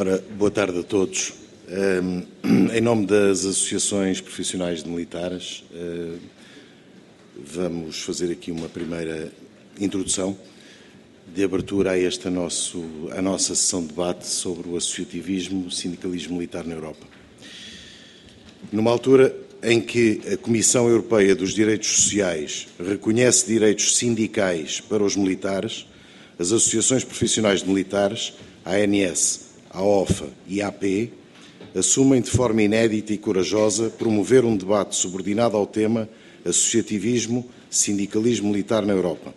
Ora, boa tarde a todos. Em nome das associações profissionais de militares, vamos fazer aqui uma primeira introdução de abertura a nossa sessão de debate sobre o associativismo e sindicalismo militar na Europa. Numa altura em que a Comissão Europeia dos Direitos Sociais reconhece direitos sindicais para os militares, as associações profissionais de militares, a ANS, a OFA e a AP, assumem de forma inédita e corajosa promover um debate subordinado ao tema associativismo, sindicalismo militar na Europa.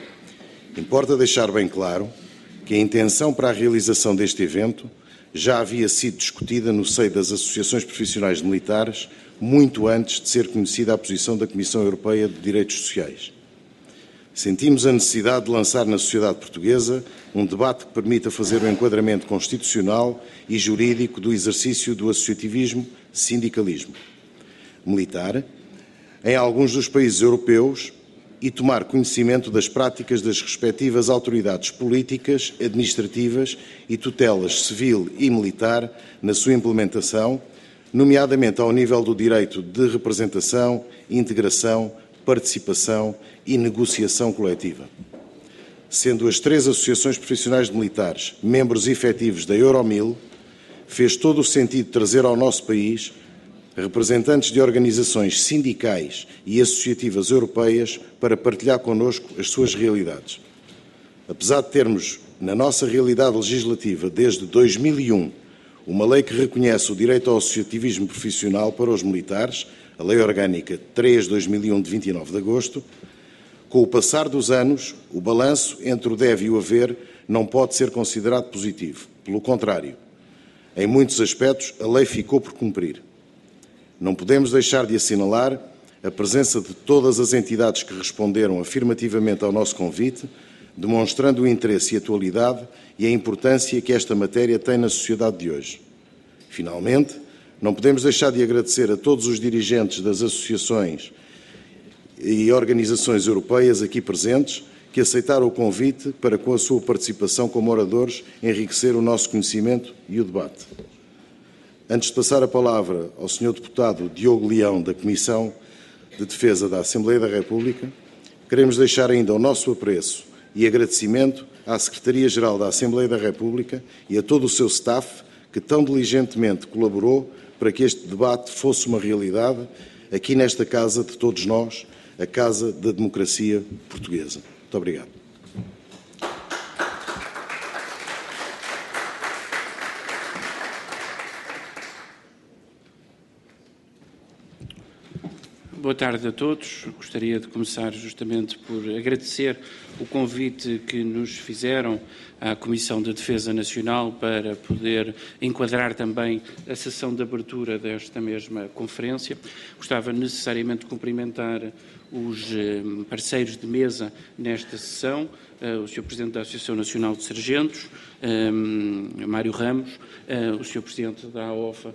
Importa deixar bem claro que a intenção para a realização deste evento já havia sido discutida no seio das associações profissionais de militares muito antes de ser conhecida a posição da Comissão Europeia de Direitos Sociais. Sentimos a necessidade de lançar na sociedade portuguesa um debate que permita fazer o enquadramento constitucional e jurídico do exercício do associativismo, sindicalismo militar em alguns dos países europeus e tomar conhecimento das práticas das respectivas autoridades políticas, administrativas e tutelas civil e militar na sua implementação, nomeadamente ao nível do direito de representação, integração, participação e negociação coletiva. Sendo as 3 associações profissionais de militares membros efetivos da Euromil, fez todo o sentido trazer ao nosso país representantes de organizações sindicais e associativas europeias para partilhar connosco as suas realidades. Apesar de termos, na nossa realidade legislativa, desde 2001, uma lei que reconhece o direito ao associativismo profissional para os militares, a Lei Orgânica 3/2001 de 29 de agosto, com o passar dos anos, o balanço entre o deve e o haver não pode ser considerado positivo. Pelo contrário, em muitos aspectos, a lei ficou por cumprir. Não podemos deixar de assinalar a presença de todas as entidades que responderam afirmativamente ao nosso convite, demonstrando o interesse e atualidade e a importância que esta matéria tem na sociedade de hoje. Finalmente, não podemos deixar de agradecer a todos os dirigentes das associações e organizações europeias aqui presentes que aceitaram o convite para, com a sua participação como oradores, enriquecer o nosso conhecimento e o debate. Antes de passar a palavra ao Sr. Deputado Diogo Leão, da Comissão de Defesa da Assembleia da República, queremos deixar ainda o nosso apreço e agradecimento à Secretaria-Geral da Assembleia da República e a todo o seu staff que tão diligentemente colaborou para que este debate fosse uma realidade aqui nesta casa de todos nós, a Casa da Democracia Portuguesa. Muito obrigado. Boa tarde a todos. Gostaria de começar justamente por agradecer o convite que nos fizeram à Comissão de Defesa Nacional para poder enquadrar também a sessão de abertura desta mesma conferência. Gostava necessariamente de cumprimentar os parceiros de mesa nesta sessão, o Sr. Presidente da Associação Nacional de Sargentos, Mário Ramos, o Sr. Presidente da AOFA,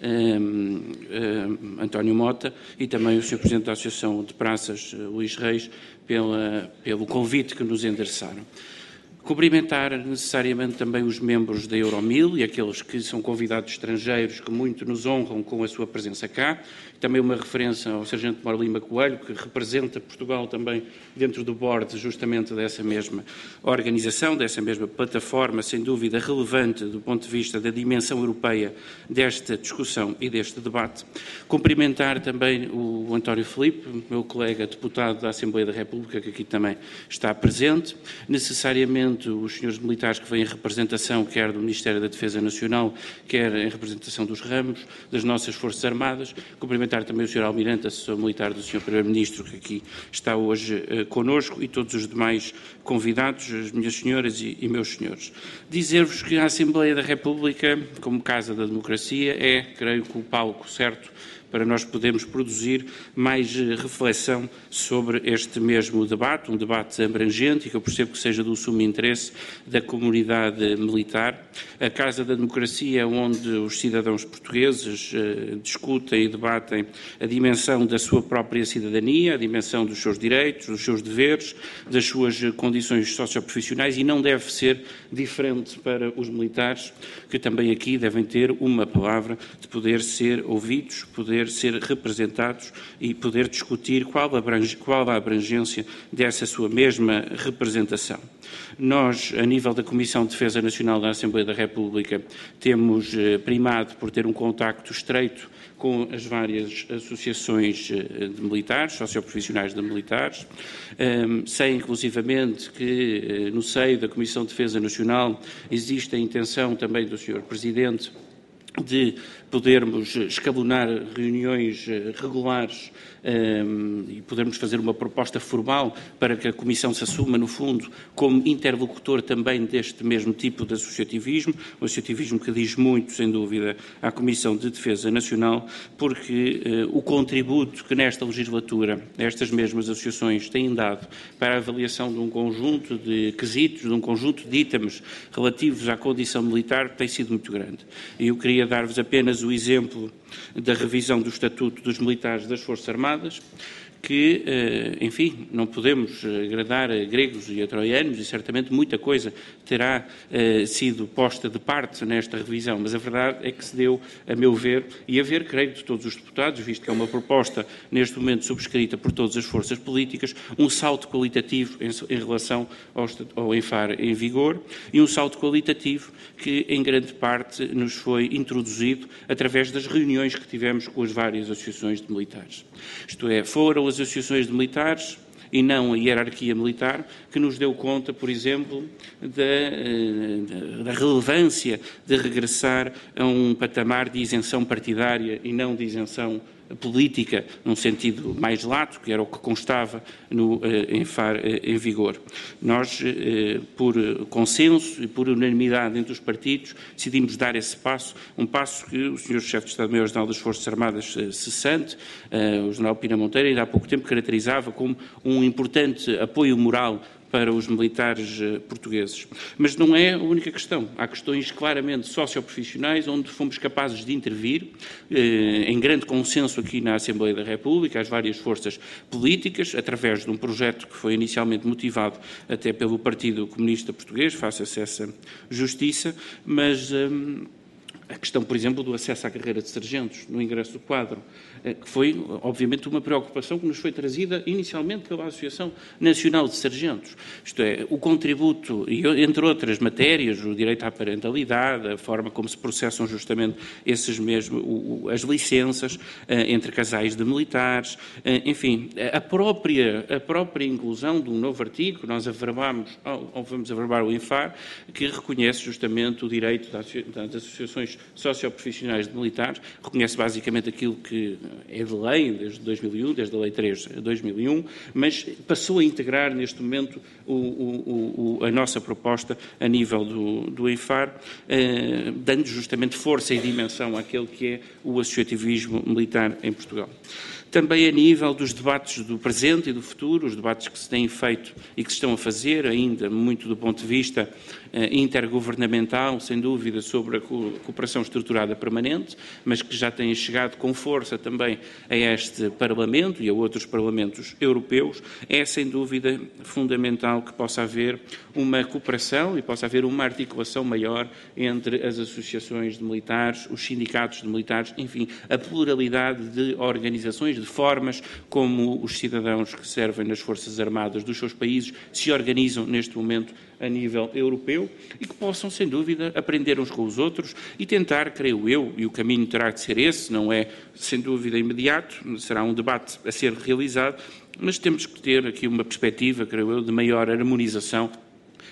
António Mota, e também o Sr. Presidente da Associação de Praças, Luís Reis, pelo convite que nos endereçaram. Cumprimentar necessariamente também os membros da Euromil e aqueles que são convidados estrangeiros que muito nos honram com a sua presença cá. Também uma referência ao Sargento Moro Lima Coelho, que representa Portugal também dentro do board justamente dessa mesma organização, dessa mesma plataforma, sem dúvida relevante do ponto de vista da dimensão europeia desta discussão e deste debate. Cumprimentar também o António Filipe, meu colega deputado da Assembleia da República, que aqui também está presente. Necessariamente os senhores militares que vêm em representação, quer do Ministério da Defesa Nacional, quer em representação dos ramos, das nossas Forças Armadas. Cumprimentar também o Sr. Almirante, assessor militar do Sr. Primeiro-Ministro, que aqui está hoje connosco, e todos os demais convidados, as minhas senhoras e meus senhores. Dizer-vos que a Assembleia da República, como Casa da Democracia, é, creio que, o palco certo para nós podermos produzir mais reflexão sobre este mesmo debate, um debate abrangente e que eu percebo que seja do sumo interesse da comunidade militar. A Casa da Democracia é onde os cidadãos portugueses discutem e debatem a dimensão da sua própria cidadania, a dimensão dos seus direitos, dos seus deveres, das suas condições socioprofissionais, e não deve ser diferente para os militares, que também aqui devem ter uma palavra de poder ser ouvidos, poder ser representados e poder discutir qual a abrangência dessa sua mesma representação. Nós, a nível da Comissão de Defesa Nacional da Assembleia da República, temos primado por ter um contacto estreito com as várias associações de militares, socioprofissionais de militares. Sei, inclusivamente, que no seio da Comissão de Defesa Nacional existe a intenção também do Sr. Presidente de podermos escalonar reuniões regulares e podermos fazer uma proposta formal para que a Comissão se assuma, no fundo, como interlocutor também deste mesmo tipo de associativismo, um associativismo que diz muito, sem dúvida, à Comissão de Defesa Nacional, porque o contributo que nesta legislatura estas mesmas associações têm dado para a avaliação de um conjunto de quesitos, de um conjunto de itens relativos à condição militar tem sido muito grande. E eu queria dar-vos apenas o exemplo da revisão do Estatuto dos Militares das Forças Armadas, que, enfim, não podemos agradar a gregos e a troianos e certamente muita coisa terá sido posta de parte nesta revisão, mas a verdade é que se deu, a meu ver, e a ver, creio, de todos os deputados, visto que é uma proposta neste momento subscrita por todas as forças políticas, um salto qualitativo em relação ao ENFAR em vigor e um salto qualitativo que, em grande parte, nos foi introduzido através das reuniões que tivemos com as várias associações de militares. Isto é, foram as associações de militares e não a hierarquia militar que nos deu conta, por exemplo, da relevância de regressar a um patamar de isenção partidária e não de isenção política, num sentido mais lato, que era o que constava no ENFAR em vigor. Nós, por consenso e por unanimidade entre os partidos, decidimos dar esse passo, um passo que o Sr. Chefe de Estado-Maior-General das Forças Armadas cessante, o General Pina Monteiro, ainda há pouco tempo caracterizava como um importante apoio moral para os militares portugueses. Mas não é a única questão. Há questões claramente socioprofissionais onde fomos capazes de intervir, em grande consenso aqui na Assembleia da República, as várias forças políticas, através de um projeto que foi inicialmente motivado até pelo Partido Comunista Português, faça-se essa justiça, mas a questão, por exemplo, do acesso à carreira de sargentos, no ingresso do quadro, que foi, obviamente, uma preocupação que nos foi trazida inicialmente pela Associação Nacional de Sargentos. Isto é, o contributo, e entre outras matérias, o direito à parentalidade, a forma como se processam justamente esses mesmos, as licenças entre casais de militares, enfim, a própria inclusão de um novo artigo que nós averbamos, ou vamos averbar o ENFAR, que reconhece justamente o direito das associações socioprofissionais de militares, reconhece basicamente aquilo que é de lei desde 2001, desde a Lei 3 de 2001, mas passou a integrar neste momento a nossa proposta a nível do ENFAR, dando justamente força e dimensão àquele que é o associativismo militar em Portugal. Também a nível dos debates do presente e do futuro, os debates que se têm feito e que se estão a fazer, ainda muito do ponto de vista intergovernamental, sem dúvida, sobre a cooperação estruturada permanente, mas que já têm chegado com força também a este Parlamento e a outros Parlamentos europeus, é sem dúvida fundamental que possa haver uma cooperação e possa haver uma articulação maior entre as associações de militares, os sindicatos de militares, enfim, a pluralidade de organizações, de formas como os cidadãos que servem nas Forças Armadas dos seus países se organizam neste momento a nível europeu e que possam, sem dúvida, aprender uns com os outros e tentar, creio eu, e o caminho terá de ser esse, não é, sem dúvida, imediato, será um debate a ser realizado, mas temos que ter aqui uma perspectiva, creio eu, de maior harmonização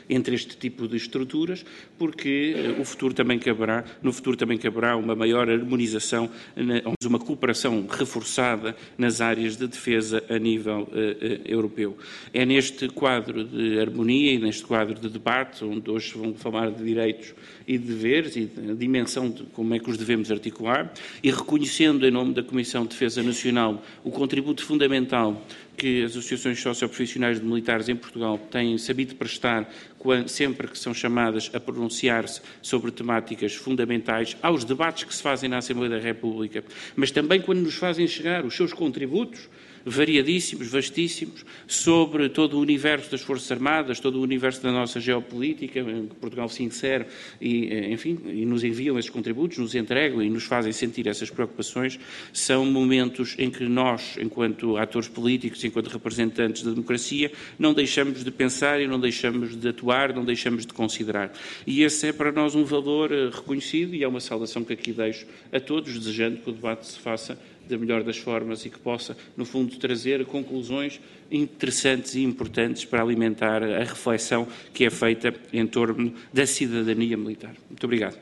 entre este tipo de estruturas, porque no futuro também caberá uma maior harmonização, uma cooperação reforçada nas áreas de defesa a nível europeu. É neste quadro de harmonia e neste quadro de debate, onde hoje vão falar de direitos e de deveres e da dimensão de como é que os devemos articular, e reconhecendo em nome da Comissão de Defesa Nacional o contributo fundamental que as associações socioprofissionais de militares em Portugal têm sabido prestar sempre que são chamadas a pronunciar-se sobre temáticas fundamentais aos debates que se fazem na Assembleia da República, mas também quando nos fazem chegar os seus contributos variadíssimos, vastíssimos, sobre todo o universo das Forças Armadas, todo o universo da nossa geopolítica, em que Portugal se insere e nos enviam esses contributos, nos entregam e nos fazem sentir essas preocupações. São momentos em que nós, enquanto atores políticos, enquanto representantes da democracia, não deixamos de pensar e não deixamos de atuar, não deixamos de considerar. E esse é para nós um valor reconhecido e é uma saudação que aqui deixo a todos, desejando que o debate se faça da melhor das formas e que possa, no fundo, trazer conclusões interessantes e importantes para alimentar a reflexão que é feita em torno da cidadania militar. Muito obrigado.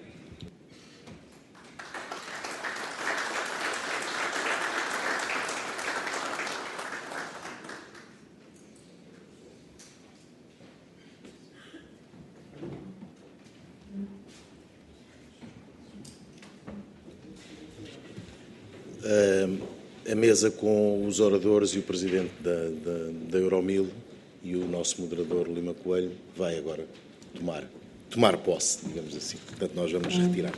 A mesa com os oradores e o presidente da Euromil e o nosso moderador Lima Coelho vai agora tomar posse, digamos assim. Portanto, nós vamos retirar.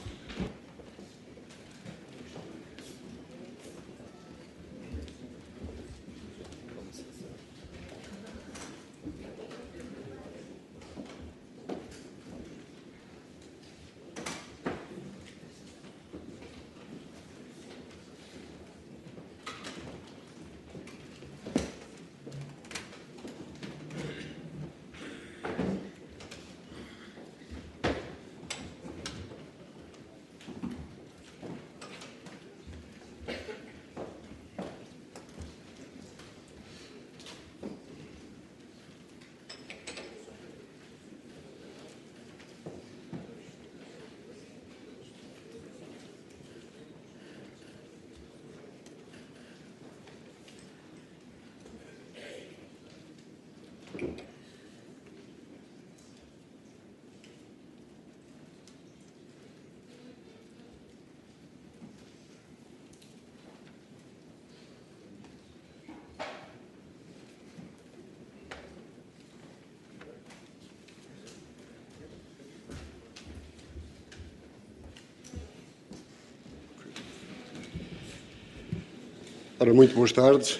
Ora, muito boas tardes.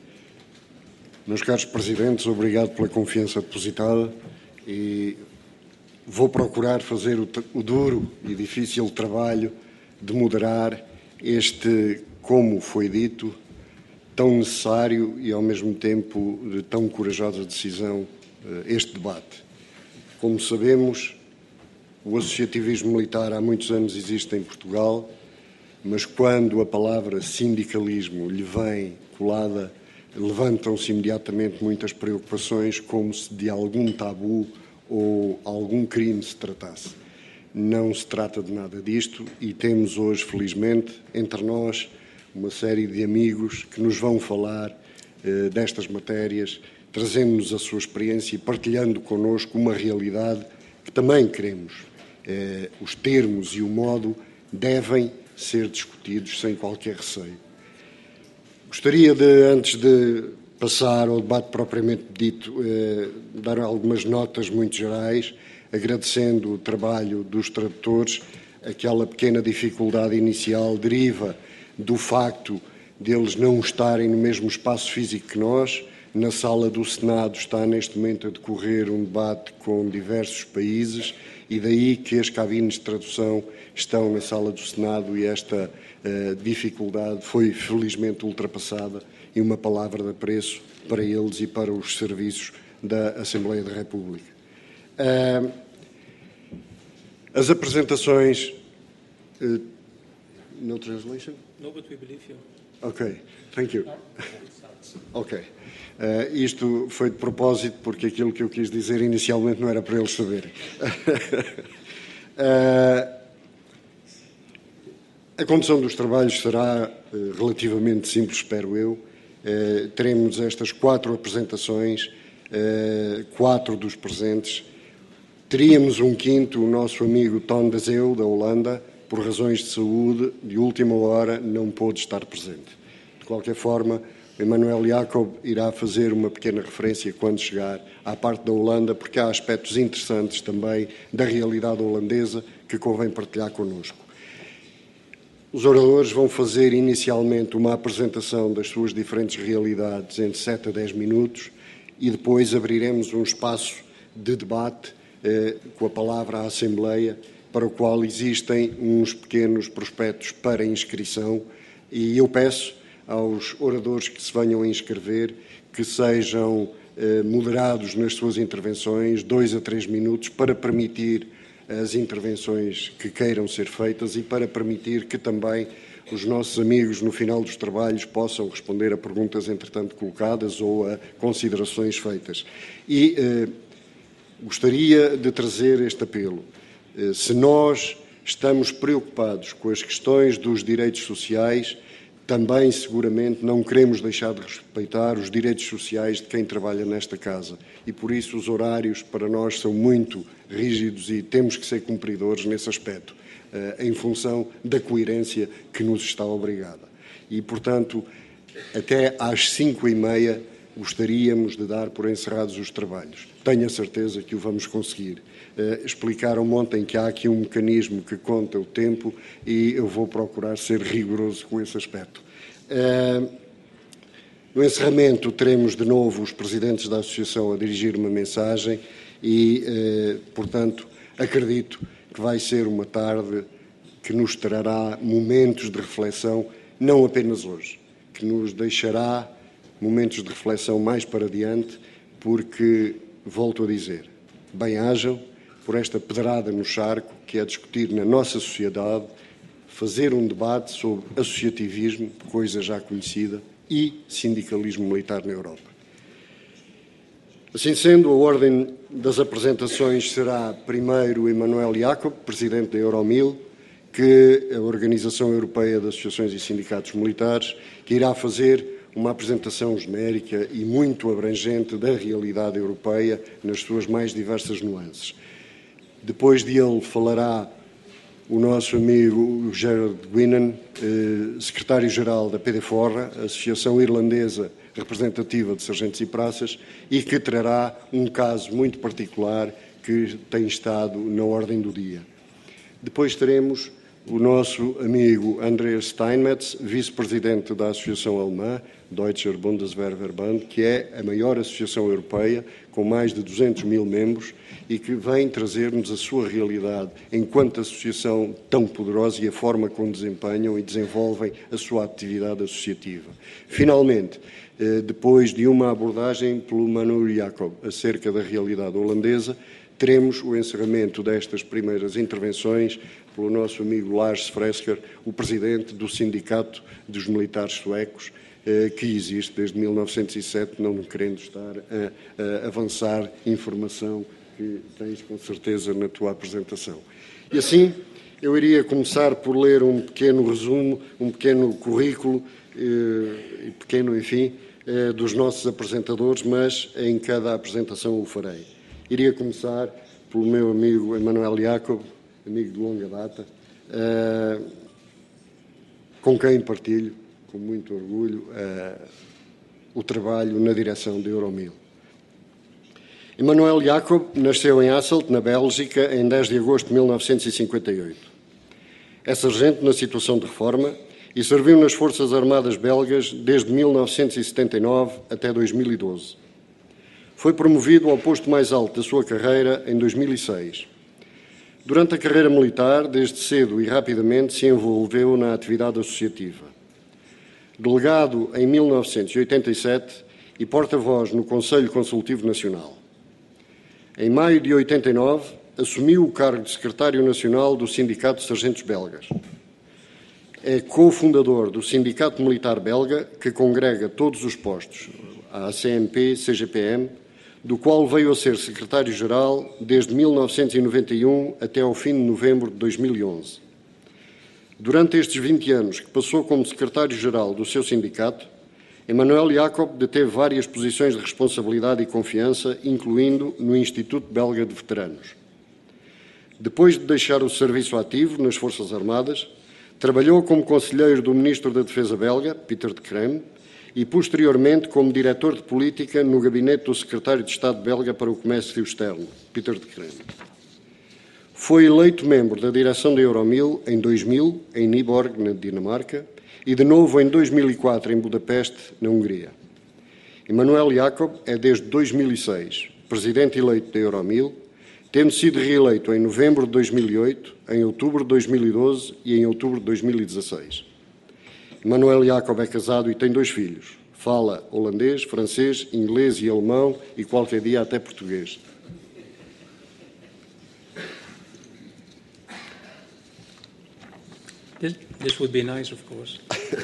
Meus caros presidentes, obrigado pela confiança depositada e vou procurar fazer o duro e difícil trabalho de moderar este, como foi dito, tão necessário e ao mesmo tempo de tão corajosa decisão, este debate. Como sabemos, o associativismo militar há muitos anos existe em Portugal, mas quando a palavra sindicalismo lhe vem colada, levantam-se imediatamente muitas preocupações, como se de algum tabu ou algum crime se tratasse. Não se trata de nada disto e temos hoje, felizmente, entre nós, uma série de amigos que nos vão falar destas matérias, trazendo-nos a sua experiência e partilhando connosco uma realidade que também queremos. Os termos e o modo devem ser discutidos sem qualquer receio. Gostaria de, antes de passar ao debate propriamente dito, dar algumas notas muito gerais, agradecendo o trabalho dos tradutores. Aquela pequena dificuldade inicial deriva do facto deles não estarem no mesmo espaço físico que nós. Na sala do Senado está neste momento a decorrer um debate com diversos países e daí que as cabines de tradução estão na sala do Senado e esta dificuldade foi felizmente ultrapassada e uma palavra de apreço para eles e para os serviços da Assembleia da República. As apresentações... no translation? No, but we believe you. Ok, thank you. Ok. Isto foi de propósito, porque aquilo que eu quis dizer inicialmente não era para eles saberem. A condução dos trabalhos será relativamente simples, espero eu. Teremos estas 4 apresentações, 4 dos presentes. Teríamos um quinto, o nosso amigo Tom de Zeeuw, da Holanda, por razões de saúde, de última hora, não pôde estar presente. De qualquer forma, Emmanuel Jacob irá fazer uma pequena referência quando chegar à parte da Holanda, porque há aspectos interessantes também da realidade holandesa que convém partilhar connosco. Os oradores vão fazer inicialmente uma apresentação das suas diferentes realidades entre 7 a 10 minutos e depois abriremos um espaço de debate com a palavra à Assembleia, para o qual existem uns pequenos prospectos para inscrição, e eu peço aos oradores que se venham a inscrever que sejam moderados nas suas intervenções, 2 a 3 minutos, para permitir as intervenções que queiram ser feitas e para permitir que também os nossos amigos, no final dos trabalhos, possam responder a perguntas, entretanto, colocadas ou a considerações feitas. E gostaria de trazer este apelo. Se nós estamos preocupados com as questões dos direitos sociais, também seguramente não queremos deixar de respeitar os direitos sociais de quem trabalha nesta casa. E por isso os horários para nós são muito rígidos e temos que ser cumpridores nesse aspecto, em função da coerência que nos está obrigada. E, portanto, até às 5h30 gostaríamos de dar por encerrados os trabalhos. Tenho a certeza que o vamos conseguir. Explicaram-me ontem que há aqui um mecanismo que conta o tempo e eu vou procurar ser rigoroso com esse aspecto. No encerramento teremos de novo os presidentes da Associação a dirigir uma mensagem e, portanto, acredito que vai ser uma tarde que nos trará momentos de reflexão, não apenas hoje, que nos deixará momentos de reflexão mais para diante, porque, volto a dizer, bem-ajam por esta pedrada no charco que é discutir na nossa sociedade, fazer um debate sobre associativismo, coisa já conhecida, e sindicalismo militar na Europa. Assim sendo, a ordem das apresentações será primeiro Emmanuel Jacob, presidente da Euromil, que é a Organização Europeia de Associações e Sindicatos Militares, que irá fazer uma apresentação genérica e muito abrangente da realidade europeia nas suas mais diversas nuances. Depois de ele falará o nosso amigo Gerard Guinan, secretário-geral da PDFORRA, a Associação Irlandesa Representativa de Sargentos e Praças, e que trará um caso muito particular que tem estado na ordem do dia. Depois teremos o nosso amigo Andreas Steinmetz, vice-presidente da Associação Alemã, Deutscher Bundeswehrverband, que é a maior associação europeia, com mais de 200 mil membros, e que vem trazer-nos a sua realidade enquanto associação tão poderosa e a forma como desempenham e desenvolvem a sua atividade associativa. Finalmente, depois de uma abordagem pelo Emmanuel Jacob acerca da realidade holandesa, teremos o encerramento destas primeiras intervenções pelo nosso amigo Lars Fresker, o presidente do Sindicato dos Militares Suecos, que existe desde 1907, não querendo estar a avançar informação que tens com certeza na tua apresentação. E assim, eu iria começar por ler um pequeno resumo, um pequeno currículo, pequeno, enfim, dos nossos apresentadores, mas em cada apresentação o farei. Iria começar pelo meu amigo Emmanuel Jacob, amigo de longa data, com quem partilho, com muito orgulho, o trabalho na direção da Euromil. Emmanuel Jacob nasceu em Hasselt, na Bélgica, em 10 de agosto de 1958. É sargento na situação de reforma e serviu nas Forças Armadas belgas desde 1979 até 2012. Foi promovido ao posto mais alto da sua carreira em 2006. Durante a carreira militar, desde cedo e rapidamente, se envolveu na atividade associativa. Delegado em 1987 e porta-voz no Conselho Consultivo Nacional. Em maio de 89, assumiu o cargo de secretário nacional do Sindicato de Sargentos Belgas. É cofundador do Sindicato Militar Belga, que congrega todos os postos, a ACMP-CGPM, do qual veio a ser secretário-geral desde 1991 até ao fim de novembro de 2011. Durante estes 20 anos que passou como secretário-geral do seu sindicato, Emmanuel Jacob deteve várias posições de responsabilidade e confiança, incluindo no Instituto Belga de Veteranos. Depois de deixar o serviço ativo nas Forças Armadas, trabalhou como conselheiro do Ministro da Defesa belga, Pieter de Crème, e posteriormente como diretor de política no gabinete do secretário de Estado belga para o Comércio Externo, Pieter de Crème. Foi eleito membro da direção da Euromil em 2000, em Nyborg, na Dinamarca, e de novo em 2004 em Budapeste, na Hungria. Emmanuel Jacob é desde 2006 presidente eleito da Euromil, tendo sido reeleito em novembro de 2008, em outubro de 2012 e em outubro de 2016. Emmanuel Jacob é casado e tem 2 filhos. Fala holandês, francês, inglês e alemão e qualquer dia até português. This would be nice, of course.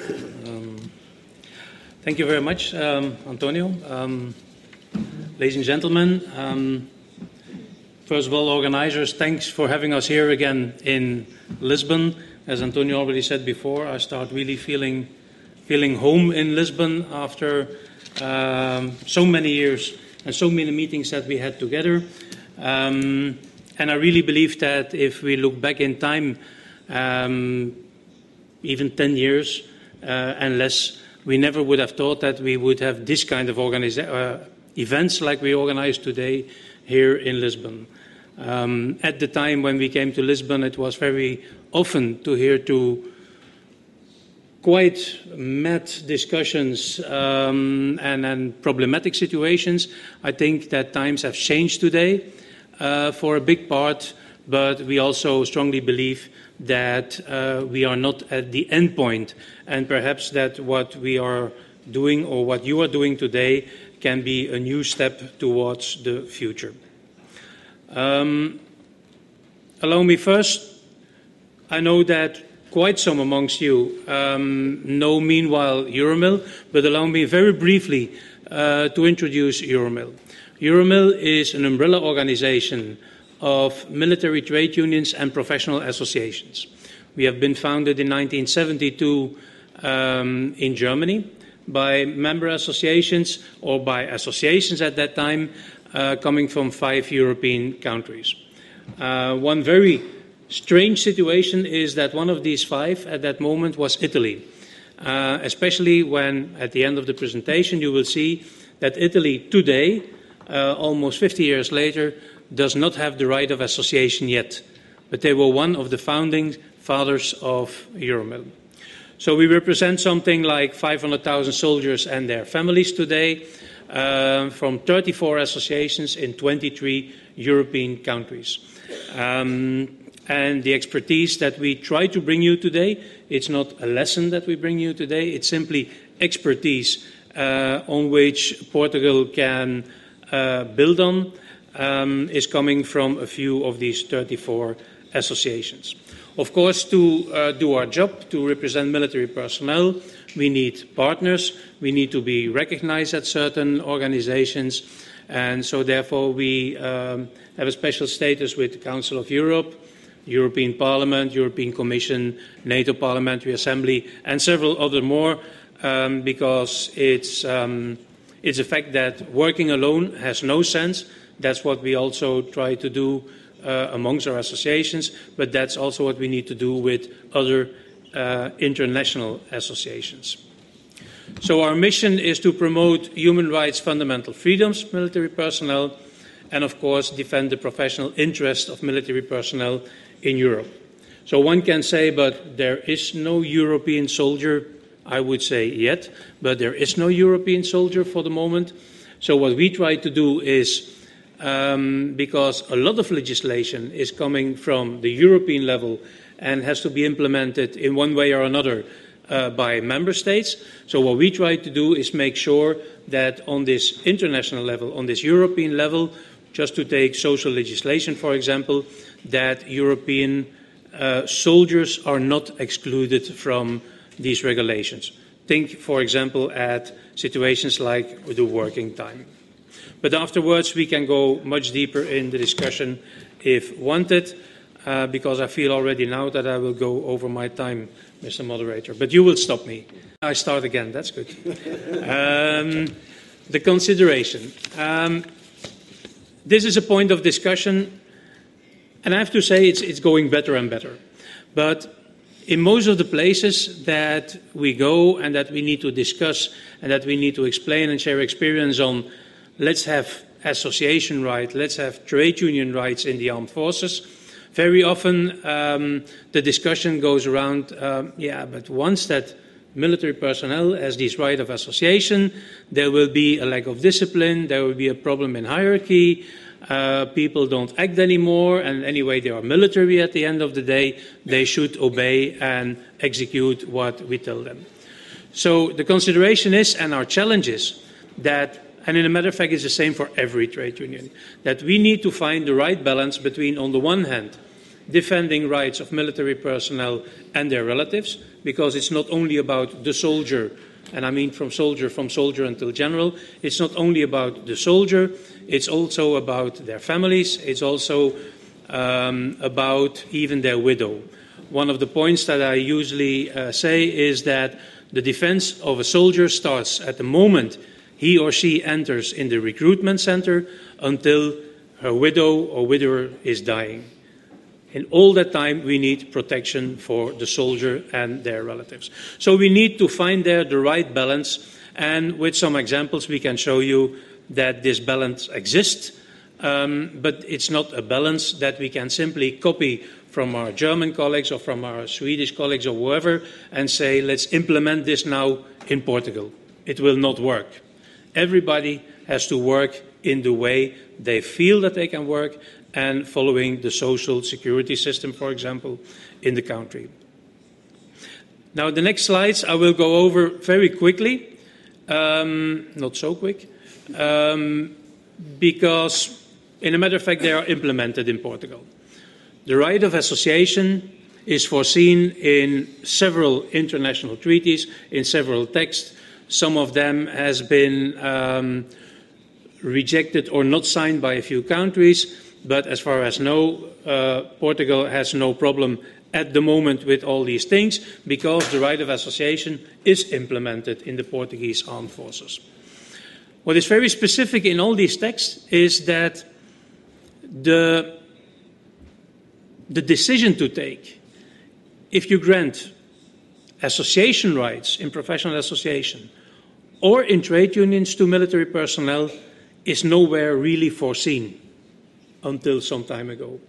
Thank you very much, Antonio. Ladies and gentlemen, first of all, organizers, thanks for having us here again in Lisbon. As Antonio already said before, I start really feeling home in Lisbon after so many years and so many meetings that we had together. And I really believe that if we look back in time, even 10 years and less, we never would have thought that we would have this kind of events like we organize today here in Lisbon. At the time when we came to Lisbon, it was very often to hear to quite mad discussions and problematic situations. I think that times have changed today for a big part, but we also strongly believe that we are not at the end point, and perhaps that what we are doing or what you are doing today can be a new step towards the future. Allow me first, I know that quite some amongst you know meanwhile Euromil, but allow me very briefly to introduce Euromil. Euromil is an umbrella organization of military trade unions and professional associations. We have been founded in 1972 in Germany by member associations or by associations at that time coming from 5 European countries. One very strange situation is that one of these 5 at that moment was Italy, especially when at the end of the presentation you will see that Italy today, almost 50 years later, does not have the right of association yet, but they were one of the founding fathers of Euromil. So we represent something like 500,000 soldiers and their families today from 34 associations in 23 European countries. And the expertise that we try to bring you today, it's not a lesson that we bring you today, it's simply expertise on which Portugal can build on, is coming from a few of these 34 associations. Of course, to do our job, to represent military personnel, we need partners, we need to be recognized at certain organizations, and so therefore we have a special status with the Council of Europe, European Parliament, European Commission, NATO Parliamentary Assembly, and several other more, because it's a fact that working alone has no sense. That's what we also try to do amongst our associations, but that's also what we need to do with other international associations. So our mission is to promote human rights, fundamental freedoms, military personnel, and of course defend the professional interest of military personnel in Europe. So one can say, but there is no European soldier, I would say yet, but there is no European soldier for the moment. So what we try to do is, because a lot of legislation is coming from the European level and has to be implemented in one way or another by member states. So what we try to do is make sure that on this international level, on this European level, just to take social legislation, for example, that European soldiers are not excluded from these regulations. Think, for example, at situations like the working time. But afterwards, we can go much deeper in the discussion if wanted, because I feel already now that I will go over my time, Mr. Moderator. But you will stop me. I start again. That's good. The consideration. This is a point of discussion, and I have to say it's going better and better. But in most of the places that we go and that we need to discuss and that we need to explain and share experience on, let's have association rights, let's have trade union rights in the armed forces, very often the discussion goes around, but once that military personnel has this right of association, there will be a lack of discipline, there will be a problem in hierarchy, people don't act anymore, and anyway, they are military at the end of the day, they should obey and execute what we tell them. So the consideration is, and our challenge is, that, and in a matter of fact, it's the same for every trade union, that we need to find the right balance between, on the one hand, defending rights of military personnel and their relatives, because it's not only about the soldier, and I mean from soldier until general, it's not only about the soldier, it's also about their families, it's also about even their widow. One of the points that I usually say is that the defense of a soldier starts at the moment he or she enters in the recruitment center until her widow or widower is dying. In all that time, we need protection for the soldier and their relatives. So we need to find there the right balance, and with some examples we can show you that this balance exists, but it's not a balance that we can simply copy from our German colleagues or from our Swedish colleagues or whoever and say, let's implement this now in Portugal. It will not work. Everybody has to work in the way they feel that they can work, and following the social security system, for example, in the country. Now, the next slides I will go over very quickly, not so quick, because, in a matter of fact, they are implemented in Portugal. The right of association is foreseen in several international treaties, in several texts. Some of them has been rejected or not signed by a few countries. But as far as I know, Portugal has no problem at the moment with all these things because the right of association is implemented in the Portuguese armed forces. What is very specific in all these texts is that the decision to take, if you grant association rights in professional association or in trade unions to military personnel, is nowhere really foreseen until some time ago.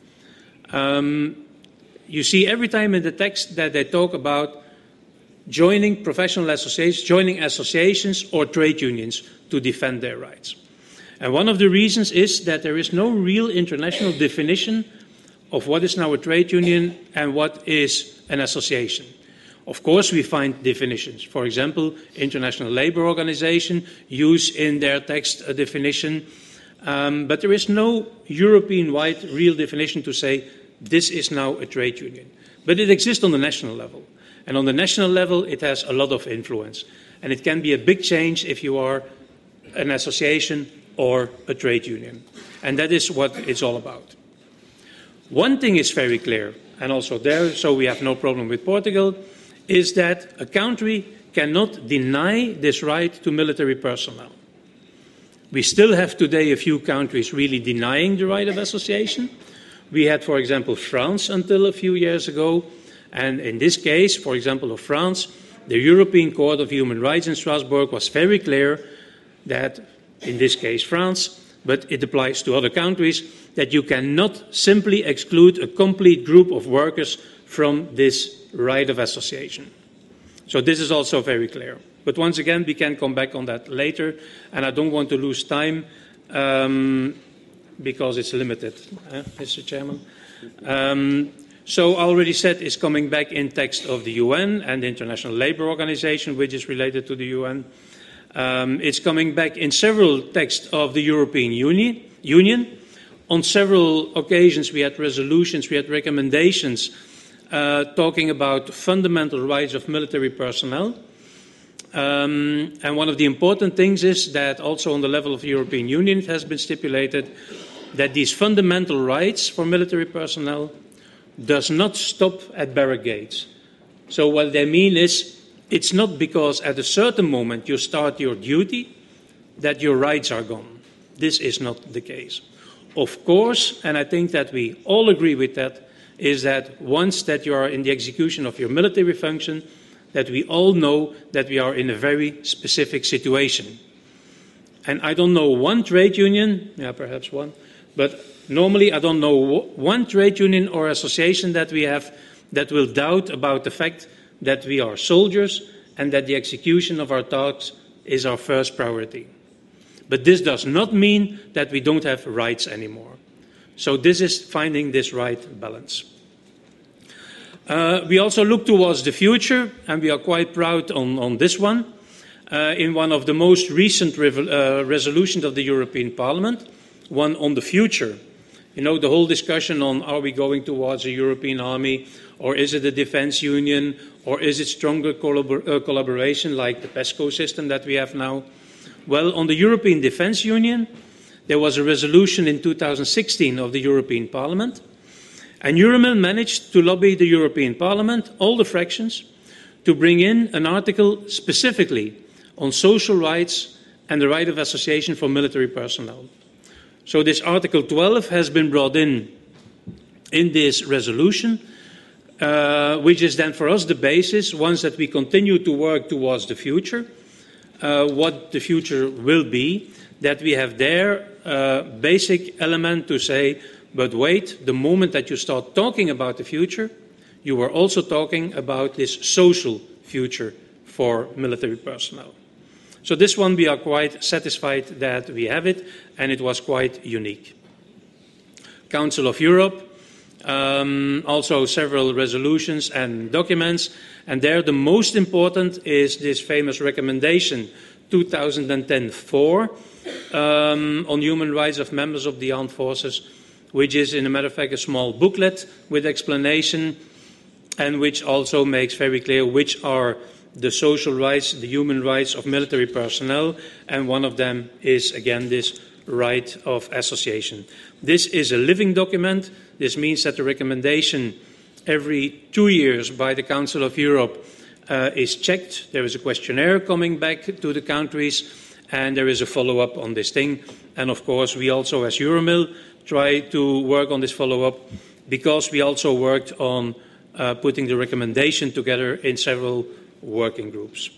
You see every time in the text that they talk about joining professional associations, joining associations or trade unions to defend their rights. And one of the reasons is that there is no real international definition of what is now a trade union and what is an association. Of course, we find definitions. For example, International Labour Organization use in their text a definition, but there is no European-wide real definition to say this is now a trade union. But it exists on the national level. And on the national level, it has a lot of influence. And it can be a big change if you are an association or a trade union. And that is what it's all about. One thing is very clear, and also there, so we have no problem with Portugal, is that a country cannot deny this right to military personnel. We still have today a few countries really denying the right of association. We had, for example, France until a few years ago. And in this case, for example, of France, the European Court of Human Rights in Strasbourg was very clear that, in this case, France, but it applies to other countries, that you cannot simply exclude a complete group of workers from this right of association. So this is also very clear. But once again, we can come back on that later, and I don't want to lose time because it's limited, Mr. Chairman. So I already said it's coming back in text of the UN and the International Labour Organization, which is related to the UN. It's coming back in several texts of the European Union. On several occasions, we had resolutions, we had recommendations talking about fundamental rights of military personnel. And one of the important things is that also on the level of the European Union, it has been stipulated that these fundamental rights for military personnel does not stop at barrack gates. So what they mean is, it's not because at a certain moment you start your duty that your rights are gone. This is not the case. Of course, and I think that we all agree with that, is that once that you are in the execution of your military function, that we all know that we are in a very specific situation. And I don't know one trade union, perhaps one, but normally I don't know one trade union or association that we have that will doubt about the fact that we are soldiers and that the execution of our tasks is our first priority. But this does not mean that we don't have rights anymore. So this is finding this right balance. We also look towards the future, and we are quite proud on this one. In one of the most recent resolutions of the European Parliament, one on the future. You know, the whole discussion on are we going towards a European army, or is it a defense union, or is it stronger collaboration like the PESCO system that we have now? Well, on the European Defence Union, there was a resolution in 2016 of the European Parliament, and Euromil managed to lobby the European Parliament, all the fractions, to bring in an article specifically on social rights and the right of association for military personnel. So this Article 12 has been brought in this resolution, which is then for us the basis, once that we continue to work towards the future, what the future will be, that we have there a basic element to say, but wait, the moment that you start talking about the future, you are also talking about this social future for military personnel. So this one we are quite satisfied that we have it, and it was quite unique. Council of Europe, also several resolutions and documents, and there the most important is this famous recommendation 2010-4 on human rights of members of the armed forces, which is, in a matter of fact, a small booklet with explanation and which also makes very clear which are the social rights, the human rights of military personnel, and one of them is, again, this right of association. This is a living document. This means that the recommendation every 2 years by the Council of Europe is checked. There is a questionnaire coming back to the countries, and there is a follow-up on this thing. And of course, we also, as Euromil, try to work on this follow-up because we also worked on putting the recommendation together in several working groups.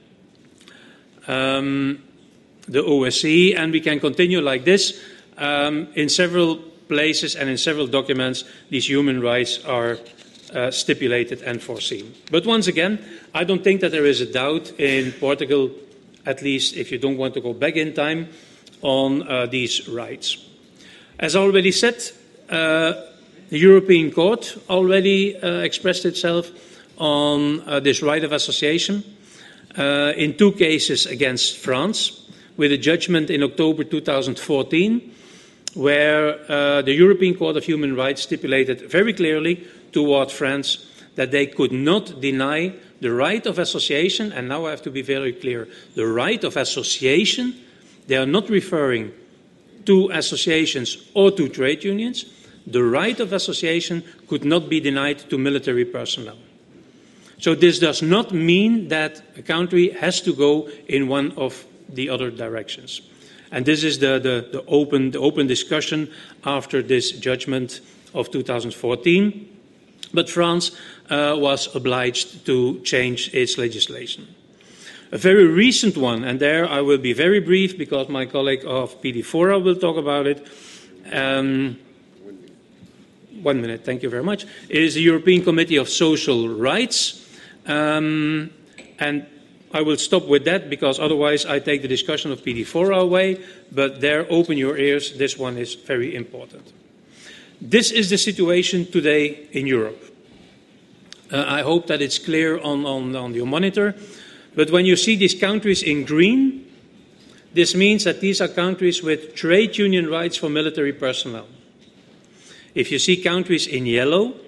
The OSCE, and we can continue like this. In several places and in several documents, these human rights are stipulated and foreseen. But once again, I don't think that there is a doubt in Portugal, at least if you don't want to go back in time, on these rights. As already said, the European Court already expressed itself on this right of association in 2 cases against France, with a judgment in October 2014, where the European Court of Human Rights stipulated very clearly toward France that they could not deny the right of association, and now I have to be very clear, the right of association. They are not referring to associations or to trade unions. The right of association could not be denied to military personnel. So this does not mean that a country has to go in one of the other directions. And this is the open discussion after this judgment of 2014. But France was obliged to change its legislation. A very recent one, and there I will be very brief because my colleague of PD4 will talk about it. 1 minute, thank you very much. It is the European Committee of Social Rights. And I will stop with that because otherwise I take the discussion of PD4 away. But there, open your ears. This one is very important. This is the situation today in Europe. I hope that it's clear on your monitor. But when you see these countries in green, this means that these are countries with trade union rights for military personnel. If you see countries in yellow,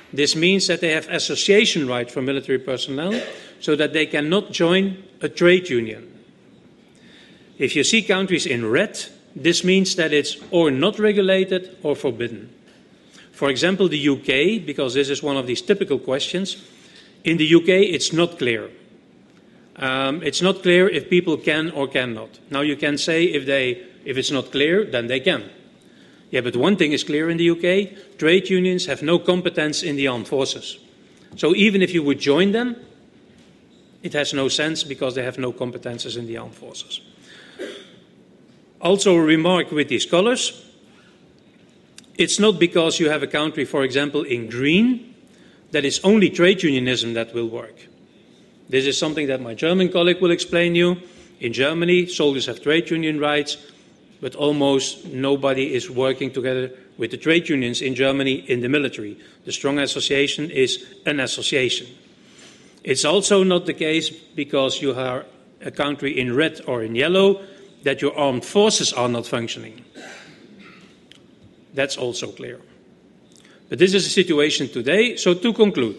This means that they have association right for military personnel so that they cannot join a trade union. If you see countries in red, this means that it's or not regulated or forbidden. For example, the UK, because this is one of these typical questions, in the UK it's not clear. It's not clear if people can or cannot. Now you can say if it's not clear, then they can. Yeah, but one thing is clear in the UK, trade unions have no competence in the armed forces. So even if you would join them, it has no sense because they have no competences in the armed forces. Also a remark with these colors. It's not because you have a country, for example, in green, that it's only trade unionism that will work. This is something that my German colleague will explain you. In Germany, soldiers have trade union rights, but almost nobody is working together with the trade unions in Germany in the military. The strong association is an association. It's also not the case because you are a country in red or in yellow that your armed forces are not functioning. That's also clear. But this is the situation today. So to conclude,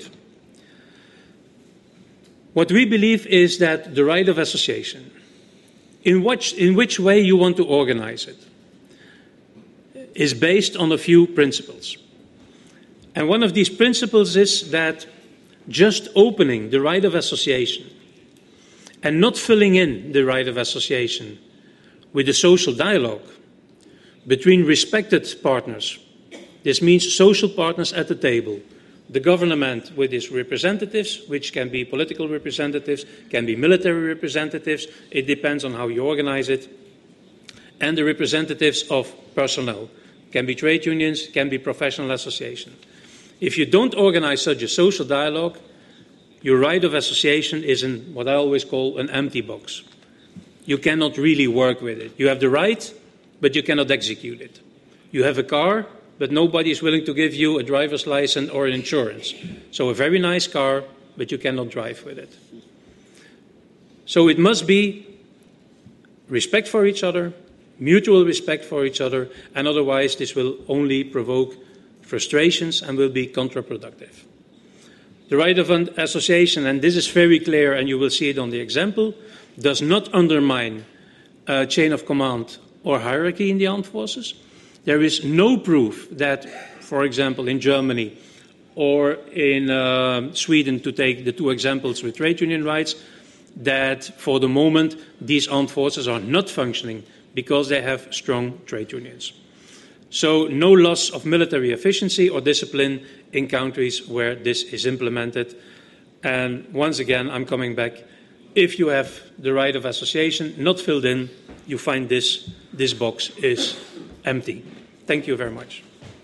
what we believe is that the right of association, in which way you want to organize it, is based on a few principles. And one of these principles is that just opening the right of association and not filling in the right of association with a social dialogue between respected partners, this means social partners at the table, the government with its representatives, which can be political representatives, can be military representatives, it depends on how you organize it, and the representatives of personnel, can be trade unions, can be professional associations. If you don't organize such a social dialogue, your right of association is in what I always call an empty box. You cannot really work with it. You have the right, but you cannot execute it. You have a car, but nobody is willing to give you a driver's license or an insurance. So a very nice car, but you cannot drive with it. So it must be respect for each other, mutual respect for each other, and otherwise this will only provoke frustrations and will be counterproductive. The right of association, and this is very clear, and you will see it on the example, does not undermine chain of command or hierarchy in the armed forces. There is no proof that, for example, in Germany or in Sweden, to take the two examples with trade union rights, that for the moment these armed forces are not functioning because they have strong trade unions. So no loss of military efficiency or discipline in countries where this is implemented. And once again, I'm coming back. If you have the right of association not filled in, you find this box is empty. Thank you very much.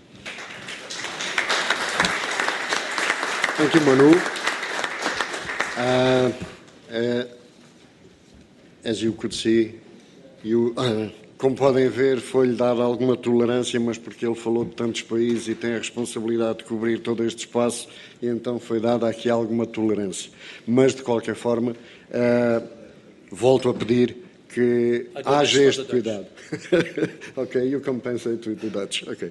Thank you, Manu. As you could see, como podem ver, foi-lhe dada alguma tolerância, mas porque ele falou de tantos países e tem a responsabilidade de cobrir todo este espaço, e então foi dada aqui alguma tolerância. Mas, de qualquer forma, volto a pedir que haja este cuidado. Ok, you compensate with the Dutch. Okay.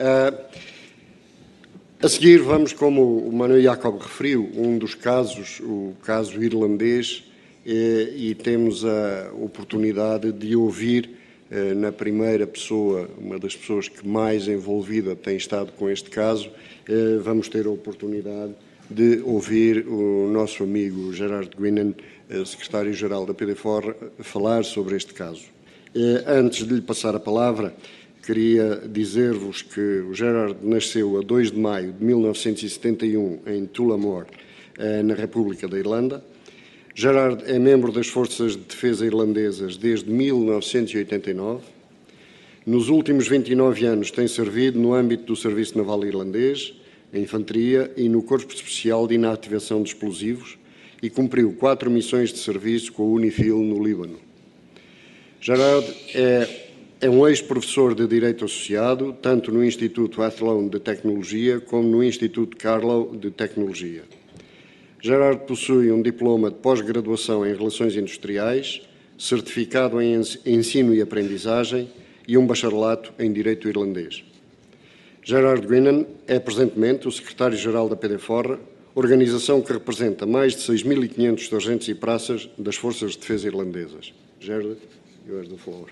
A seguir vamos, como o Manu Jacob referiu, dos casos, o caso irlandês, e temos a oportunidade de ouvir na primeira pessoa, uma das pessoas que mais envolvida tem estado com este caso, vamos ter a oportunidade de ouvir o nosso amigo Gerard Guinan, secretário-geral da PDFOR, falar sobre este caso. Antes de lhe passar a palavra, queria dizer-vos que o Gerard nasceu a 2 de maio de 1971 em Tullamore, na República da Irlanda. Gerard é membro das Forças de Defesa Irlandesas desde 1989. Nos últimos 29 anos tem servido no âmbito do Serviço Naval Irlandês, em Infantaria e no Corpo Especial de Inativação de Explosivos e cumpriu 4 missões de serviço com a UNIFIL no Líbano. Gerard é um ex-professor de Direito Associado, tanto no Instituto Athlone de Tecnologia como no Instituto Carlow de Tecnologia. Gerard possui um diploma de pós-graduação em Relações Industriais, certificado em Ensino e Aprendizagem e um bacharelato em Direito Irlandês. Gerard Guinan é presentemente o secretário-geral da PDFOR, organização que representa mais de 6.500 sargentos e praças das Forças de Defesa Irlandesas. Gerard, you have the floor.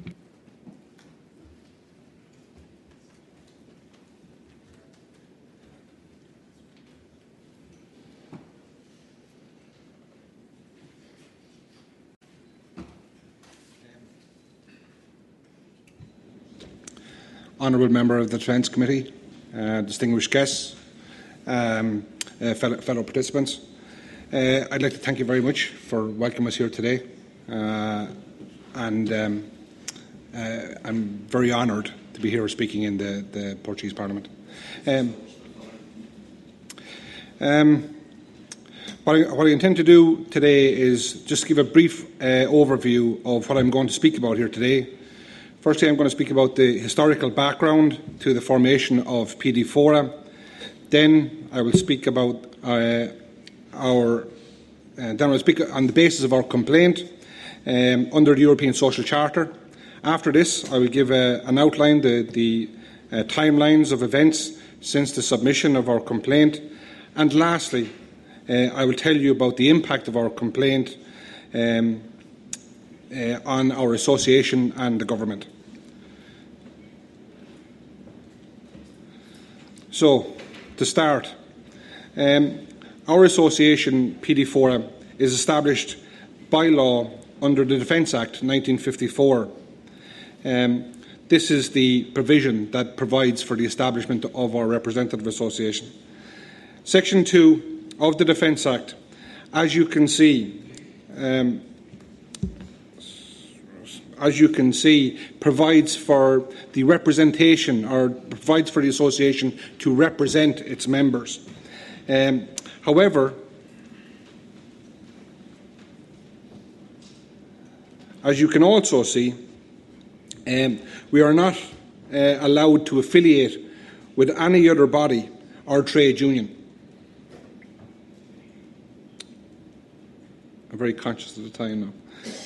Honourable Member of the Defence Committee, distinguished guests, fellow participants, I'd like to thank you very much for welcoming us here today, and I'm very honoured to be here speaking in the Portuguese Parliament. What I intend to do today is just give a brief overview of what I'm going to speak about here today. Firstly, I'm going to speak about the historical background to the formation of PD Fora. Then I will speak about then I will speak on the basis of our complaint under the European Social Charter. After this, I will give an outline, the timelines of events since the submission of our complaint. And lastly, I will tell you about the impact of our complaint on our association and the government. So, to start, our association, PD Fora, is established by law under the Defence Act 1954. This is the provision that provides for the establishment of our representative association. Section 2 of the Defence Act, as you can see, provides for the representation, or provides for the association to represent its members. However, as you can also see, we are not allowed to affiliate with any other body or trade union. I'm very conscious of the time now.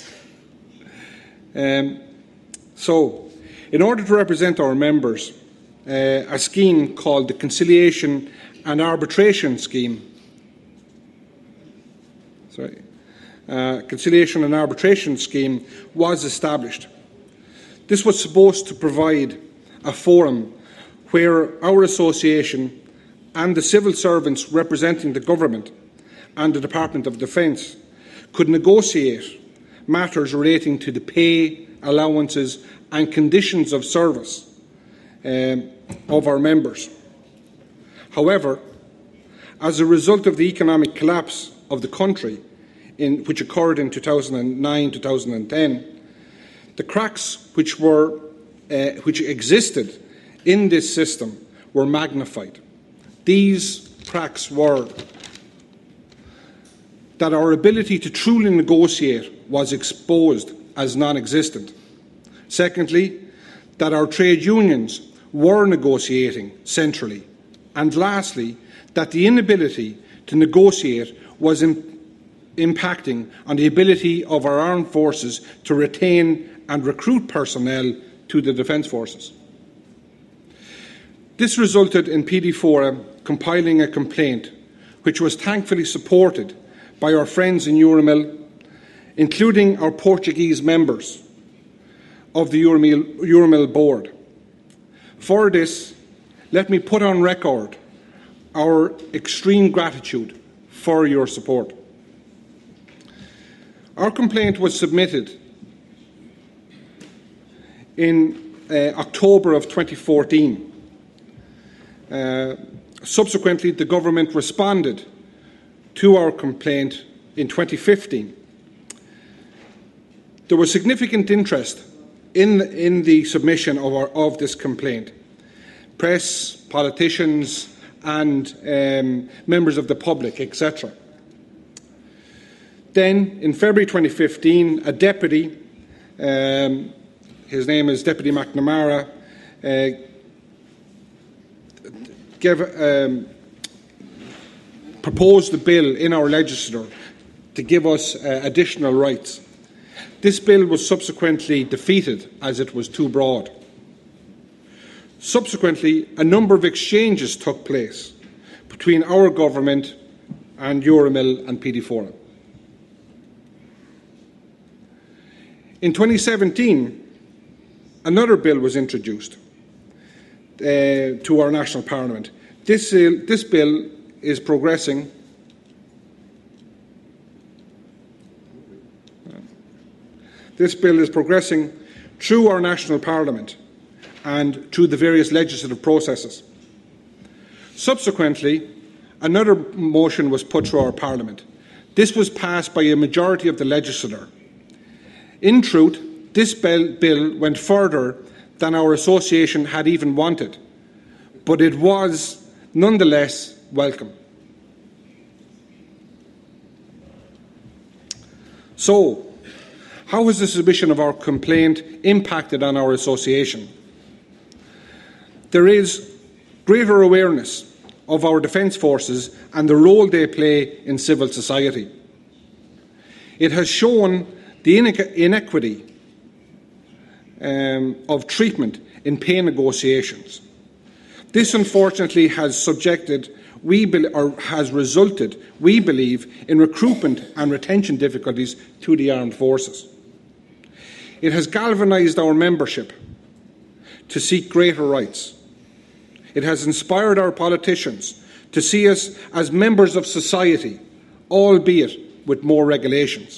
So, in order to represent our members, a scheme called the Conciliation and Arbitration Scheme, Conciliation and Arbitration Scheme was established. This was supposed to provide a forum where our association and the civil servants representing the government and the Department of Defence could negotiate matters relating to the pay, allowances and conditions of service of our members. However, as a result of the economic collapse of the country, which occurred in 2009-2010, the cracks which existed in this system were magnified. These cracks were that our ability to truly negotiate was exposed as non-existent. Secondly, that our trade unions were negotiating centrally. And lastly, that the inability to negotiate was impacting on the ability of our armed forces to retain and recruit personnel to the defence forces. This resulted in PD Fora compiling a complaint, which was thankfully supported by our friends in Euromil, including our Portuguese members of the Euromil board. For this, let me put on record our extreme gratitude for your support. Our complaint was submitted in October of 2014. Subsequently, the government responded to our complaint in 2015. There was significant interest in the submission of this complaint. Press, politicians and members of the public, etc. Then, in February 2015, a deputy, his name is Deputy McNamara, proposed a bill in our legislature to give us additional rights. This bill was subsequently defeated as it was too broad. Subsequently, a number of exchanges took place between our government and Euromil and PD Forum. In 2017, another bill was introduced to our national parliament. This bill is progressing through our national parliament and through the various legislative processes. Subsequently, another motion was put through our parliament. This was passed by a majority of the legislature. In truth, this bill went further than our association had even wanted, but it was nonetheless welcome. So, how has the submission of our complaint impacted on our association? There is greater awareness of our defence forces and the role they play in civil society. It has shown the inequity of treatment in pay negotiations. This, unfortunately, has resulted, we believe, in recruitment and retention difficulties to the armed forces. It has galvanised our membership to seek greater rights. It has inspired our politicians to see us as members of society, albeit with more regulations.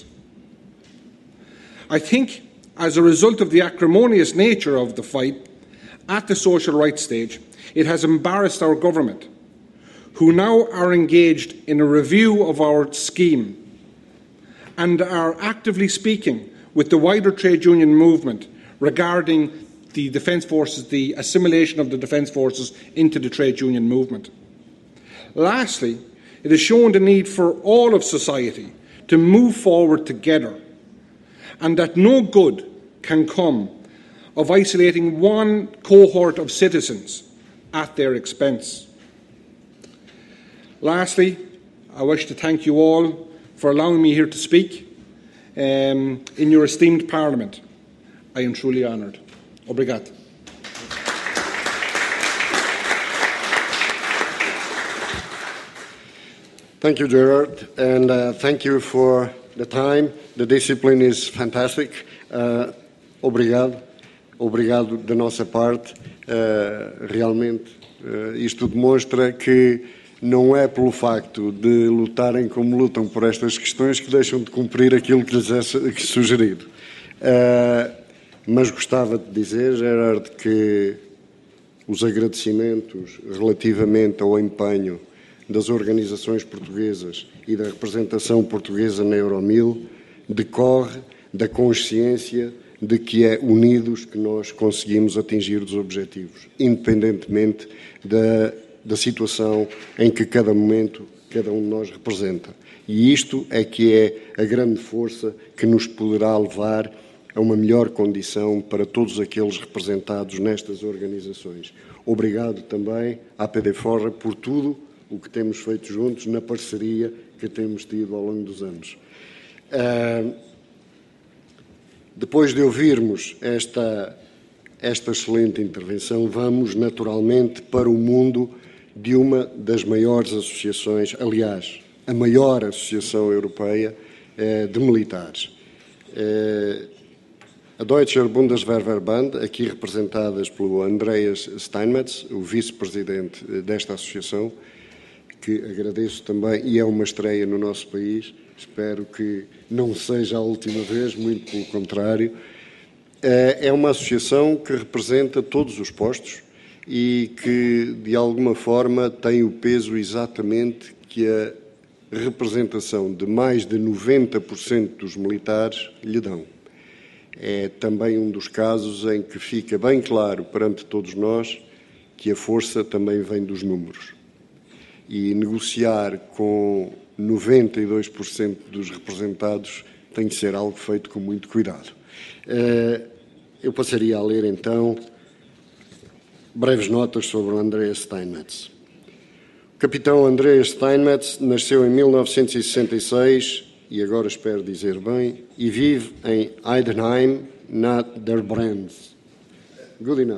I think, as a result of the acrimonious nature of the fight at the social rights stage, it has embarrassed our government, who now are engaged in a review of our scheme and are actively speaking with the wider trade union movement regarding the Defence Forces, the assimilation of the Defence Forces into the trade union movement. Lastly, it has shown the need for all of society to move forward together, and that no good can come of isolating one cohort of citizens at their expense. Lastly, I wish to thank you all for allowing me here to speak in your esteemed Parliament. I am truly honoured. Obrigado. Thank you, Gerard, and thank you for the time. The discipline is fantastic. Obrigado. Obrigado da nossa parte. Realmente, isto demonstra que não é pelo facto de lutarem como lutam por estas questões que deixam de cumprir aquilo que lhes é sugerido. Mas gostava de dizer, Gerard, que os agradecimentos relativamente ao empenho das organizações portuguesas e da representação portuguesa na Euromil decorre da consciência de que é unidos que nós conseguimos atingir os objetivos, independentemente da situação em que cada momento cada um de nós representa. E isto é que é a grande força que nos poderá levar a uma melhor condição para todos aqueles representados nestas organizações. Obrigado também à PD Forum por tudo o que temos feito juntos na parceria que temos tido ao longo dos anos. Depois de ouvirmos esta excelente intervenção, vamos naturalmente para o mundo de uma das maiores associações, aliás, a maior associação europeia de militares. A Deutscher Bundeswehrverband, aqui representadas pelo Andreas Steinmetz, o vice-presidente desta associação, que agradeço também, e é uma estreia no nosso país, espero que não seja a última vez, muito pelo contrário. É uma associação que representa todos os postos e que, de alguma forma, tem o peso exatamente que a representação de mais de 90% dos militares lhe dão. É também um dos casos em que fica bem claro perante todos nós que a força também vem dos números. E negociar com 92% dos representados tem de ser algo feito com muito cuidado. Eu passaria a ler, então, breves notas sobre o Andreas Steinmetz. O capitão Andreas Steinmetz nasceu em 1966, e agora espero dizer bem, e vive em Heidenheim, na der Brenz. Good enough.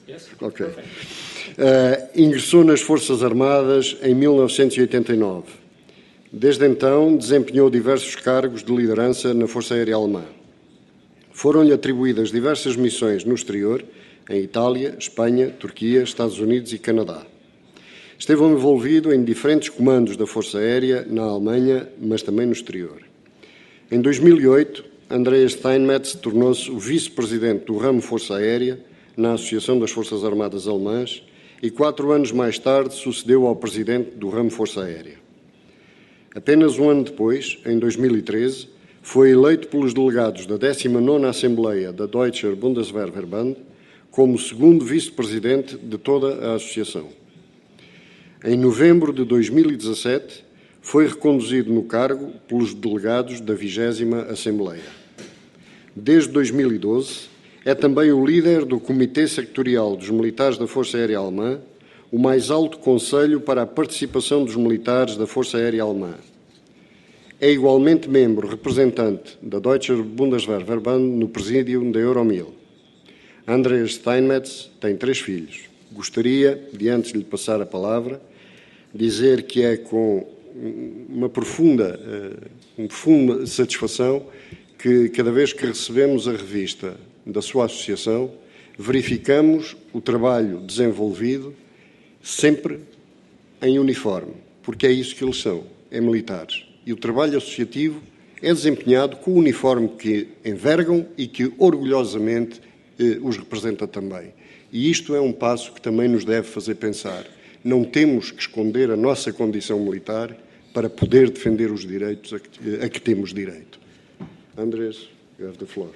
Yes. Ok. Ingressou nas Forças Armadas em 1989. Desde então, desempenhou diversos cargos de liderança na Força Aérea Alemã. Foram-lhe atribuídas diversas missões no exterior, em Itália, Espanha, Turquia, Estados Unidos e Canadá. Esteve envolvido em diferentes comandos da Força Aérea na Alemanha, mas também no exterior. Em 2008, Andreas Steinmetz tornou-se o vice-presidente do ramo Força Aérea na Associação das Forças Armadas Alemãs e 4 anos mais tarde sucedeu ao presidente do ramo Força Aérea. Apenas um ano depois, em 2013, foi eleito pelos delegados da 19ª Assembleia da Deutscher Bundeswehrverband como segundo vice-presidente de toda a associação. Em novembro de 2017, foi reconduzido no cargo pelos delegados da 20ª Assembleia. Desde 2012, é também o líder do Comitê Sectorial dos Militares da Força Aérea Alemã, o mais alto conselho para a participação dos militares da Força Aérea Alemã. É igualmente membro representante da Deutscher Bundeswehrverband no presídio da Euromil. Andreas Steinmetz tem 3 filhos. Gostaria, de antes de lhe passar a palavra, dizer que é com uma profunda satisfação que cada vez que recebemos a revista da sua associação, verificamos o trabalho desenvolvido sempre em uniforme, porque é isso que eles são, é militares. E o trabalho associativo é desempenhado com o uniforme que envergam e que orgulhosamente os representa também. E isto é um passo que também nos deve fazer pensar. Não temos que esconder a nossa condição militar para poder defender os direitos a que temos direito. Andrés, you have the floor.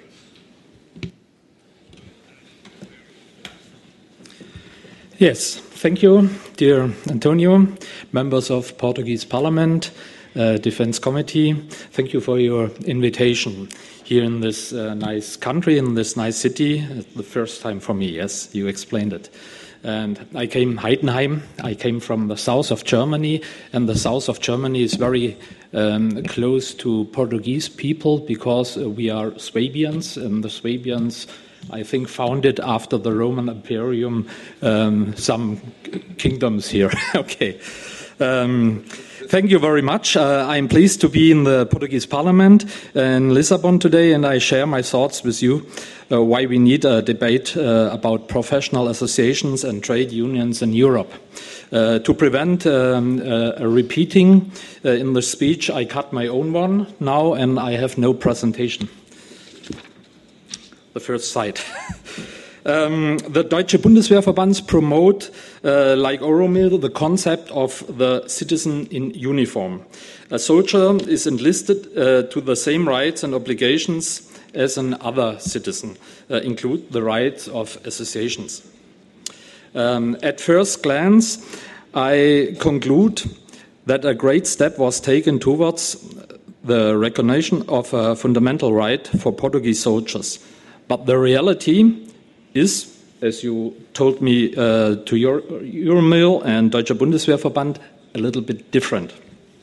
Yes, thank you, dear Antonio, members of Portuguese Parliament, Defense Committee. Thank you for your invitation here in this nice country, in this nice city. It's the first time for me, yes, you explained it. And I came Heidenheim. I came from the south of Germany, and the south of Germany is very close to Portuguese people because we are Swabians, and the Swabians, I think, founded after the Roman Imperium some kingdoms here. Okay. Thank you very much. I'm pleased to be in the Portuguese Parliament in Lisbon today, and I share my thoughts with you why we need a debate about professional associations and trade unions in Europe. To prevent a repeating in the speech, I cut my own one now, and I have no presentation. The first slide. The Deutsche Bundeswehrverband promote, like Euromil, the concept of the citizen in uniform. A soldier is enlisted to the same rights and obligations as another citizen, include the rights of associations. At first glance, I conclude that a great step was taken towards the recognition of a fundamental right for Portuguese soldiers. But the reality is, as you told me to Euromil and Deutsche Bundeswehrverband, a little bit different.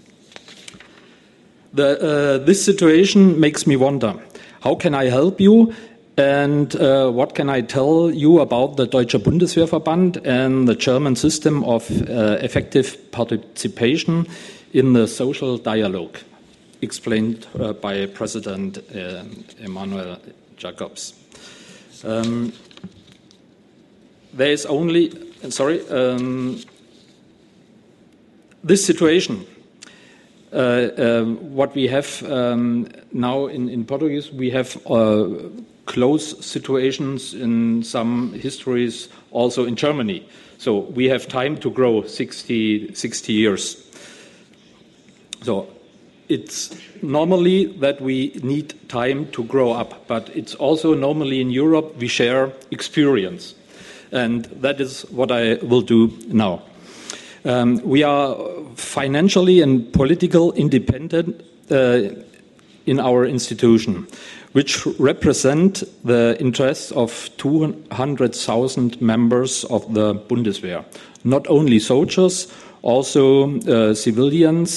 This situation makes me wonder, how can I help you, and what can I tell you about the Deutsche Bundeswehrverband and the German system of effective participation in the social dialogue, explained by President Emmanuel Jacobs. There is only, this situation, what we have now in Portuguese, we have close situations in some histories also in Germany. So we have time to grow 60 years. So it's normally that we need time to grow up, but it's also normally in Europe we share experience. And that is what I will do now. We are financially and politically independent in our institution, which represent the interests of 200,000 members of the Bundeswehr. Not only soldiers, also civilians,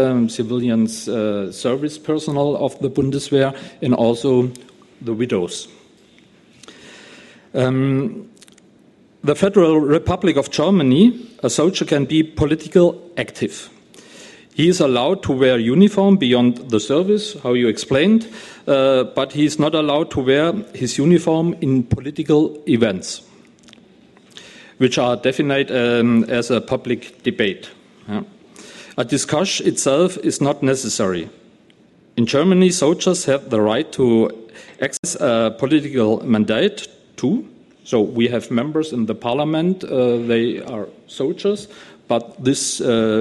service personnel of the Bundeswehr, and also the widows. the Federal Republic of Germany, a soldier can be politically active. He is allowed to wear uniform beyond the service, how you explained, but he is not allowed to wear his uniform in political events, which are defined as a public debate. Yeah. A discussion itself is not necessary. In Germany, soldiers have the right to access a political mandate too. So we have members in the parliament, they are soldiers, but this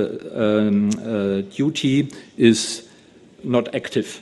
duty is not active.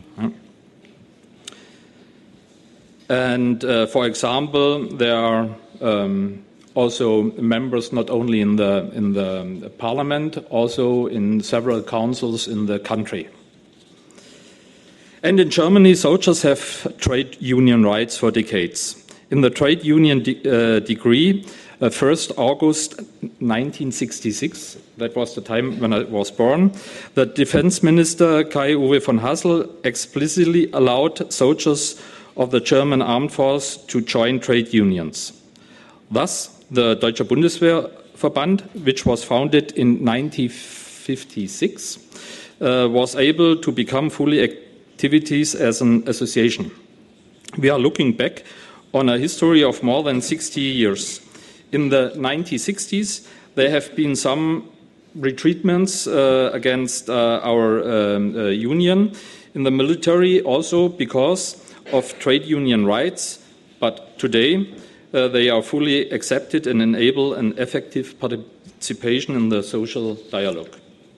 And for example, there are also members not only in the parliament, also in several councils in the country. And in Germany, soldiers have trade union rights for decades. In the trade union decree, 1st August 1966, that was the time when I was born, the defense minister Kai-Uwe von Hassel explicitly allowed soldiers of the German armed force to join trade unions. Thus, the Deutscher Bundeswehrverband, which was founded in 1956, was able to become fully activities as an association. We are looking back on a history of more than 60 years. In the 1960s, there have been some retreatments against our union. In the military also because of trade union rights, but today they are fully accepted and enable an effective participation in the social dialogue.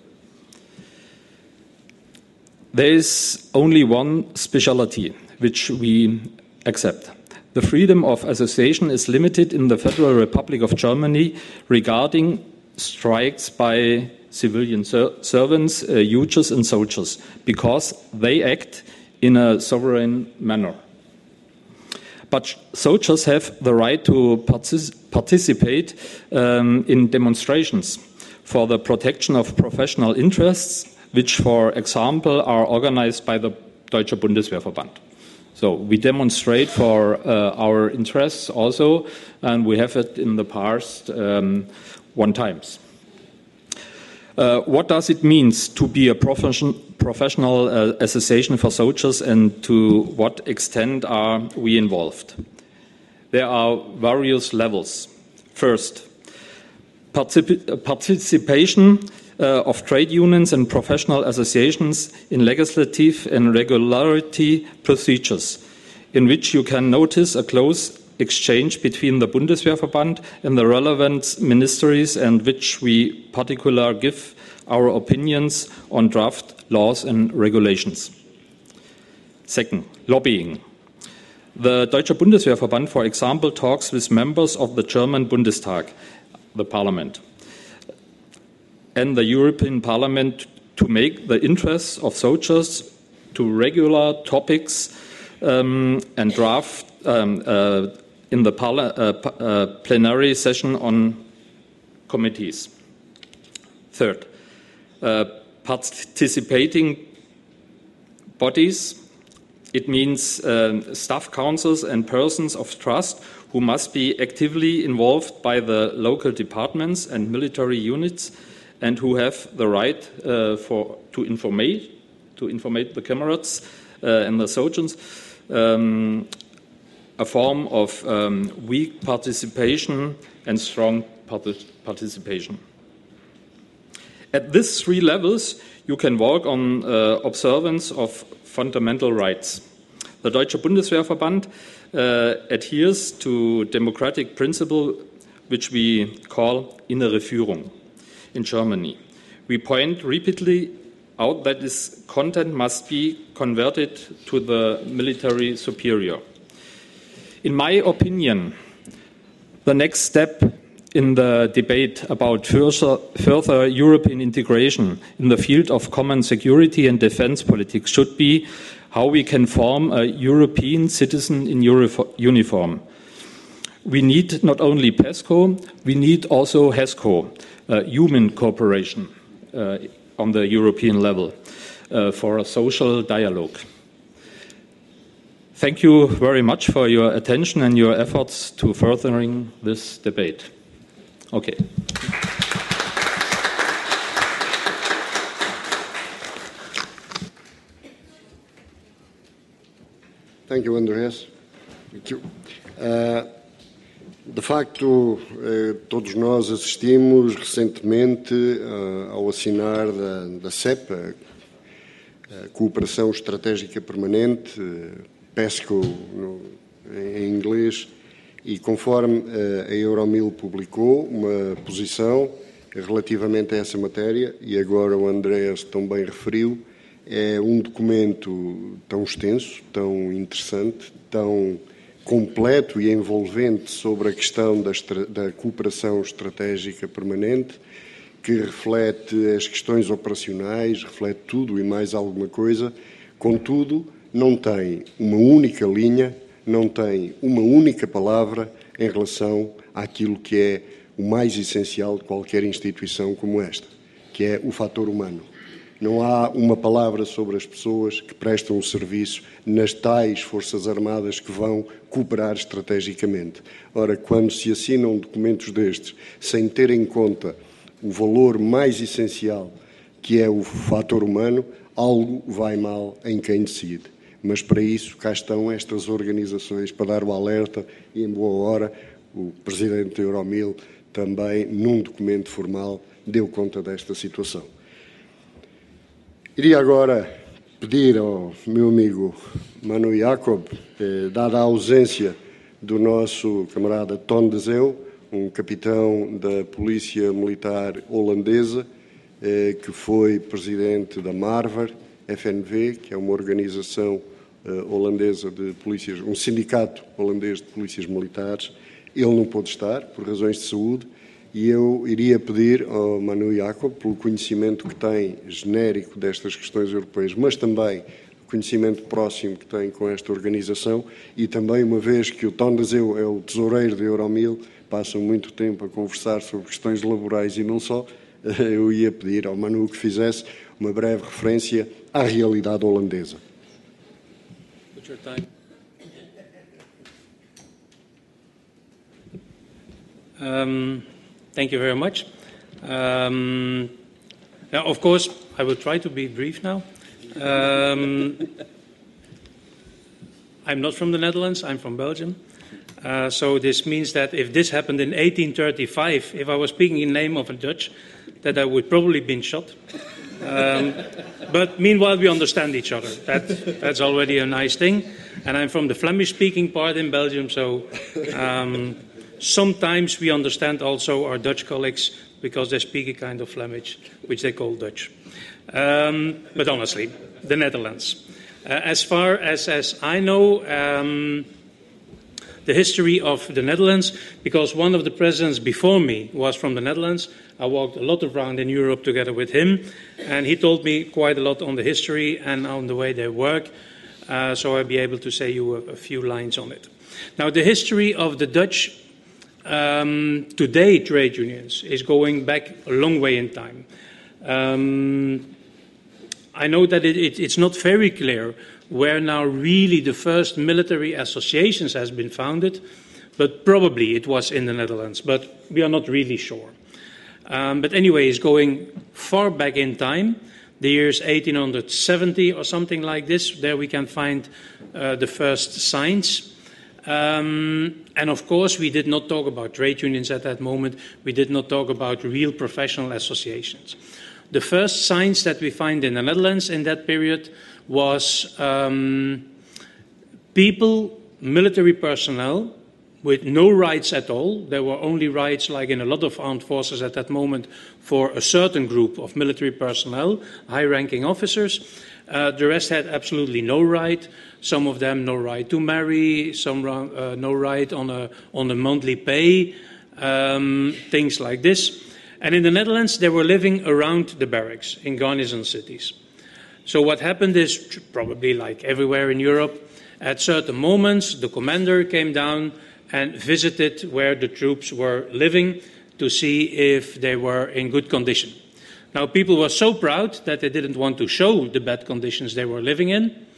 There is only one specialty which we accept. The freedom of association is limited in the Federal Republic of Germany regarding strikes by civilian servants, users and soldiers, because they act in a sovereign manner. But soldiers have the right to participate in demonstrations for the protection of professional interests, which, for example, are organized by the Deutscher Bundeswehrverband. So we demonstrate for our interests also, and we have it in the past one times. What does it mean to be a professional association for soldiers, and to what extent are we involved? There are various levels. First, participation of trade unions and professional associations in legislative and regulatory procedures, in which you can notice a close exchange between the Bundeswehrverband and the relevant ministries, and which we particularly give our opinions on draft laws and regulations. Second, lobbying. The Deutscher Bundeswehrverband, for example, talks with members of the German Bundestag, the parliament, and the European Parliament to make the interests of soldiers to regular topics and draft in the plenary session on committees. Third, participating bodies. It means staff councils and persons of trust who must be actively involved by the local departments and military units, and who have the right to informate the comrades and the soldiers. A form of weak participation and strong participation. At these three levels, you can work on observance of fundamental rights. The Deutscher Bundeswehrverband adheres to democratic principle, which we call innere Führung in Germany. We point repeatedly out that this content must be converted to the military superior. In my opinion, the next step in the debate about further European integration in the field of common security and defense politics should be how we can form a European citizen in uniform. We need not only PESCO, we need also HESCO, human cooperation on the European level for a social dialogue. thank you very much for your attention and your efforts to furthering this debate. Okay. Thank you, Andreas. Thank you. De facto, todos nós assistimos recentemente ao assinar da CEPA, a Cooperação Estratégica Permanente, PESCO em inglês, e conforme a Euromil publicou uma posição relativamente a essa matéria, e agora o Andreas também referiu, é um documento tão extenso, tão interessante, tão completo e envolvente sobre a questão da cooperação estratégica permanente, que reflete as questões operacionais, reflete tudo e mais alguma coisa. Contudo, não tem uma única linha, não tem uma única palavra em relação àquilo que é o mais essencial de qualquer instituição como esta, que é o fator humano. Não há uma palavra sobre as pessoas que prestam o serviço nas tais Forças Armadas que vão cooperar estrategicamente. Ora, quando se assinam documentos destes, sem ter em conta o valor mais essencial, que é o fator humano, algo vai mal em quem decide. Mas para isso, cá estão estas organizações para dar o alerta e, em boa hora, o Presidente da Euromil também, num documento formal, deu conta desta situação. Iria agora pedir ao meu amigo Manu Jacob, dada a ausência do nosso camarada Ton de Zeeuw, um capitão da Polícia Militar holandesa, que foi presidente da Marver, FNV, que é uma organização holandesa de polícias, um sindicato holandês de polícias militares. Ele não pôde estar, por razões de saúde, e eu iria pedir ao Manu Jacob, pelo conhecimento que tem genérico destas questões europeias, mas também o conhecimento próximo que tem com esta organização, e também, uma vez que o Ton de Zeeuw é o tesoureiro da Euromil, passam muito tempo a conversar sobre questões laborais e não só, eu ia pedir ao Manu que fizesse uma breve referência à realidade holandesa. What's your time? Thank you very much. Now, of course, I will try to be brief now. I'm not from the Netherlands, I'm from Belgium. So this means that if this happened in 1835, if I was speaking in name of a Dutch, that I would probably been shot. But meanwhile, we understand each other. That's already a nice thing. And I'm from the Flemish-speaking part in Belgium, so sometimes we understand also our Dutch colleagues because they speak a kind of Flemish, which they call Dutch. But honestly, the Netherlands. As far as I know, the history of the Netherlands, because one of the presidents before me was from the Netherlands. I walked a lot around in Europe together with him, and he told me quite a lot on the history and on the way they work, so I'll be able to say you a few lines on it. Now, the history of the Dutch today trade unions is going back a long way in time. I know that it's not very clear where now really the first military associations has been founded, but probably it was in the Netherlands, but we are not really sure. But anyway, it's going far back in time, the years 1870 or something like this. There we can find the first signs. And of course, we did not talk about trade unions at that moment. We did not talk about real professional associations. The first signs that we find in the Netherlands in that period was people, military personnel, with no rights at all. There were only rights, like in a lot of armed forces at that moment, for a certain group of military personnel, high-ranking officers. The rest had absolutely no right. Some of them no right to marry, some no right on a monthly pay, things like this. And in the Netherlands, they were living around the barracks in garrison cities. So what happened is, probably like everywhere in Europe, at certain moments, the commander came down and visited where the troops were living to see if they were in good condition. Now, people were so proud that they didn't want to show the bad conditions they were living in.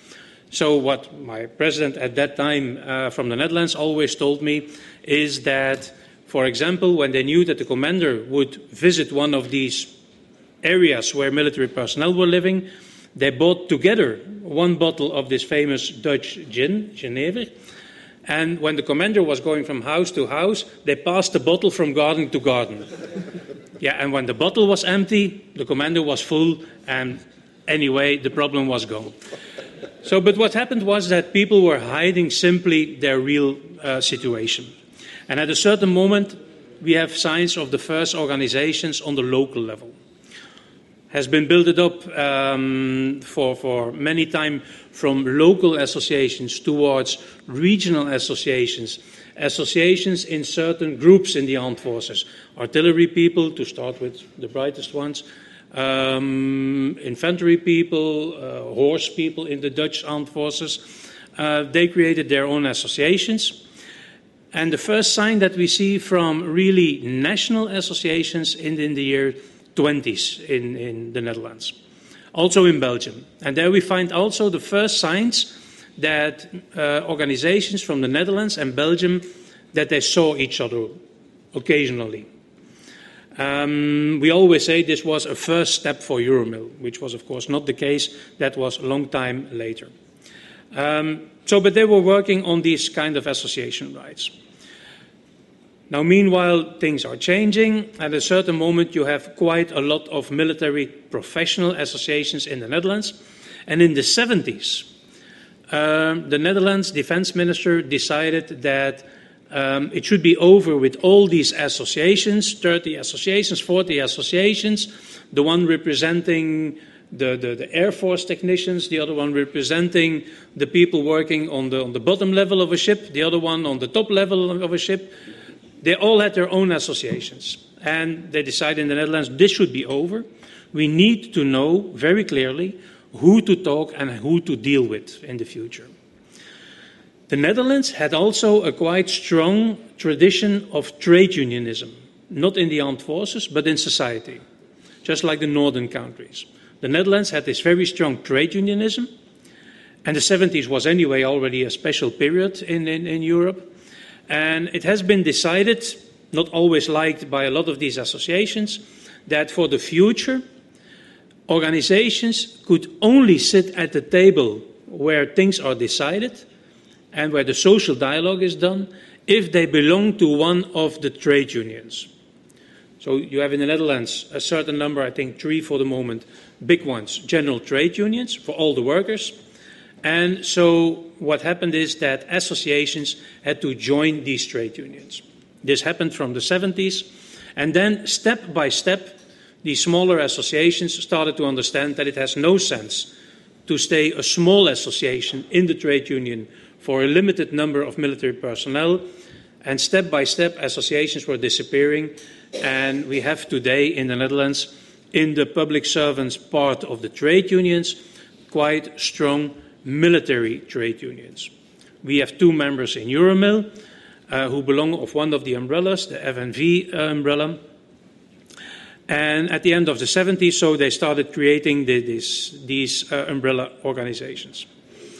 So what my president at that time from the Netherlands always told me is that, for example, when they knew that the commander would visit one of these areas where military personnel were living, they bought together one bottle of this famous Dutch gin, Genever, and when the commander was going from house to house, they passed the bottle from garden to garden. Yeah, and when the bottle was empty, the commander was full, and anyway, the problem was gone. So, but what happened was that people were hiding simply their real situation. And at a certain moment, we have signs of the first organizations on the local level. Has been built up for many time from local associations towards regional associations, associations in certain groups in the armed forces, artillery people, to start with the brightest ones, infantry people, horse people in the Dutch armed forces. They created their own associations. And the first sign that we see from really national associations in the year 20s in the Netherlands, also in Belgium. And there we find also the first signs that organizations from the Netherlands and Belgium, that they saw each other occasionally. We always say this was a first step for Euromil, which was of course not the case. That was a long time later. But they were working on these kind of association rights. Now, meanwhile, things are changing. At a certain moment, you have quite a lot of military professional associations in the Netherlands. And in the 70s, the Netherlands defense minister decided that it should be over with all these associations, 30 associations, 40 associations, the one representing the Air Force technicians, the other one representing the people working on the bottom level of a ship, the other one on the top level of a ship. They all had their own associations, and they decided in the Netherlands this should be over. We need to know very clearly who to talk and who to deal with in the future. The Netherlands had also a quite strong tradition of trade unionism, not in the armed forces, but in society, just like the northern countries. The Netherlands had this very strong trade unionism, and the 70s was anyway already a special period in Europe. And it has been decided, not always liked by a lot of these associations, that for the future, organizations could only sit at the table where things are decided and where the social dialogue is done if they belong to one of the trade unions. So you have in the Netherlands a certain number, I think 3 for the moment, big ones, general trade unions for all the workers. And so what happened is that associations had to join these trade unions. This happened from the 70s. And then step by step, these smaller associations started to understand that it has no sense to stay a small association in the trade union for a limited number of military personnel. And step by step, associations were disappearing. And we have today in the Netherlands, in the public servants part of the trade unions, quite strong military trade unions. We have 2 members in Euromil who belong of one of the umbrellas, the FNV umbrella. And at the end of the 70s, so they started creating these umbrella organizations.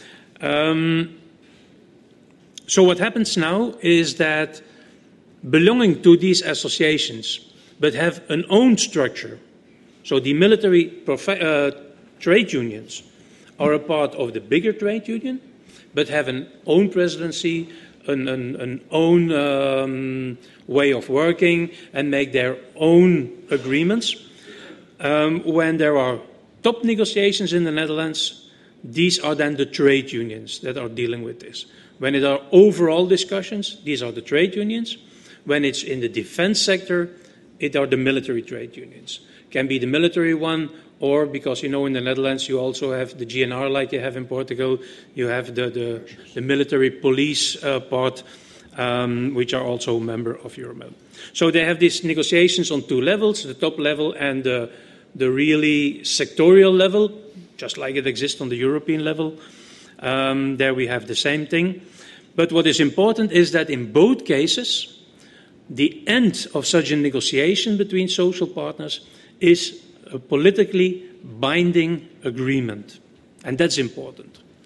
So what happens now is that belonging to these associations, but have an own structure, so the military trade unions are a part of the bigger trade union, but have an own presidency, an own way of working, and make their own agreements. When there are top negotiations in the Netherlands, these are then the trade unions that are dealing with this. When there are overall discussions, these are the trade unions. When it's in the defense sector, it are the military trade unions. Can be the military one, or because, you know, in the Netherlands you also have the GNR like you have in Portugal, you have the military police part, which are also a member of Euromil. So they have these negotiations on 2 levels, the top level and the really sectorial level, just like it exists on the European level. There we have the same thing. But what is important is that in both cases, the end of such a negotiation between social partners is a politically binding agreement. And that's important.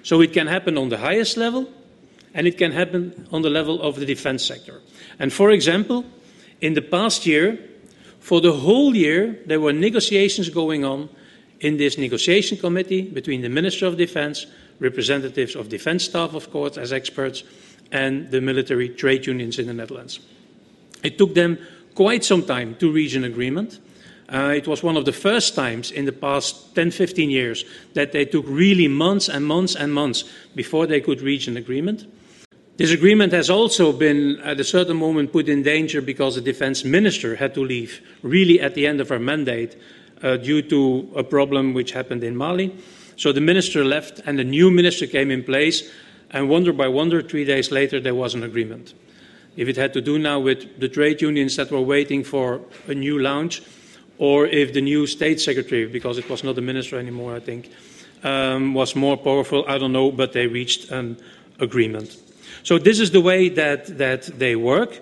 So it can happen on the highest level, and it can happen on the level of the defense sector. And for example, in the past year, for the whole year, there were negotiations going on in this negotiation committee between the Minister of Defense, representatives of defense staff, of course, as experts, and the military trade unions in the Netherlands. It took them quite some time to reach an agreement. It was one of the first times in the past 10, 15 years that they took really months and months and months before they could reach an agreement. This agreement has also been, at a certain moment, put in danger because the defense minister had to leave really at the end of her mandate due to a problem which happened in Mali. So the minister left and the new minister came in place, and wonder by wonder, 3 days later, there was an agreement. If it had to do now with the trade unions that were waiting for a new launch, or if the new state secretary, because it was not the minister anymore, I think, was more powerful, I don't know, but they reached an agreement. So this is the way that they work.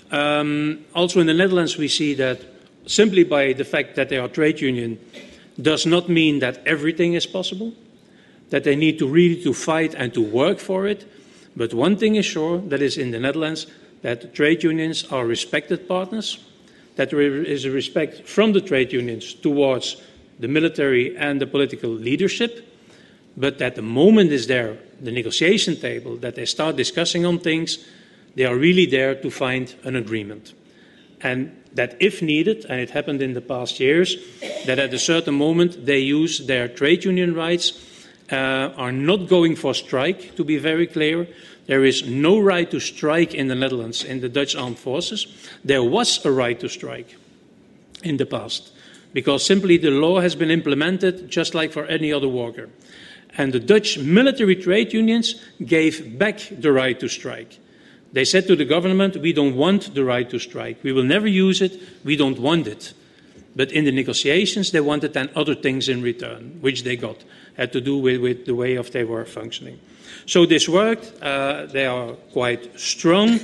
Also in the Netherlands, we see that simply by the fact that they are a trade union does not mean that everything is possible, that they need to really to fight and to work for it. But one thing is sure, that is in the Netherlands, that trade unions are respected partners, that there is a respect from the trade unions towards the military and the political leadership, but that the moment is there, the negotiation table, that they start discussing on things, they are really there to find an agreement. And that if needed, and it happened in the past years, that at a certain moment they use their trade union rights, are not going for strike, to be very clear. There is no right to strike in the Netherlands in the Dutch armed forces. There was a right to strike in the past, because simply the law has been implemented just like for any other worker. And the Dutch military trade unions gave back the right to strike. They said to the government, we don't want the right to strike. We will never use it. We don't want it. But in the negotiations, they wanted then other things in return, which they got. Had to do with the way of they were functioning. So this worked. They are quite strong.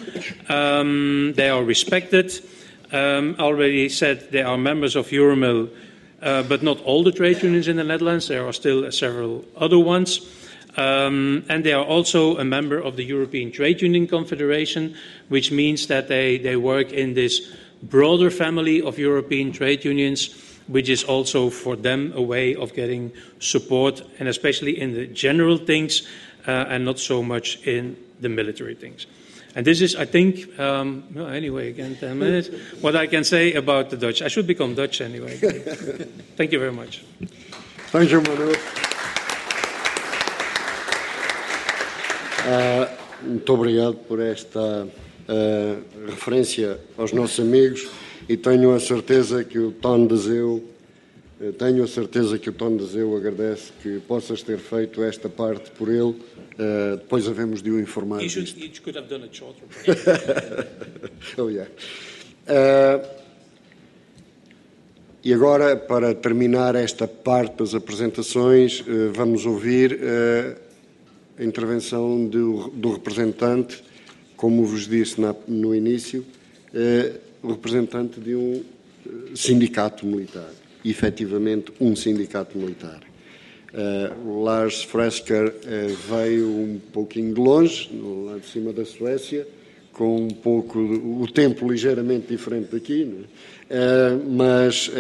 They are respected. Already said they are members of Euromil, but not all the trade unions in the Netherlands. There are still several other ones. And they are also a member of the European Trade Union Confederation, which means that they work in this broader family of European trade unions, which is also for them a way of getting support, and especially in the general things and not so much in the military things. And this is, I think, anyway, again, 10 minutes, what I can say about the Dutch. I should become Dutch anyway. Thank you very much. Thank you, Manu. Muito obrigado por esta referência aos nossos amigos, e tenho a certeza que o Tom Dezeu agradece que possas ter feito esta parte por ele. Depois havemos de o informar disto. Each could have done it shorter. Oh, yeah. E agora, para terminar esta parte das apresentações, vamos ouvir a intervenção do representante, como vos disse no início, o representante de um sindicato militar, efetivamente um sindicato militar. Lars Fresker veio um pouquinho de longe, lá de cima da Suécia, com um pouco o tempo ligeiramente diferente daqui, não é? Mas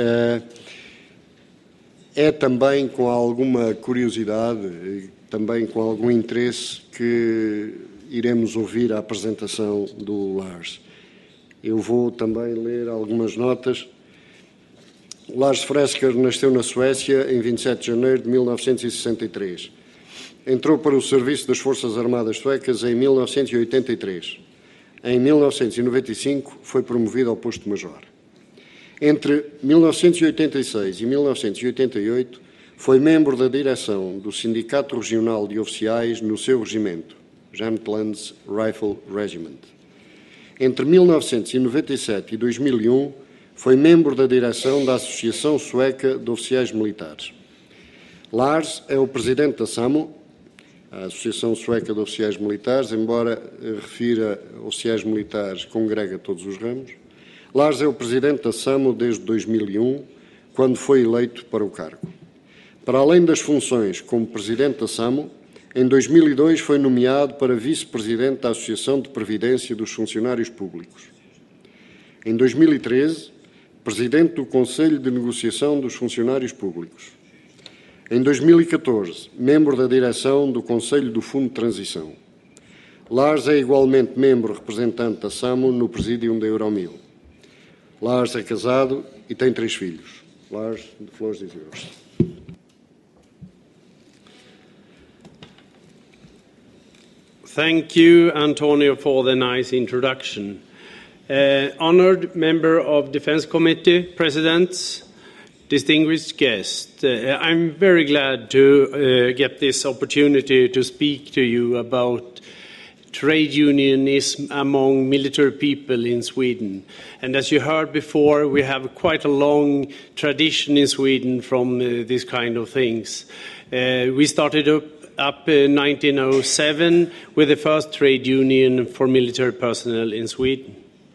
é também com alguma curiosidade, também com algum interesse, que iremos ouvir a apresentação do Lars. Eu vou também ler algumas notas. Lars Fresker nasceu na Suécia em 27 de janeiro de 1963. Entrou para o serviço das Forças Armadas Suecas em 1983. Em 1995 foi promovido ao posto de major. Entre 1986 e 1988 foi membro da direção do Sindicato Regional de Oficiais no seu regimento, Jämtlands Rifle Regiment. Entre 1997 e 2001 foi membro da direção da Associação Sueca de Oficiais Militares. Lars é o presidente da SAMO, a Associação Sueca de Oficiais Militares, embora refira oficiais militares, congrega todos os ramos. Lars é o presidente da SAMO desde 2001, quando foi eleito para o cargo. Para além das funções como presidente da SAMO, Em 2002 foi nomeado para vice-presidente da Associação de Previdência dos Funcionários Públicos. Em 2013, presidente do Conselho de Negociação dos Funcionários Públicos. Em 2014, membro da direção do Conselho do Fundo de Transição. Lars é igualmente membro representante da SAMU no Presídium da Euromil. Lars é casado e tem 3 filhos. Lars, the floor is yours. Thank you, Antonio, for the nice introduction. Honored member of Defense Committee, presidents, distinguished guests, I'm very glad to get this opportunity to speak to you about trade unionism among military people in Sweden. And as you heard before, we have quite a long tradition in Sweden from these kind of things. We started up in 1907 with the first trade union for military personnel in Sweden.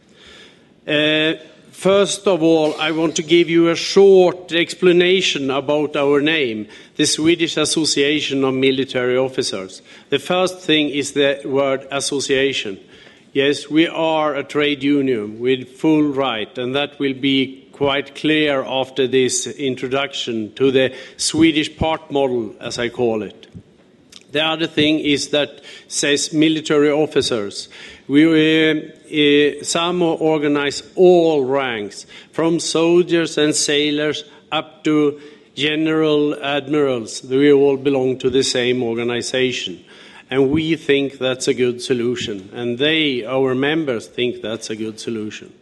First of all, I want to give you a short explanation about our name, the Swedish Association of Military Officers. The first thing is the word association. Yes, we are a trade union with full right, and that will be quite clear after this introduction to the Swedish part model, as I call it. The other thing is that says military officers. Some organize all ranks, from soldiers and sailors up to general admirals. We all belong to the same organization. And we think that's a good solution. And they, our members, think that's a good solution.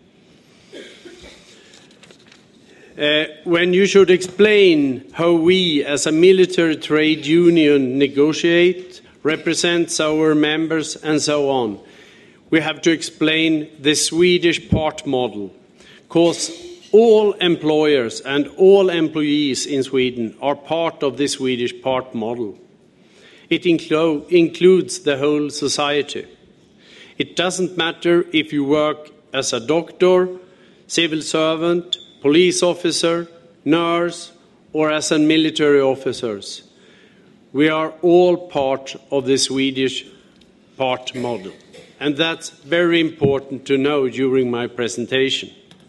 When you should explain how we, as a military trade union, negotiate, represents our members, and so on, we have to explain the Swedish part model, because all employers and all employees in Sweden are part of the Swedish part model. It includes the whole society. It doesn't matter if you work as a doctor, civil servant, police officer, nurse, or as a military officer. We are all part of the Swedish part model. And that's very important to know during my presentation.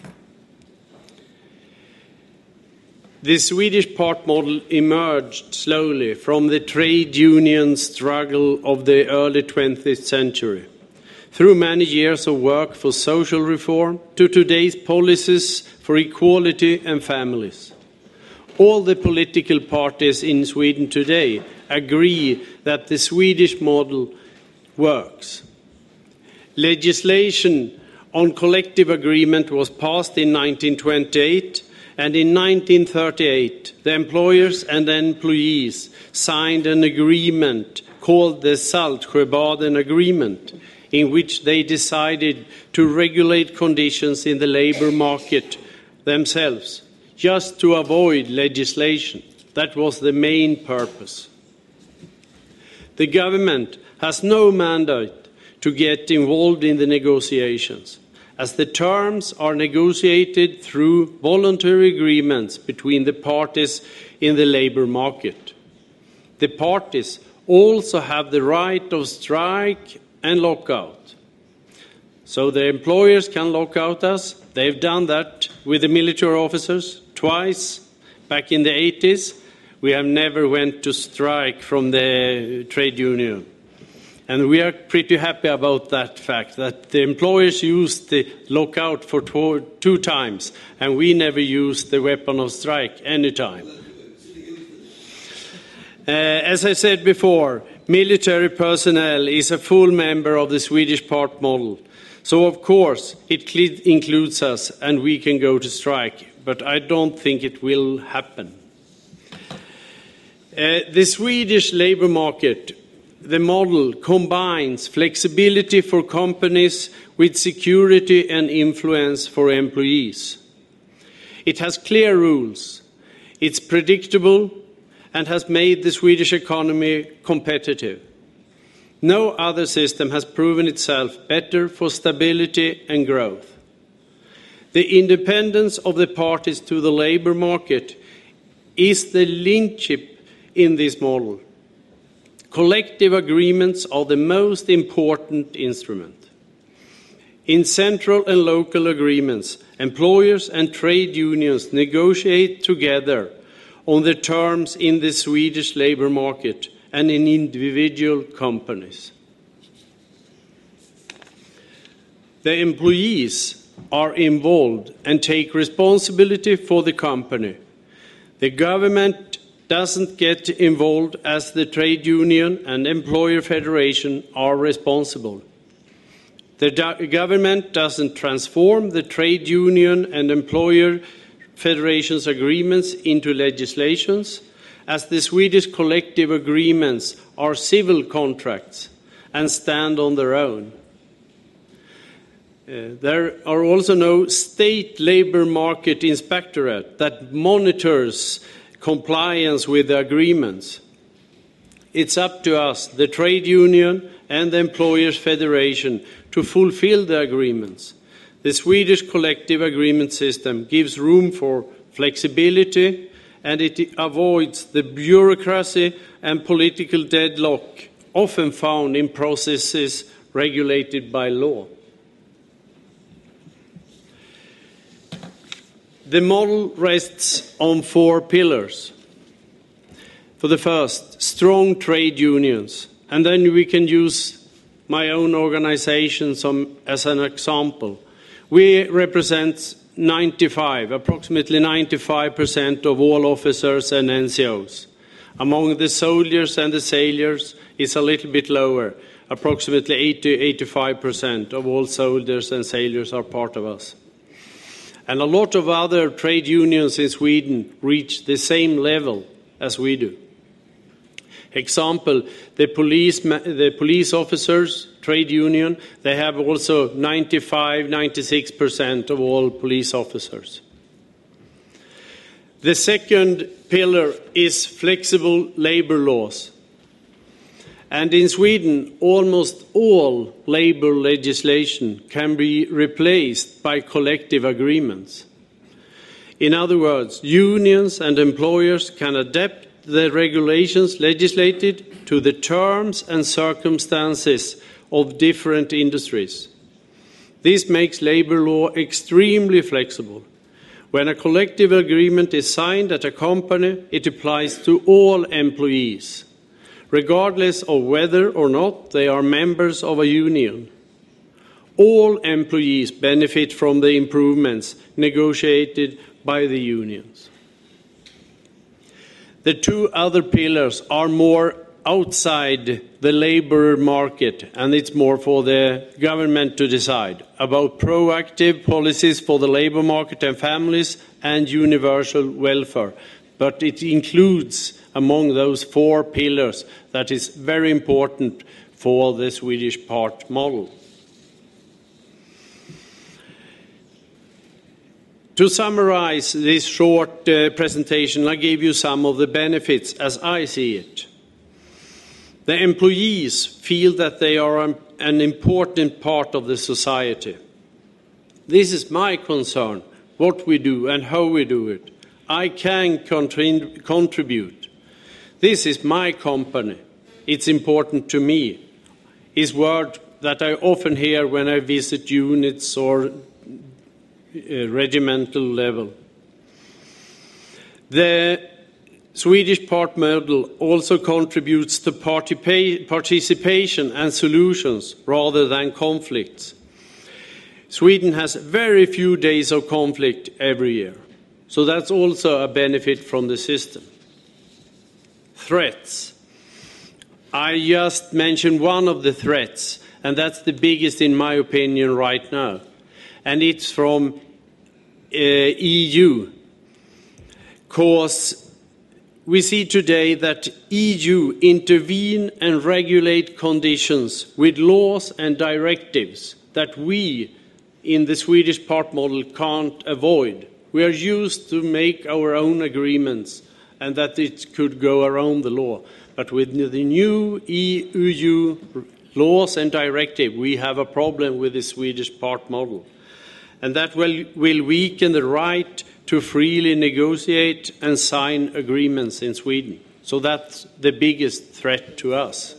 The Swedish part model emerged slowly from the trade union struggle of the early 20th century, through many years of work for social reform to today's policies for equality and families. All the political parties in Sweden today agree that the Swedish model works. Legislation on collective agreement was passed in 1928, and in 1938 the employers and the employees signed an agreement called the Saltsjöbaden Agreement, in which they decided to regulate conditions in the labour market themselves, just to avoid legislation. That was the main purpose. The government has no mandate to get involved in the negotiations, as the terms are negotiated through voluntary agreements between the parties in the labour market. The parties also have the right of strike and lockout. So the employers can lock out us. They've done that with the military officers twice back in the 80s. We have never went to strike from the trade union. And we are pretty happy about that fact, that the employers used the lockout for two times, and we never used the weapon of strike any time. As I said before, military personnel is a full member of the Swedish part model. So, of course, it includes us, and we can go to strike. But I don't think it will happen. The Swedish labour market, the model combines flexibility for companies with security and influence for employees. It has clear rules. It's predictable and has made the Swedish economy competitive. No other system has proven itself better for stability and growth. The independence of the parties to the labour market is the linchpin in this model. collective agreements are the most important instrument. In central and local agreements, employers and trade unions negotiate together on the terms in the Swedish labour market and in individual companies. The employees are involved and take responsibility for the company. The government doesn't get involved as the trade union and employer federation are responsible. The government doesn't transform the trade union and employer federations agreements into legislations, as the Swedish collective agreements are civil contracts and stand on their own. There are also no state labour market inspectorate that monitors compliance with the agreements. It's up to us, the trade union and the employers' federation, to fulfill the agreements. The Swedish collective agreement system gives room for flexibility, and it avoids the bureaucracy and political deadlock often found in processes regulated by law. The model rests on 4 pillars. For the first, strong trade unions, and then we can use my own organization as an example. We represent approximately 95% of all officers and NCOs. Among the soldiers and the sailors, it's a little bit lower. Approximately 80-85% of all soldiers and sailors are part of us. And a lot of other trade unions in Sweden reach the same level as we do. Example, the police officers trade union, they have also 95-96% of all police officers. The second pillar is flexible labour laws. And in Sweden, almost all labour legislation can be replaced by collective agreements. In other words, unions and employers can adapt the regulations legislated to the terms and circumstances of different industries. This makes labour law extremely flexible. When a collective agreement is signed at a company, it applies to all employees, regardless of whether or not they are members of a union. All employees benefit from the improvements negotiated by the unions. The 2 other pillars are more outside the labour market, and it's more for the government to decide about proactive policies for the labour market and families and universal welfare. But it includes among those 4 pillars that is very important for the Swedish part model. To summarize this short presentation, I gave you some of the benefits as I see it. The employees feel that they are an important part of the society. This is my concern, what we do and how we do it. I can contribute. This is my company. It's important to me. It's a word that I often hear when I visit units or regimental level. The Swedish part model also contributes to participation and solutions rather than conflicts. Sweden has very few days of conflict every year, so that's also a benefit from the system. Threats. I just mentioned one of the threats, and that's the biggest in my opinion right now. And it's from EU, because we see today that EU intervene and regulate conditions with laws and directives that we in the Swedish part model can't avoid. We are used to make our own agreements and that it could go around the law. But with the new EU laws and directive, we have a problem with the Swedish part model. And that will weaken the right to freely negotiate and sign agreements in Sweden. So that's the biggest threat to us.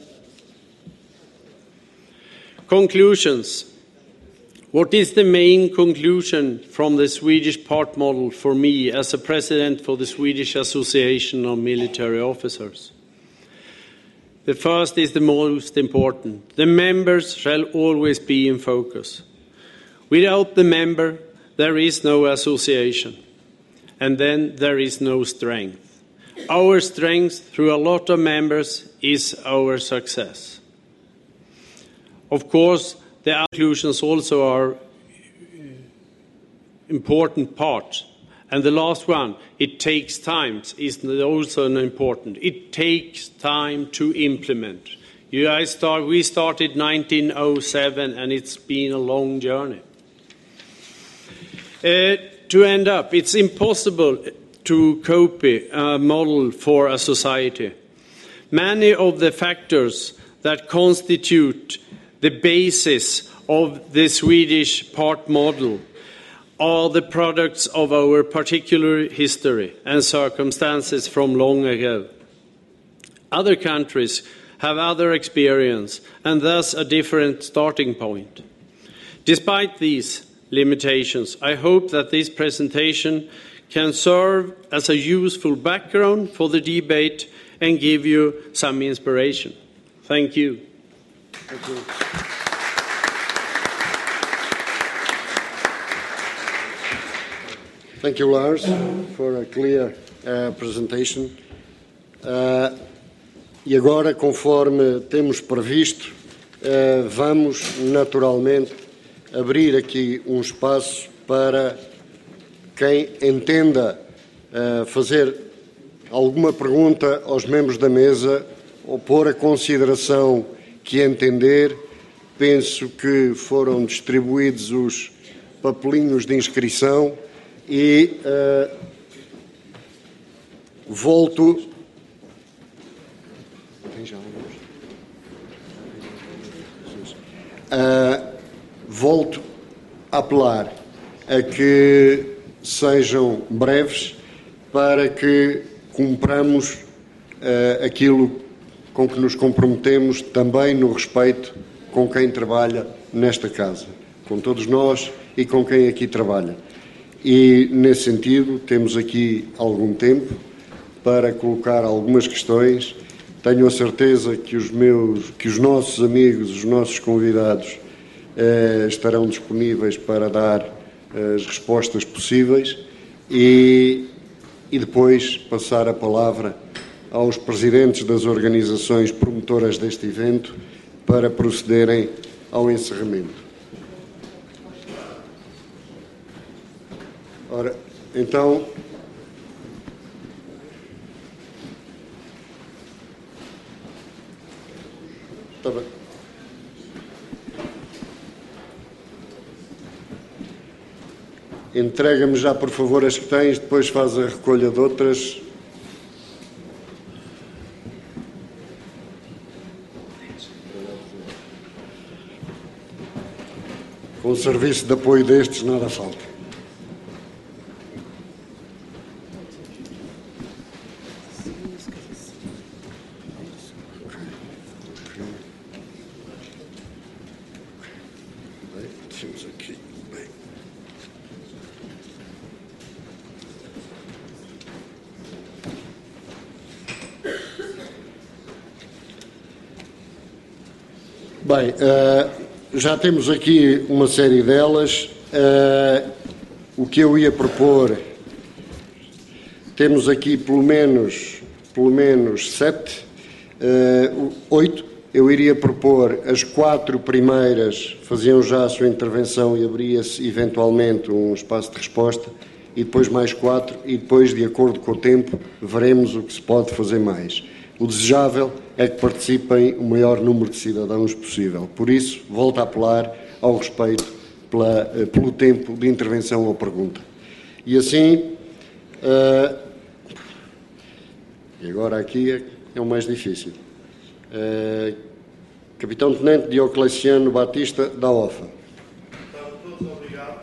Conclusions. What is the main conclusion from the Swedish part model for me as a president for the Swedish Association of Military Officers? The first is the most important. The members shall always be in focus. Without the member, there is no association, and then there is no strength. Our strength through a lot of members is our success. Of course, the conclusions also are important part. And the last one, it takes time, is also an important. It takes time to implement. We started 1907, and it's been a long journey. To end up, it's impossible to copy a model for a society. Many of the factors that constitute the basis of the Swedish part model are the products of our particular history and circumstances from long ago. Other countries have other experience and thus a different starting point. Despite these limitations, I hope that this presentation can serve as a useful background for the debate and give you some inspiration. Thank you. Thank you. Thank you, Lars, for a clear presentation. E agora, conforme temos previsto, vamos naturalmente abrir aqui um espaço para quem entenda fazer alguma pergunta aos membros da mesa ou pôr a consideração que entender. Penso que foram distribuídos os papelinhos de inscrição e volto. Volto a apelar a que sejam breves para que cumpramos aquilo com que nos comprometemos também no respeito com quem trabalha nesta casa, com todos nós e com quem aqui trabalha. E, nesse sentido, temos aqui algum tempo para colocar algumas questões. Tenho a certeza que os nossos amigos, os nossos convidados, estarão disponíveis para dar as respostas possíveis e depois passar a palavra aos presidentes das organizações promotoras deste evento para procederem ao encerramento. Ora, então, está bem. Entrega-me já, por favor, as que tens, depois faz a recolha de outras. Com o serviço de apoio destes, nada falta. Bem, já temos aqui uma série delas. O que eu ia propor, temos aqui pelo menos 7, 8. Eu iria propor as 4 primeiras, faziam já a sua intervenção e abria-se eventualmente um espaço de resposta, e depois mais 4, e depois, de acordo com o tempo, veremos o que se pode fazer mais. O desejável é que participem o maior número de cidadãos possível. Por isso, volto a apelar ao respeito pelo tempo de intervenção ou pergunta. E assim, e agora aqui é o mais difícil. Capitão-Tenente Diocleciano Batista, da OFA. Todos obrigado.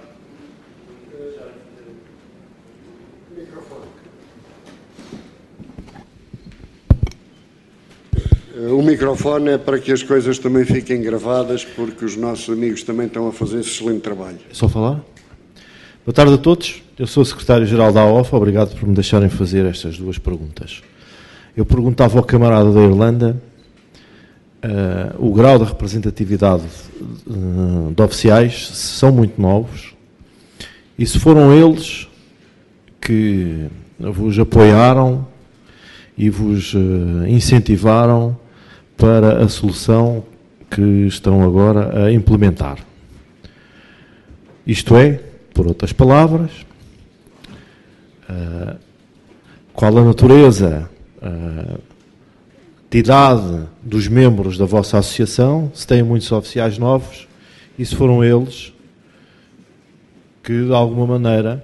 microfone é para que as coisas também fiquem gravadas, porque os nossos amigos também estão a fazer esse excelente trabalho. É só falar? Boa tarde a todos. Eu sou o secretário-geral da AOF. Obrigado por me deixarem fazer estas duas perguntas. Eu perguntava ao camarada da Irlanda o grau de representatividade de oficiais, se são muito novos, e se foram eles que vos apoiaram e vos incentivaram para a solução que estão agora a implementar. Isto é, por outras palavras, qual a natureza de idade dos membros da vossa associação, se têm muitos oficiais novos e se foram eles que, de alguma maneira,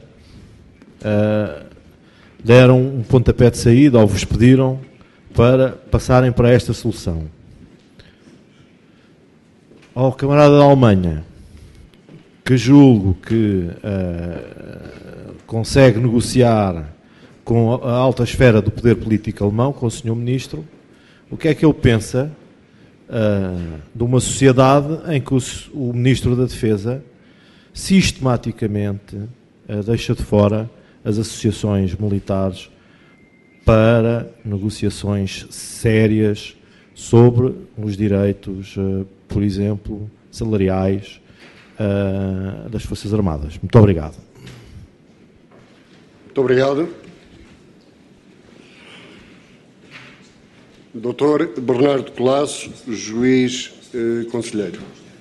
deram um pontapé de saída ou vos pediram para passarem para esta solução. Ao camarada da Alemanha, que julgo que consegue negociar com a alta esfera do poder político alemão, com o Sr. Ministro, o que é que ele pensa de uma sociedade em que o Ministro da Defesa sistematicamente deixa de fora as associações militares para negociações sérias sobre os direitos, por exemplo, salariais das Forças Armadas. Muito obrigado. Muito obrigado. Dr. Bernardo Colasso, juiz conselheiro.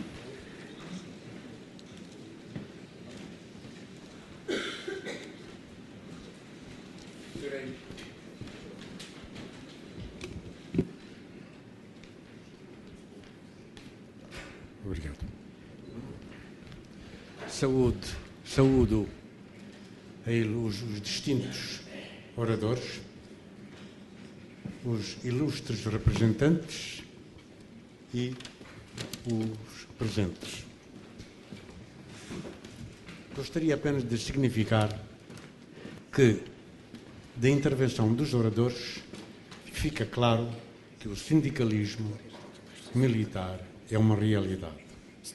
Obrigado. Saúdo os distintos oradores, os ilustres representantes e os presentes. Gostaria apenas de significar que, da intervenção dos oradores, fica claro que o sindicalismo militar é uma realidade.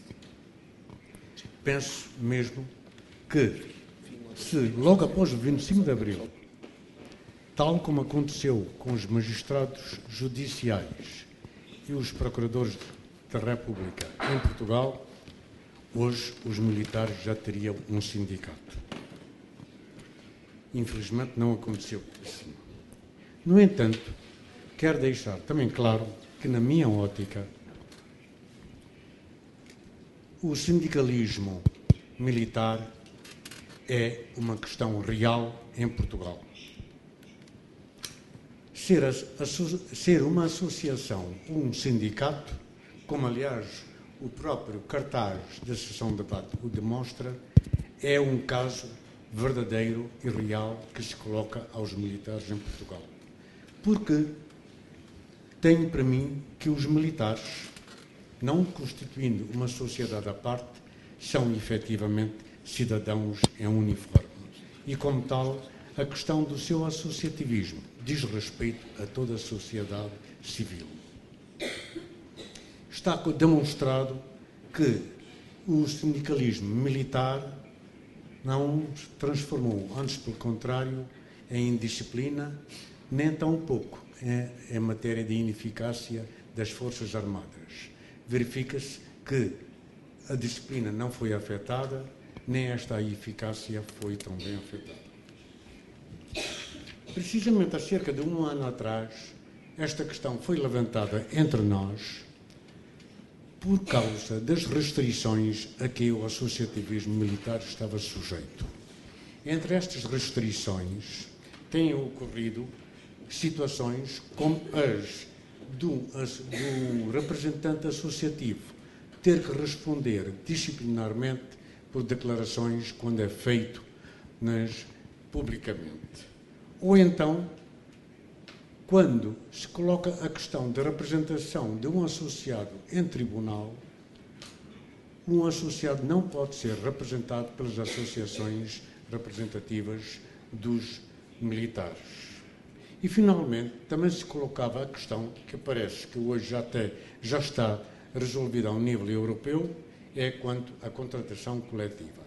Penso mesmo que, se logo após o 25 de Abril, tal como aconteceu com os magistrados judiciais e os procuradores da República em Portugal, hoje os militares já teriam um sindicato. Infelizmente não aconteceu assim. No entanto, quero deixar também claro que, na minha ótica, o sindicalismo militar é uma questão real em Portugal. Ser uma associação, um sindicato, como aliás o próprio cartaz da sessão de debate o demonstra, é um caso verdadeiro e real que se coloca aos militares em Portugal. Porque tenho para mim que os militares, não constituindo uma sociedade à parte, são efetivamente cidadãos em uniforme. E, como tal, a questão do seu associativismo diz respeito a toda a sociedade civil. Está demonstrado que o sindicalismo militar não se transformou, antes pelo contrário, em indisciplina, nem tão pouco em matéria de ineficácia das Forças Armadas. Verifica-se que a disciplina não foi afetada, nem esta eficácia foi também afetada. Precisamente há cerca de um ano atrás, esta questão foi levantada entre nós por causa das restrições a que o associativismo militar estava sujeito. Entre estas restrições têm ocorrido situações como as de um representante associativo ter que responder disciplinarmente por declarações quando é feito publicamente. Ou então, quando se coloca a questão da representação de um associado em tribunal, um associado não pode ser representado pelas associações representativas dos militares. E, finalmente, também se colocava a questão, que parece que hoje já está resolvida ao nível europeu, é quanto à contratação coletiva.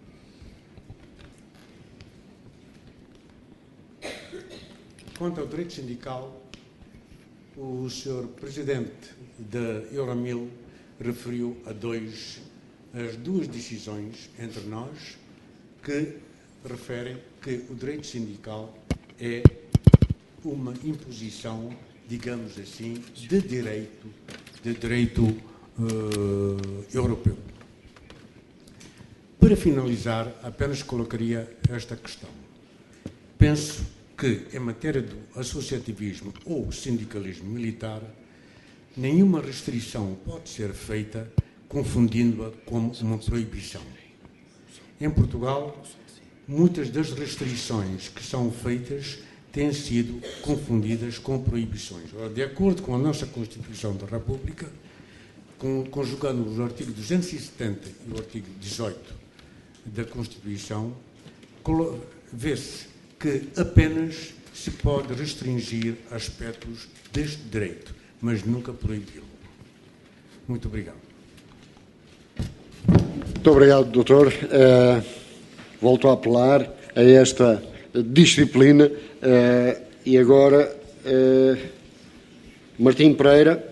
Quanto ao direito sindical, o Sr. Presidente da Euromil referiu as duas decisões entre nós que referem que o direito sindical é uma imposição, digamos assim, de direito europeu. Para finalizar, apenas colocaria esta questão. Penso que, em matéria do associativismo ou sindicalismo militar, nenhuma restrição pode ser feita confundindo-a como uma proibição. Em Portugal, muitas das restrições que são feitas têm sido confundidas com proibições. Ora, de acordo com a nossa Constituição da República, conjugando o artigo 270 e o artigo 18 da Constituição, vê-se que apenas se pode restringir aspectos deste direito, mas nunca proibi-lo. Muito obrigado. Muito obrigado, doutor. Volto a apelar a esta disciplina e agora Martim Pereira.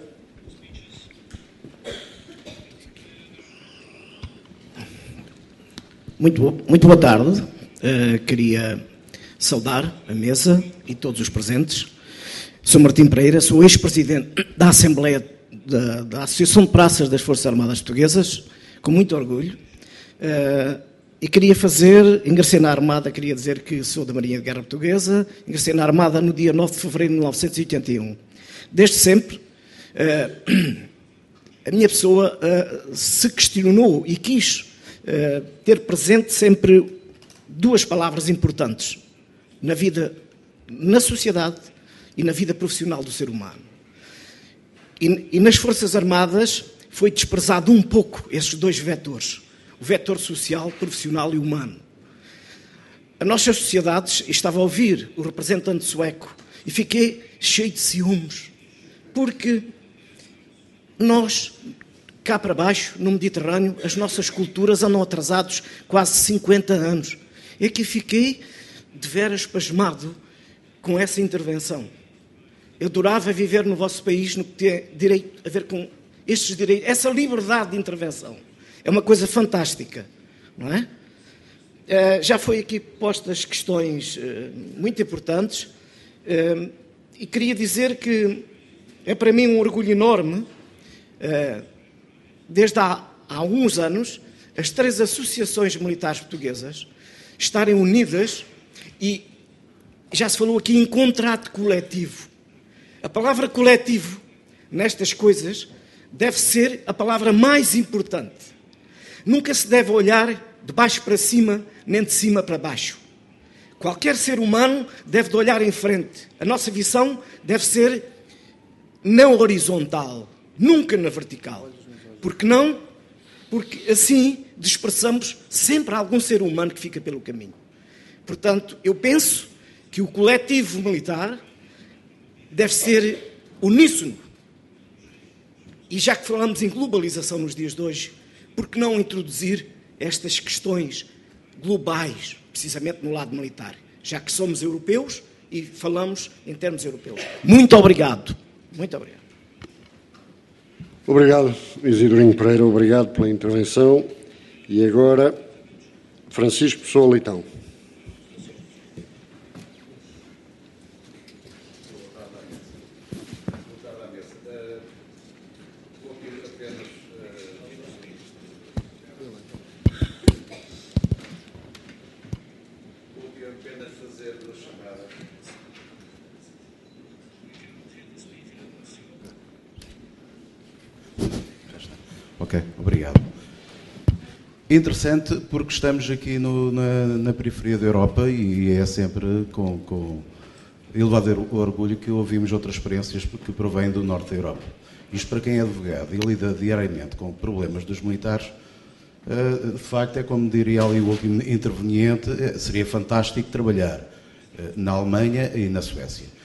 Muito boa tarde. Queria saudar a mesa e todos os presentes. Sou Martim Pereira, sou ex-presidente da Assembleia da Associação de Praças das Forças Armadas Portuguesas, com muito orgulho. E queria ingressei na Armada, queria dizer que sou da Marinha de Guerra Portuguesa, ingressei na Armada no dia 9 de fevereiro de 1981. Desde sempre, a minha pessoa se questionou e quis ter presente sempre duas palavras importantes na vida, na sociedade e na vida profissional do ser humano. E nas Forças Armadas foi desprezado um pouco esses dois vetores, o vetor social, profissional e humano. A nossa sociedade, estava a ouvir o representante sueco e fiquei cheio de ciúmes, porque nós, cá para baixo, no Mediterrâneo, as nossas culturas andam atrasados quase 50 anos. E aqui fiquei de veras pasmado com essa intervenção. Eu adorava viver no vosso país no que tem direito a ver com estes direitos, essa liberdade de intervenção. É uma coisa fantástica, não é? Já foi aqui postas questões muito importantes e queria dizer que é para mim um orgulho enorme, desde há uns anos, as 3 associações militares portuguesas estarem unidas e já se falou aqui em contrato coletivo. A palavra coletivo nestas coisas deve ser a palavra mais importante. Nunca se deve olhar de baixo para cima, nem de cima para baixo. Qualquer ser humano deve de olhar em frente. A nossa visão deve ser não horizontal, nunca na vertical. Porque não? Porque assim dispersamos sempre algum ser humano que fica pelo caminho. Portanto, eu penso que o coletivo militar deve ser uníssono. E já que falamos em globalização nos dias de hoje, por que não introduzir estas questões globais, precisamente no lado militar, já que somos europeus e falamos em termos europeus. Muito obrigado. Muito obrigado. Obrigado, Isidorinho Pereira, obrigado pela intervenção. E agora, Francisco Pessoa Leitão. Ok, obrigado. Interessante porque estamos aqui na periferia da Europa e é sempre com elevado orgulho que ouvimos outras experiências que provêm do norte da Europa. Isto para quem é advogado e lida diariamente com problemas dos militares, de facto é como diria ali o último interveniente, seria fantástico trabalhar na Alemanha e na Suécia.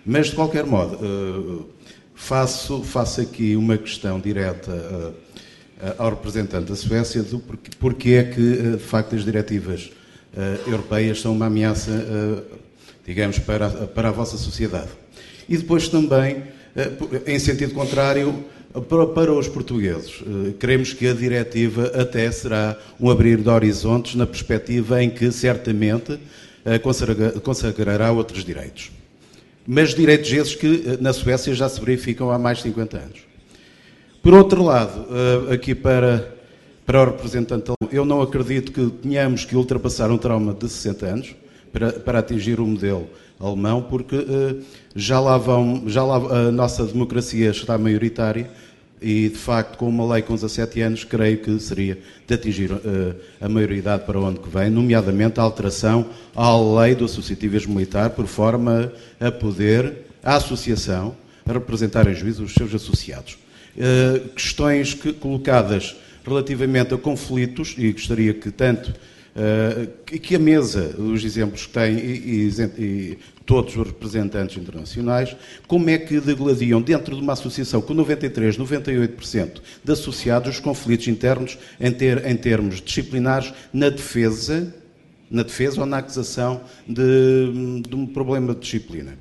Mas, de qualquer modo, faço aqui uma questão direta ao representante da Suécia do porque é que, de facto, as diretivas europeias são uma ameaça, digamos, para a vossa sociedade. E depois também, em sentido contrário, para os portugueses. Queremos que a diretiva até será um abrir de horizontes na perspectiva em que, certamente, consagrará outros direitos. Mas direitos esses que na Suécia já se verificam há mais de 50 anos. Por outro lado, aqui para o representante, eu não acredito que tenhamos que ultrapassar um trauma de 60 anos para atingir o modelo alemão, porque já lá a nossa democracia está maioritária e, de facto, com uma lei com 17 anos, creio que seria de atingir a maioridade para onde que vem, nomeadamente a alteração à lei do associativismo militar, por forma a poder a associação a representar em juízo os seus associados. Questões colocadas relativamente a conflitos, e gostaria que tanto que a mesa, os exemplos que tem e todos os representantes internacionais, como é que degladiam dentro de uma associação com 93%, 98% de associados os conflitos internos em termos disciplinares na defesa ou na acusação de um problema de disciplina.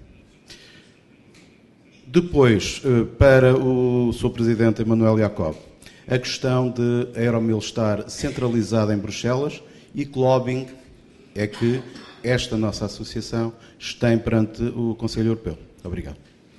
Depois, para o Sr. Presidente Emmanuel Jacob, a questão de a Euromil estar centralizada em Bruxelas e que lobbying é que esta nossa associação tem perante o Conselho Europeu. Obrigado.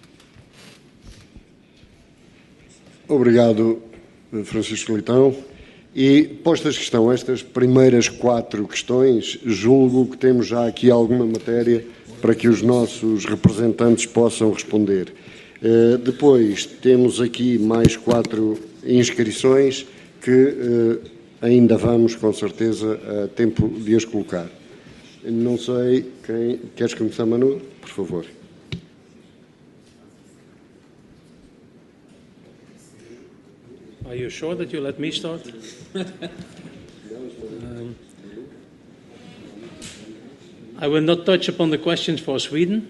Obrigado, Francisco Leitão. E, postas que estão estas primeiras 4 questões, julgo que temos já aqui alguma matéria para que os nossos representantes possam responder. Depois, temos aqui mais 4 inscrições que ainda vamos, com certeza, a tempo de as colocar. Não sei quem... Queres começar, Manu? Por favor. Are you sure that you let me start? I will not touch upon the questions for Sweden.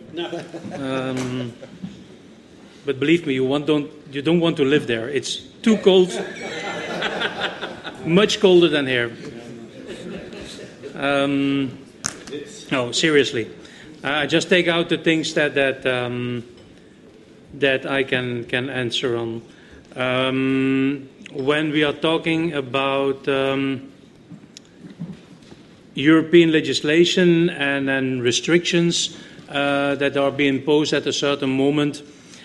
But believe me, you don't want to live there. It's too cold. Much colder than here. No, seriously. I just take out the things that I can answer on. When we are talking about European legislation and restrictions that are being imposed at a certain moment,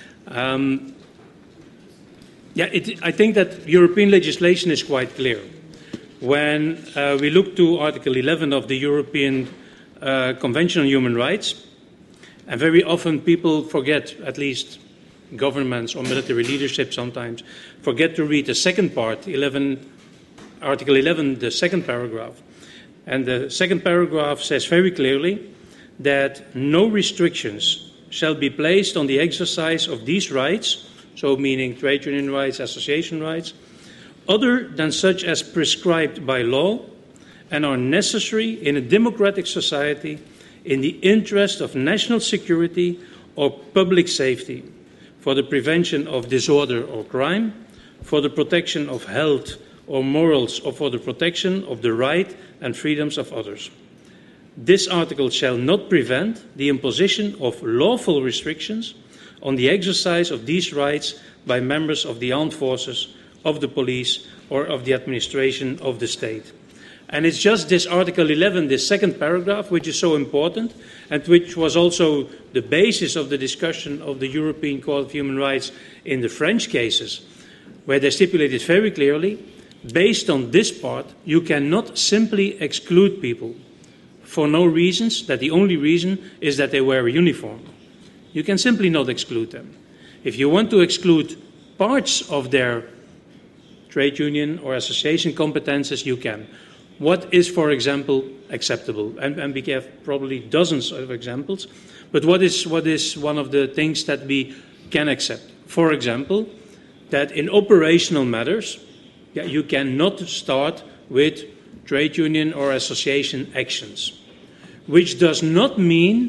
I think that European legislation is quite clear. When we look to Article 11 of the European Convention on Human Rights, and very often people forget, at least governments or military leadership sometimes, forget to read the second part, Article 11, the second paragraph. And the second paragraph says very clearly that no restrictions shall be placed on the exercise of these rights, so meaning trade union rights, association rights, other than such as prescribed by law and are necessary in a democratic society in the interest of national security or public safety, for the prevention of disorder or crime, for the protection of health or morals, or for the protection of the right and freedoms of others. This article shall not prevent the imposition of lawful restrictions on the exercise of these rights by members of the armed forces, of the police, or of the administration of the state. And it's just this Article 11, this second paragraph, which is so important, and which was also the basis of the discussion of the European Court of Human Rights in the French cases, where they stipulated very clearly, based on this part, you cannot simply exclude people for no reasons, that the only reason is that they wear a uniform. You can simply not exclude them. If you want to exclude parts of their trade union or association competences, you can. What is, for example, acceptable? And we have probably dozens of examples, but what is one of the things that we can accept? For example, that in operational matters, you cannot start with trade union or association actions, which does not mean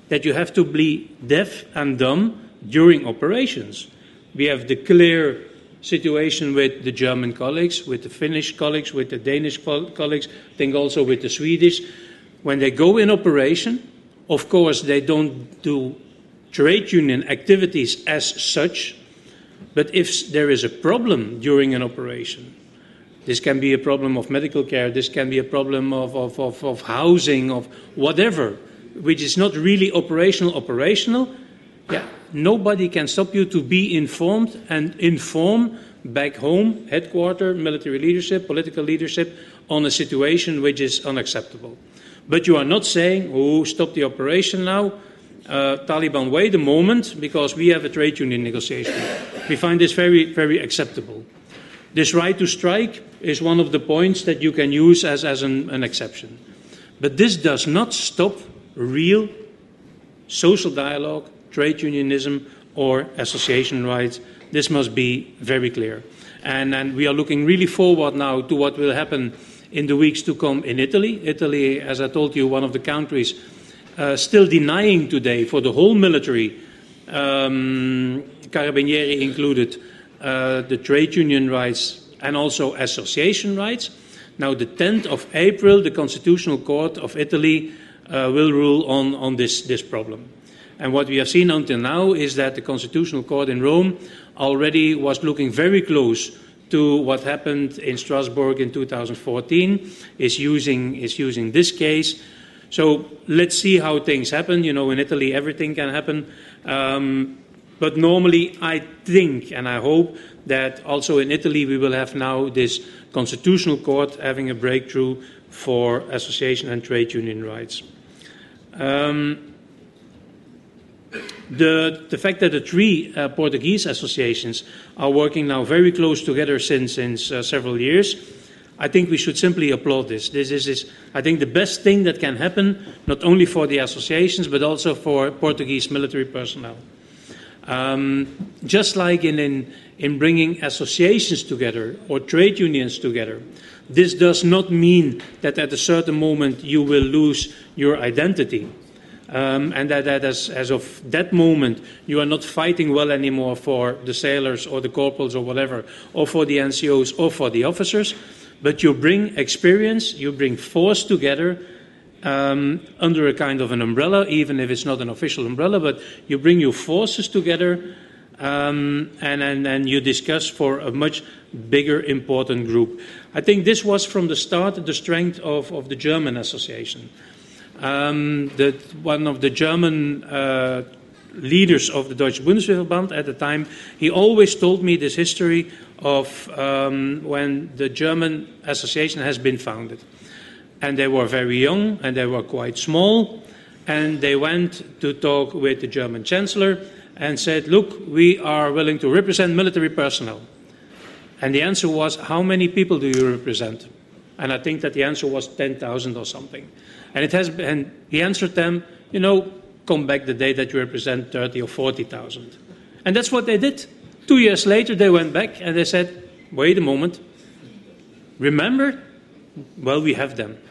that you have to be deaf and dumb during operations. We have the clear situation with the German colleagues, with the Finnish colleagues, with the Danish colleagues, I think also with the Swedish. When they go in operation, of course, they don't do trade union activities as such, but if there is a problem during an operation, this can be a problem of medical care, this can be a problem of housing, of whatever, which is not really operational, yeah, nobody can stop you to be informed and inform back home, headquarters, military leadership, political leadership, on a situation which is unacceptable. But you are not saying, oh, stop the operation now, Taliban, wait a moment, because we have a trade union negotiation. We find this very, very acceptable. This right to strike is one of the points that you can use as an exception. But this does not stop real social dialogue, trade unionism, or association rights. This must be very clear. And we are looking really forward now to what will happen in the weeks to come in Italy. Italy, as I told you, one of the countries still denying today for the whole military, Carabinieri included, the trade union rights and also association rights. Now, the 10th of April, the Constitutional Court of Italy will rule on this problem. And what we have seen until now is that the Constitutional Court in Rome already was looking very close to what happened in Strasbourg in 2014, is using this case. So let's see how things happen. You know, in Italy, everything can happen. But normally, I think and I hope that also in Italy we will have now this Constitutional Court having a breakthrough for association and trade union rights. The fact that the three Portuguese associations are working now very close together since several years, I think we should simply applaud this. This is, I think, the best thing that can happen, not only for the associations, but also for Portuguese military personnel. Just like in bringing associations together or trade unions together, this does not mean that at a certain moment you will lose your identity. And that as of that moment, you are not fighting well anymore for the sailors or the corporals or whatever, or for the NCOs or for the officers, but you bring experience, you bring force together under a kind of an umbrella, even if it's not an official umbrella, but you bring your forces together and you discuss for a much bigger, important group. I think this was from the start the strength of the German association. One of the German leaders of the Deutsche Bundeswehrverband at the time, he always told me this history of when the German association has been founded. And they were very young and they were quite small, and they went to talk with the German Chancellor and said, look, we are willing to represent military personnel. And the answer was, how many people do you represent? And I think that the answer was 10,000 or something. And he answered them, you know, come back the day that you represent 30 or 40,000. And that's what they did. 2 years later, they went back and they said, wait a moment, remember? Well, we have them.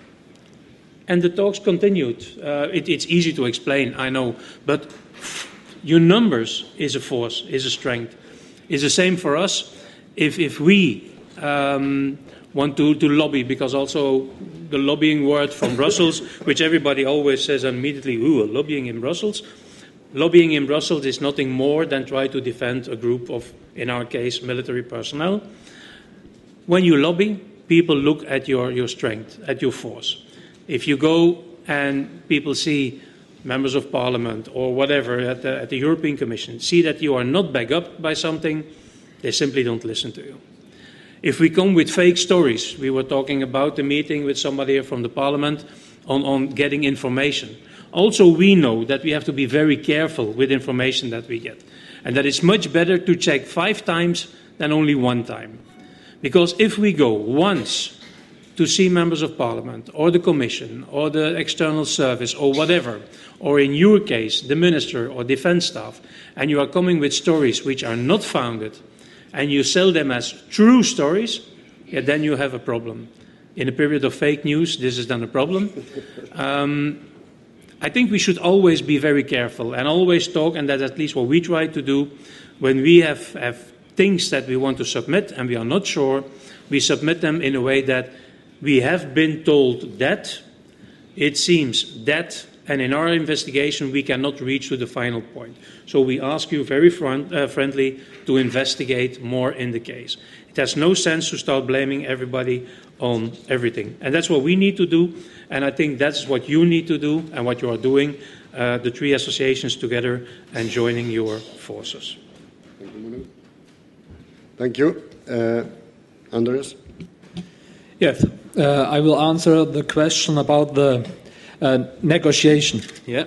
And the talks continued. It's easy to explain, I know, but your numbers is a force, is a strength. It's the same for us. If we want to lobby, because also the lobbying word from Brussels, which everybody always says immediately, ooh, lobbying in Brussels. Lobbying in Brussels is nothing more than try to defend a group of, in our case, military personnel. When you lobby, people look at your strength, at your force. If you go and people see members of parliament or whatever at the European Commission, see that you are not backed up by something, they simply don't listen to you. If we come with fake stories, we were talking about the meeting with somebody here from the parliament on getting information. Also, we know that we have to be very careful with information that we get, and that it's much better to check 5 times than only 1 time. Because if we go once to see members of parliament or the commission or the external service or whatever, or in your case, the minister or defense staff, and you are coming with stories which are not founded, and you sell them as true stories, yeah, then you have a problem. In a period of fake news, this is then a problem. I think we should always be very careful and always talk, and that's at least what we try to do when we have things that we want to submit and we are not sure, we submit them in a way that we have been told that, it seems that, and in our investigation we cannot reach to the final point. So we ask you very friendly to investigate more in the case. It has no sense to start blaming everybody on everything. And that's what we need to do, and I think that's what you need to do and what you are doing, the three associations together and joining your forces. Thank you. Andreas? Yes, I will answer the question about the negotiation. Yeah.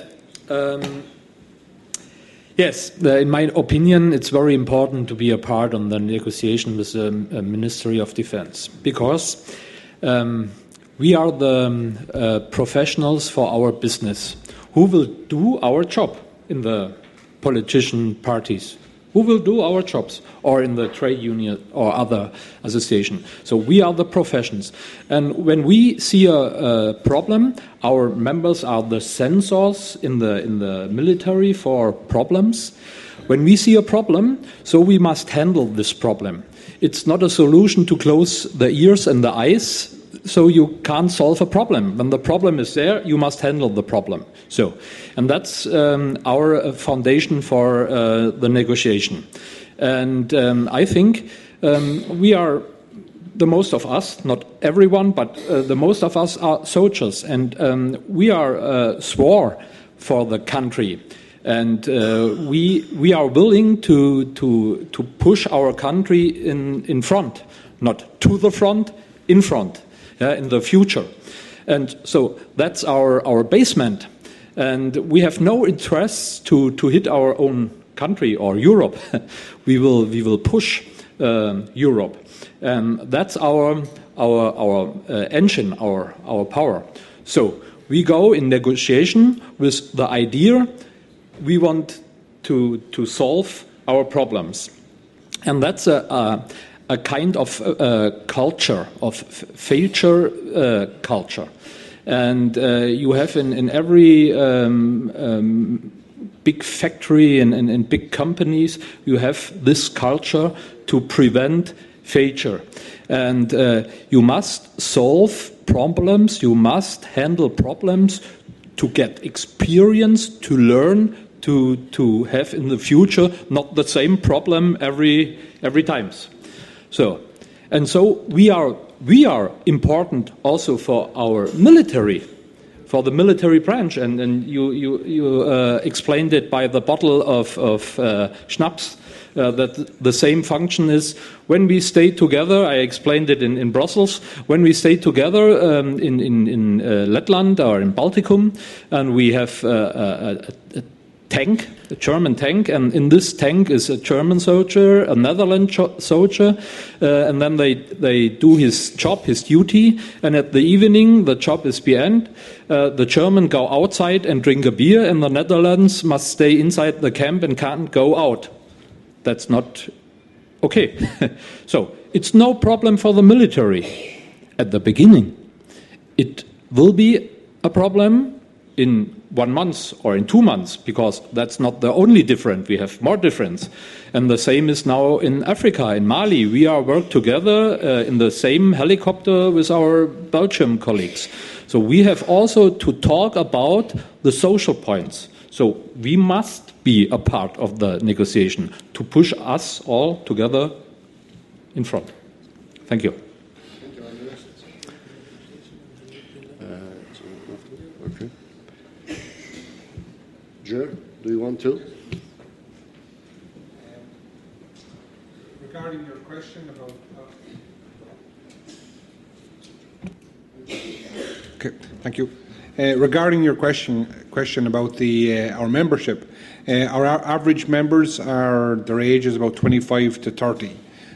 Yes, in my opinion, it's very important to be a part on the negotiation with the Ministry of Defense, because we are the professionals for our business who will do our job in the politician parties, who will do our jobs, or in the trade union or other association. So we are the professions. And when we see a problem, our members are the censors in the military for problems. When we see a problem, so we must handle this problem. It's not a solution to close the ears and the eyes, so you can't solve a problem. When the problem is there, you must handle the problem. So, and that's our foundation for the negotiation. And I think we are, the most of us, not everyone, but the most of us are soldiers, and we are swore for the country. And we are willing to push our country in front, not to the front, in front. In the future. And so that's our basement. And we have no interest to hit our own country or Europe. we will push Europe. And that's our engine, our power. So we go in negotiation with the idea we want to solve our problems. And that's a kind of culture, of future culture. And you have in every big factory and big companies, you have this culture to prevent failure. And you must solve problems, you must handle problems to get experience, to learn, to have in the future not the same problem every times. So we are important also for our military, for the military branch, and you explained it by the bottle of schnapps. That the same function is when we stay together. I explained it in Brussels. When we stay together in Letland or in Baltikum, and we have a tank, a German tank, and in this tank is a German soldier, a Netherlands soldier, and then they do his job, his duty, and at the evening the job is the end. The German go outside and drink a beer, and the Netherlands must stay inside the camp and can't go out. That's not okay. So it's no problem for the military at the beginning. It will be a problem in 1 month or in 2 months, because that's not the only difference. We have more difference. And the same is now in Africa, in Mali. We are work together in the same helicopter with our Belgian colleagues. So we have also to talk about the social points. So we must be a part of the negotiation to push us all together in front. Thank you. Okay. Jer, do you want to? Regarding your question about... Okay, thank you. Regarding your question about our membership, our average members their age is about 25 to 30.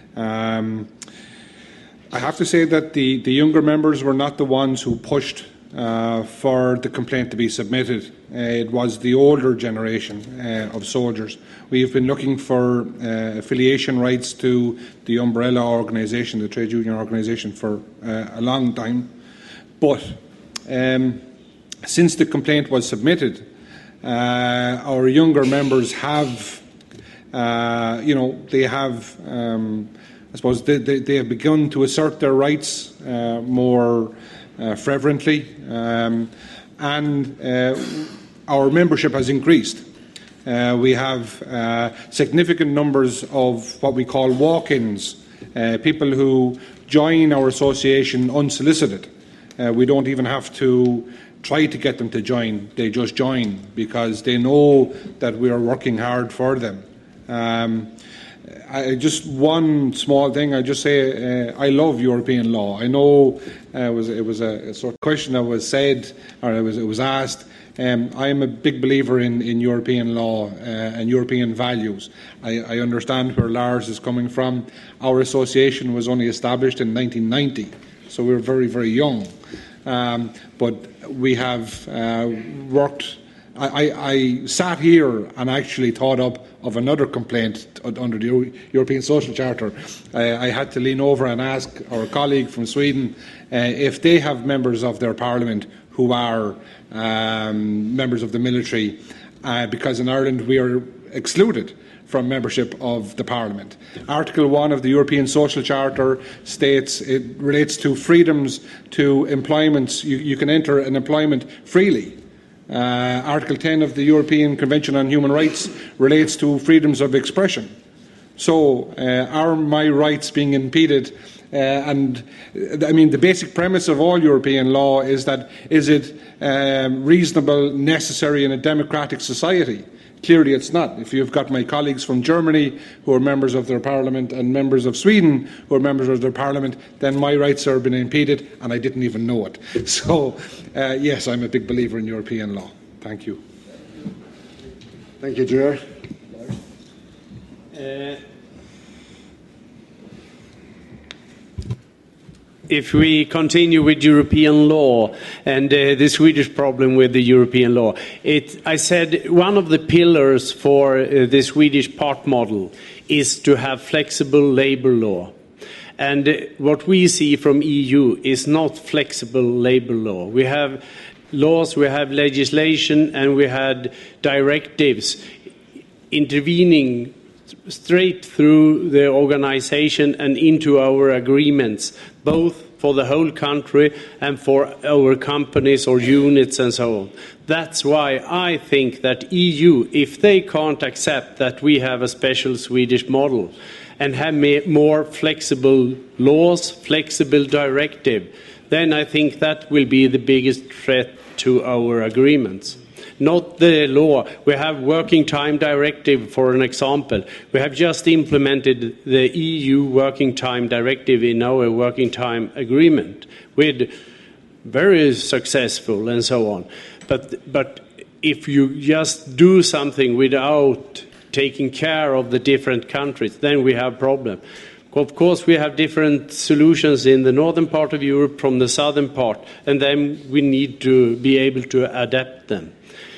I have to say that the younger members were not the ones who pushed for the complaint to be submitted. It was the older generation of soldiers. We've been looking for affiliation rights to the umbrella organisation, the trade union organisation, for a long time. But since the complaint was submitted, our younger members have, they have, I suppose, they have begun to assert their rights more fervently, and our membership has increased. We have significant numbers of what we call walk-ins, people who join our association unsolicited. We don't even have to try to get them to join. They just join because they know that we are working hard for them. Just one small thing, I just say I love European law. I know it was a sort of question that was said, or it was asked. I am a big believer in European law and European values. I understand where Lars is coming from. Our association was only established in 1990, so we're very, very young. But we have worked. I sat here and actually thought up of another complaint under the European Social Charter. I had to lean over and ask our colleague from Sweden if they have members of their parliament who are members of the military, because in Ireland we are excluded from membership of the Parliament. Article 1 of the European Social Charter states it relates to freedoms to employment. You can enter an employment freely. Article 10 of the European Convention on Human Rights relates to freedoms of expression. So are my rights being impeded? And I mean, the basic premise of all European law is that is it reasonable, necessary in a democratic society? Clearly it's not. If you've got my colleagues from Germany who are members of their parliament and members of Sweden who are members of their parliament, then my rights are being impeded and I didn't even know it. So, yes, I'm a big believer in European law. Thank you. Thank you, Chair. If we continue with European law and the Swedish problem with the European law, I said one of the pillars for the Swedish part model is to have flexible labour law. And what we see from EU is not flexible labour law. We have laws, we have legislation, and we had directives intervening straight through the organisation and into our agreements, both for the whole country and for our companies or units and so on. That's why I think that EU, if they can't accept that we have a special Swedish model and have more flexible laws, flexible directive, then I think that will be the biggest threat to our agreements. Not the law. We have working time directive, for an example. We have just implemented the EU working time directive in our working time agreement, with very successful and so on. But if you just do something without taking care of the different countries, then we have a problem. Of course, we have different solutions in the northern part of Europe from the southern part, and then we need to be able to adapt them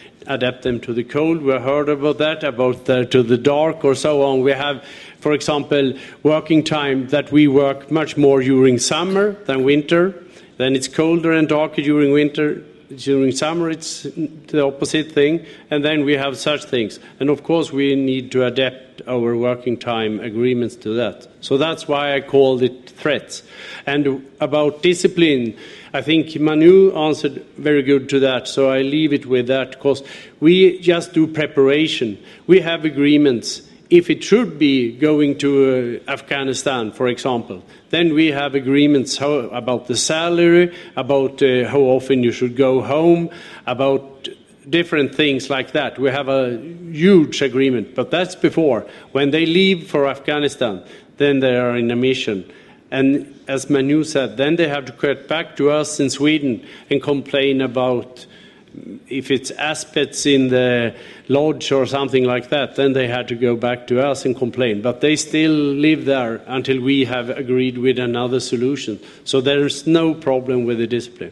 to the cold. We heard about that, to the dark or so on. We have, for example, working time that we work much more during summer than winter. Then it's colder and darker during winter. During summer, it's the opposite thing. And then we have such things. And of course, we need to adapt our working time agreements to that. So that's why I called it threats. And about discipline, I think Manu answered very good to that, so I leave it with that, because we just do preparation. We have agreements. If it should be going to Afghanistan, for example, then we have agreements about the salary, about how often you should go home, about different things like that. We have a huge agreement, but that's before. When they leave for Afghanistan, then they are in a mission. And as Manu said, then they have to get back to us in Sweden and complain about if it's aspects in the lodge or something like that, then they had to go back to us and complain. But they still live there until we have agreed with another solution. So there's no problem with the discipline.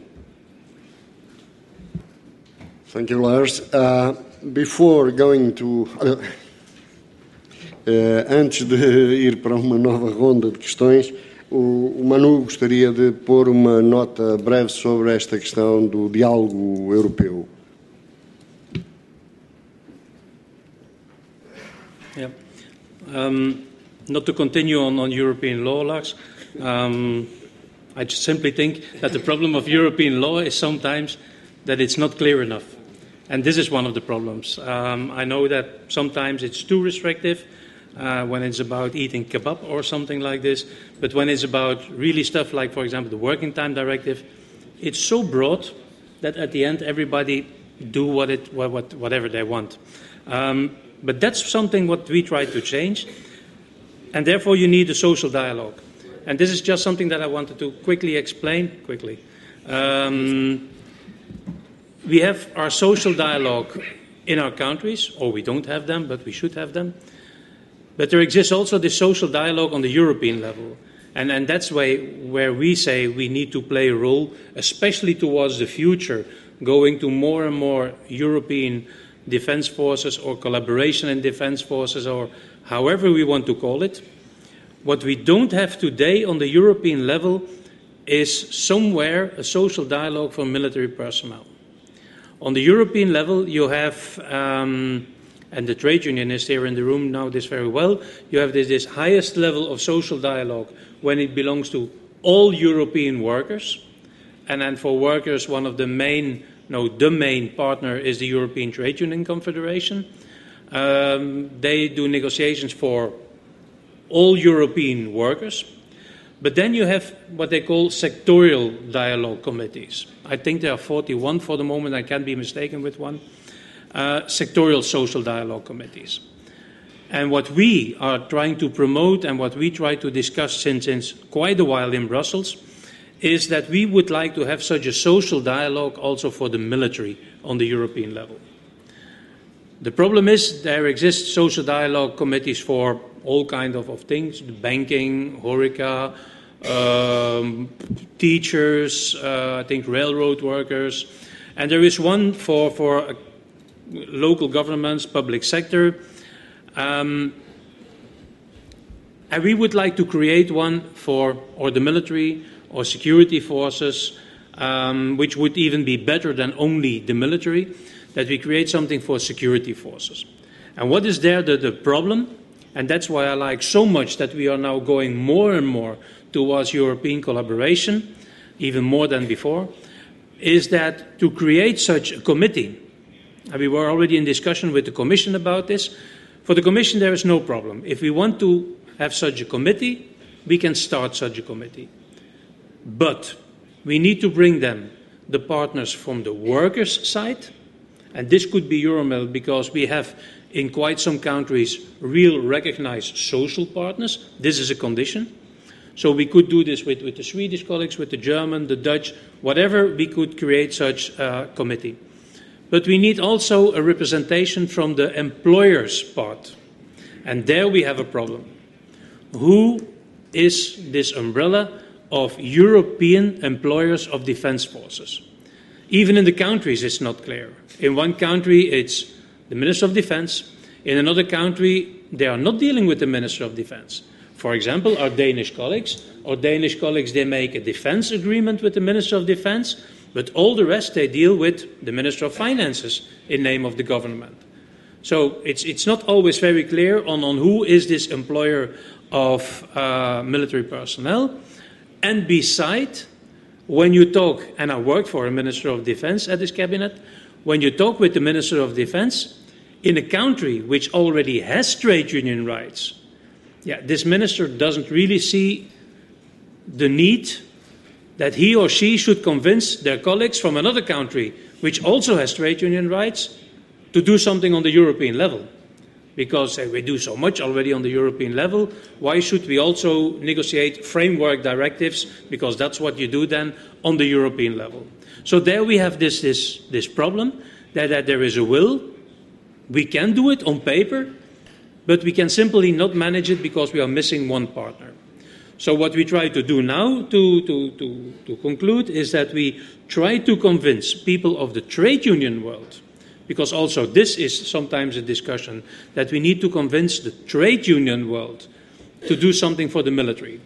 Thank you, Lars. Before going to... antes de ir para uma nova ronda de questões, O Manu gostaria de pôr uma nota breve sobre esta questão do diálogo europeu. Yeah. Not to continue on European law, Lars, I just simply think that the problem of European law is sometimes that it's not clear enough. And this is one of the problems. I know that sometimes it's too restrictive when it's about eating kebab or something like this, but when it's about really stuff like, for example, the Working Time Directive, it's so broad that at the end everybody do whatever they want. But that's something what we try to change, and therefore you need a social dialogue. And this is just something that I wanted to quickly explain. We have our social dialogue in our countries, or we don't have them, but we should have them. But there exists also this social dialogue on the European level. And that's where we say we need to play a role, especially towards the future, going to more and more European defense forces or collaboration in defense forces, or however we want to call it. What we don't have today on the European level is somewhere a social dialogue for military personnel. On the European level, you have, and the trade unionists here in the room know this very well, you have this highest level of social dialogue when it belongs to all European workers. And then for workers, one of the main partner is the European Trade Union Confederation. They do negotiations for all European workers. But then you have what they call sectorial dialogue committees. I think there are 41 for the moment, I can't be mistaken with one. Sectorial social dialogue committees. And what we are trying to promote and what we try to discuss since quite a while in Brussels is that we would like to have such a social dialogue also for the military on the European level. The problem is there exist social dialogue committees for all kinds of things, banking, HoReCa, teachers, I think railroad workers. And there is one for local governments, public sector. And we would like to create one for or the military or security forces, which would even be better than only the military, that we create something for security forces. And what is there the problem? And that's why I like so much that we are now going more and more towards European collaboration, even more than before, is that to create such a committee, and we were already in discussion with the Commission about this. For the Commission, there is no problem. If we want to have such a committee, we can start such a committee. But we need to bring them the partners from the workers' side, and this could be Euromil because we have in quite some countries real recognized social partners. This is a condition. So we could do this with the Swedish colleagues, with the German, the Dutch, whatever, we could create such a committee. But we need also a representation from the employers' part. And there we have a problem. Who is this umbrella of European employers of defense forces? Even in the countries, it's not clear. In one country, it's the Minister of Defense. In another country, they are not dealing with the Minister of Defense. For example, our Danish colleagues, they make a defense agreement with the Minister of Defense, but all the rest, they deal with the Minister of Finances in name of the government. So it's not always very clear on who is this employer of military personnel. And beside, when you talk, and I worked for a Minister of Defense at this cabinet, when you talk with the Minister of Defense, in a country which already has trade union rights, this minister doesn't really see the need that he or she should convince their colleagues from another country, which also has trade union rights, to do something on the European level. Because we do so much already on the European level, why should we also negotiate framework directives? Because that's what you do then on the European level. So there we have this problem, that there is a will. We can do it on paper, but we can simply not manage it because we are missing one partner. So what we try to do now, to conclude, is that we try to convince people of the trade union world, because also this is sometimes a discussion, that we need to convince the trade union world to do something for the military.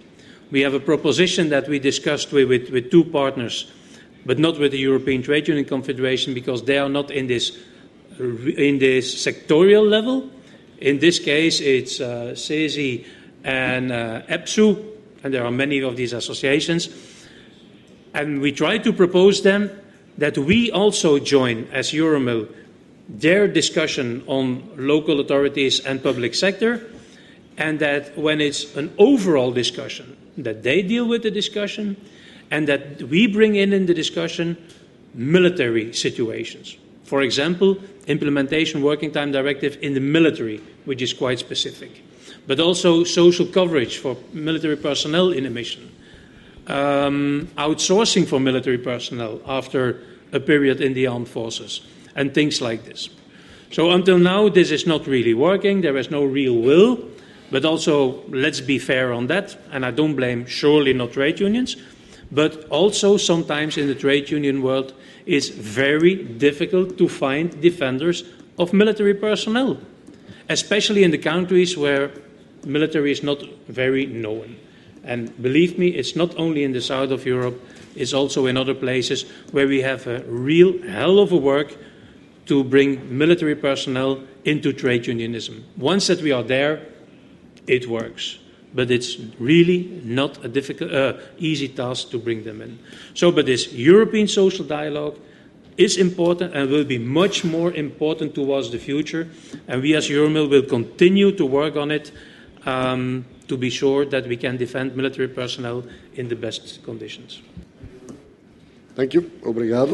We have a proposition that we discussed with two partners, but not with the European Trade Union Confederation, because they are not in this sectorial level. In this case, it's CESI and EPSU, and there are many of these associations. And we try to propose them that we also join, as Euromil, their discussion on local authorities and public sector, and that when it's an overall discussion, that they deal with the discussion, and that we bring in the discussion military situations. For example, implementation working time directive in the military, which is quite specific, but also social coverage for military personnel in a mission, outsourcing for military personnel after a period in the armed forces, and things like this. So until now, this is not really working. There is no real will, but also let's be fair on that, and I don't blame surely not trade unions, but also sometimes in the trade union world, it's very difficult to find defenders of military personnel, especially in the countries where military is not very known. And believe me, it's not only in the south of Europe, it's also in other places where we have a real hell of a work to bring military personnel into trade unionism. Once that we are there, it works. But it's really not a difficult, easy task to bring them in. So, but this European social dialogue is important and will be much more important towards the future. And we as Euromil will continue to work on it to be sure that we can defend military personnel in the best conditions. Thank you. Obrigado.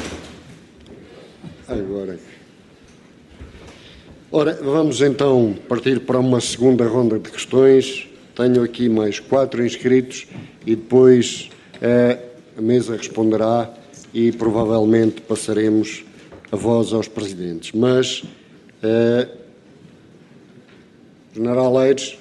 Agora. Ora, vamos então partir para uma segunda ronda de questões. Tenho aqui mais 4 inscritos e depois a mesa responderá e provavelmente passaremos a voz aos presidentes. Mas, General Aires.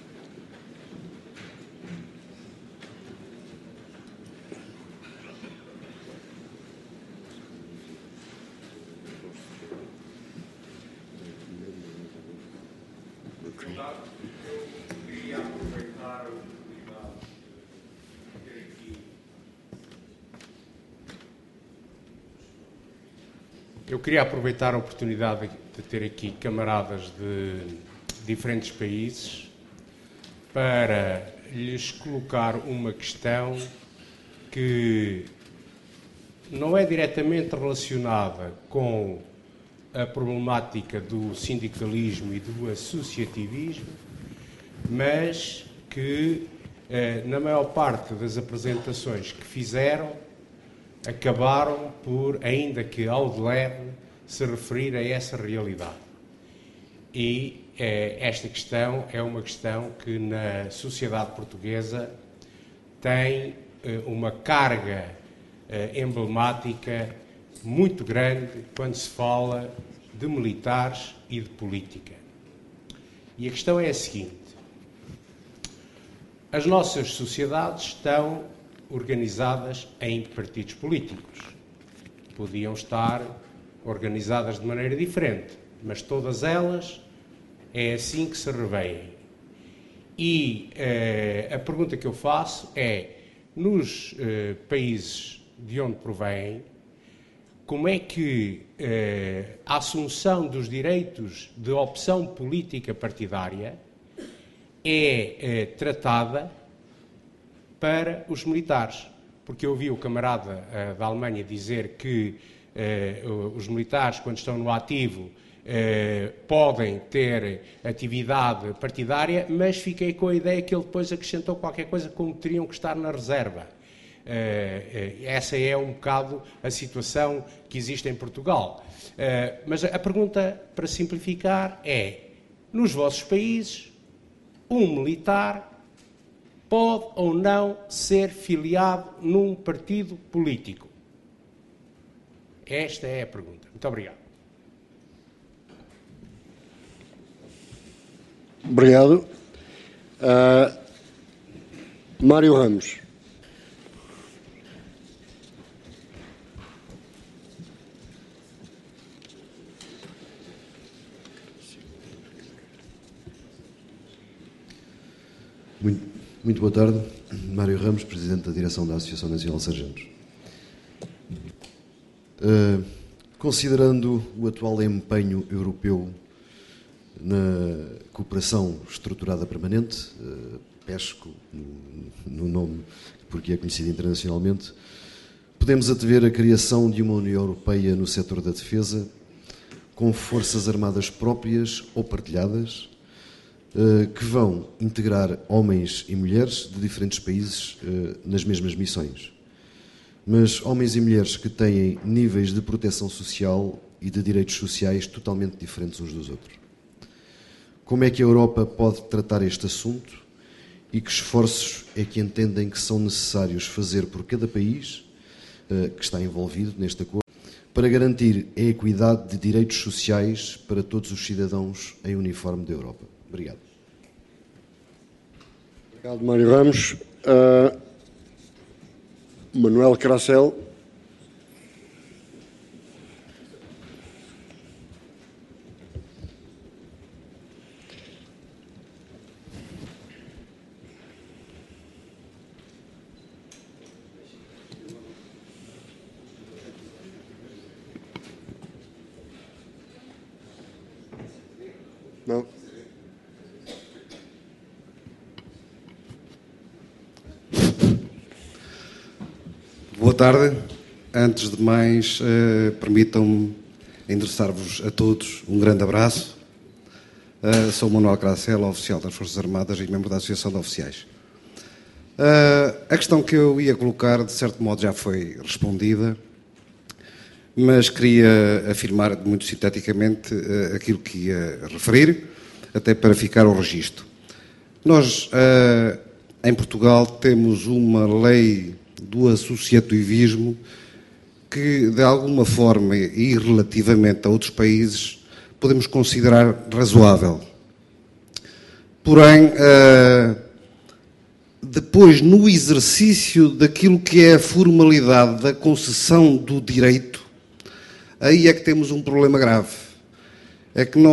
Eu queria aproveitar a oportunidade de ter aqui camaradas de diferentes países para lhes colocar uma questão que não é diretamente relacionada com a problemática do sindicalismo e do associativismo, mas que, na maior parte das apresentações que fizeram, acabaram por, ainda que ao de leve, se referir a essa realidade. E esta questão é uma questão que na sociedade portuguesa tem uma carga emblemática muito grande quando se fala de militares e de política. E a questão é a seguinte: as nossas sociedades estão organizadas em partidos políticos. Podiam estar organizadas de maneira diferente, mas todas elas é assim que se revêem. E a pergunta que eu faço é, nos países de onde provêm, como é que a assunção dos direitos de opção política partidária é tratada para os militares? Porque eu ouvi o camarada da Alemanha dizer que os militares, quando estão no ativo, podem ter atividade partidária, mas fiquei com a ideia que ele depois acrescentou qualquer coisa como teriam que estar na reserva. Essa é um bocado a situação que existe em Portugal. Mas a pergunta, para simplificar, é: nos vossos países, um militar pode ou não ser filiado num partido político? Esta é a pergunta. Muito obrigado. Obrigado. Mário Ramos. Muito boa tarde. Mário Ramos, Presidente da Direção da Associação Nacional de Sargentos. Considerando o atual empenho europeu na cooperação estruturada permanente, PESCO, no nome porque é conhecido internacionalmente, podemos antever a criação de uma União Europeia no setor da defesa, com forças armadas próprias ou partilhadas, que vão integrar homens e mulheres de diferentes países nas mesmas missões. Mas homens e mulheres que têm níveis de proteção social e de direitos sociais totalmente diferentes uns dos outros. Como é que a Europa pode tratar este assunto e que esforços é que entendem que são necessários fazer por cada país que está envolvido neste acordo para garantir a equidade de direitos sociais para todos os cidadãos em uniforme da Europa? Obrigado. Obrigado, Mário Ramos. Manuel Cracel. Não. Boa tarde. Antes de mais, permitam-me endereçar-vos a todos um grande abraço. Sou Manuel Cracel, oficial das Forças Armadas e membro da Associação de Oficiais. A questão que eu ia colocar, de certo modo, já foi respondida, mas queria afirmar muito sinteticamente aquilo que ia referir, até para ficar ao registro. Nós, em Portugal, temos uma lei do associativismo que, de alguma forma e relativamente a outros países, podemos considerar razoável. Porém, depois, no exercício daquilo que é a formalidade da concessão do direito, aí é que temos um problema grave. É que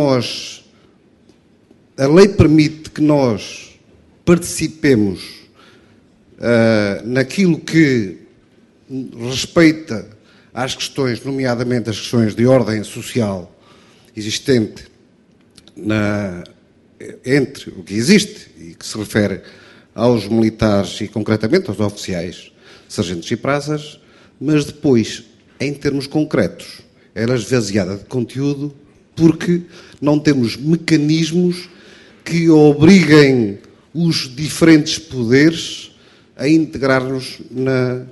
a lei permite que nós participemos naquilo que respeita às questões, nomeadamente as questões de ordem social existente entre o que existe e que se refere aos militares e concretamente aos oficiais, sargentos e praças, mas depois, em termos concretos, ela é esvaziada de conteúdo porque não temos mecanismos que obriguem os diferentes poderes a integrar-nos na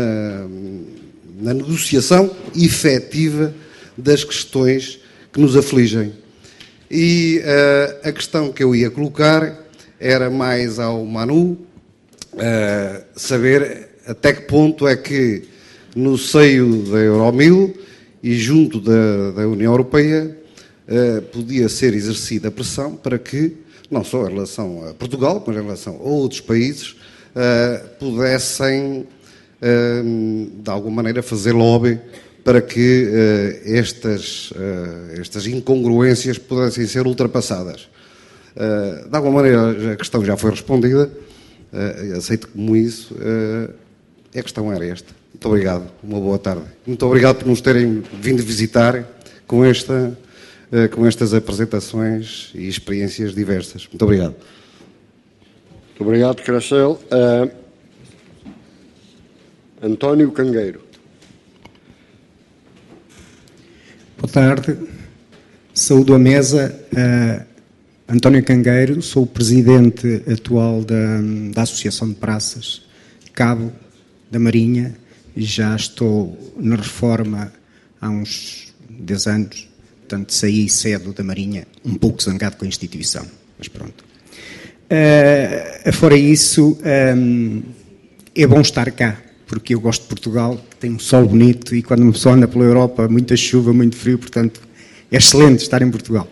negociação efetiva das questões que nos afligem. E a questão que eu ia colocar era mais ao Manu, saber até que ponto é que no seio da Euromil e junto da União Europeia podia ser exercida a pressão para que, não só em relação a Portugal, mas em relação a outros países, pudessem, de alguma maneira, fazer lobby para que estas incongruências pudessem ser ultrapassadas. De alguma maneira, a questão já foi respondida, aceito como isso, a questão era esta. Muito obrigado, uma boa tarde. Muito obrigado por nos terem vindo visitar com estas apresentações e experiências diversas. Muito obrigado. Muito obrigado, Cracel. António Cangueiro. Boa tarde. Saúdo a mesa. António Cangueiro, sou o presidente atual da Associação de Praças Cabo da Marinha e já estou na reforma há uns 10 anos, portanto saí cedo da Marinha, um pouco zangado com a instituição, mas pronto. Fora isso, é bom estar cá, porque eu gosto de Portugal, que tem um sol bonito e quando uma pessoa anda pela Europa, muita chuva, muito frio, portanto é excelente estar em Portugal.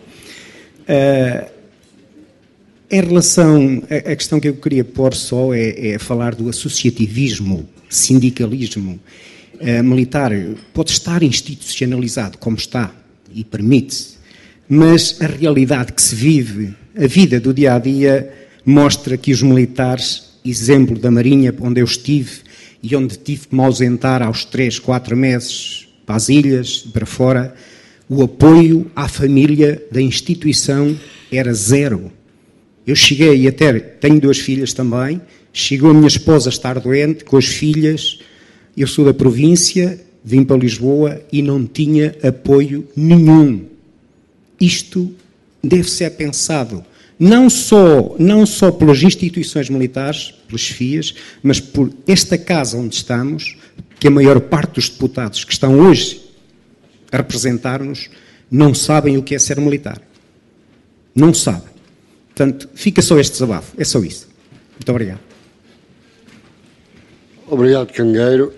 Em relação, a questão que eu queria pôr só é falar do associativismo, sindicalismo militar. Pode estar institucionalizado como está e permite-se, mas a realidade que se vive, a vida do dia-a-dia, mostra que os militares exemplo da Marinha, onde eu estive e onde tive que me ausentar aos 3, 4 meses para as ilhas, para fora, o apoio à família da instituição era zero. Eu cheguei a ter, tenho 2 filhas também, chegou a minha esposa a estar doente, com as filhas, eu sou da província, vim para Lisboa e não tinha apoio nenhum. Isto deve ser pensado, não só pelas instituições militares, pelas FIAs, mas por esta casa onde estamos, que a maior parte dos deputados que estão hoje a representar-nos não sabem o que é ser militar. Não sabem. Portanto, fica só este desabafo. É só isso. Muito obrigado. Obrigado, Cangueiro.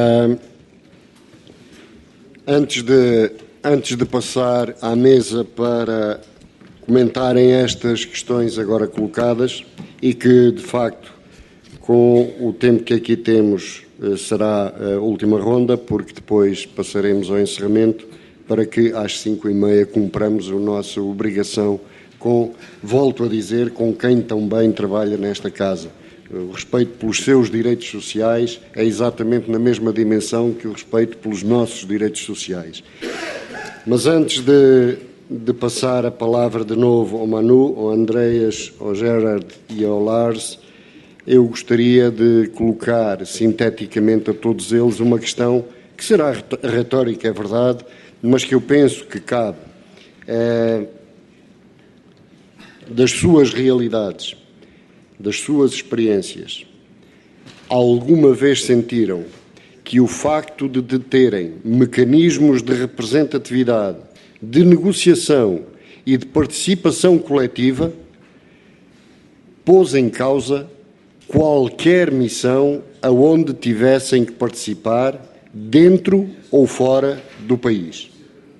Antes de passar à mesa para comentarem estas questões agora colocadas e que, de facto, com o tempo que aqui temos, será a última ronda, porque depois passaremos ao encerramento para que às 5h30 cumpramos a nossa obrigação com, volto a dizer, com quem tão bem trabalha nesta casa. O respeito pelos seus direitos sociais é exatamente na mesma dimensão que o respeito pelos nossos direitos sociais. Mas antes de passar a palavra de novo ao Manu, ao Andreas, ao Gerard e ao Lars, eu gostaria de colocar sinteticamente a todos eles uma questão que será retórica, é verdade, mas que eu penso que cabe das suas realidades, das suas experiências. Alguma vez sentiram que o facto de terem mecanismos de representatividade, de negociação e de participação coletiva pôs em causa qualquer missão aonde tivessem que participar, dentro ou fora do país?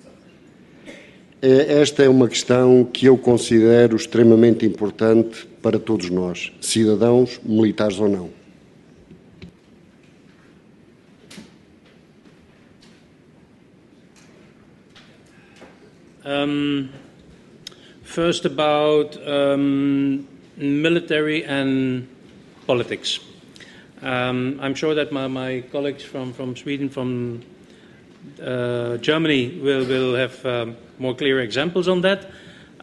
Esta é uma questão que eu considero extremamente importante para todos nós, cidadãos, militares ou não. First about military and politics. I'm sure that my colleagues from Sweden, from Germany will have more clear examples on that.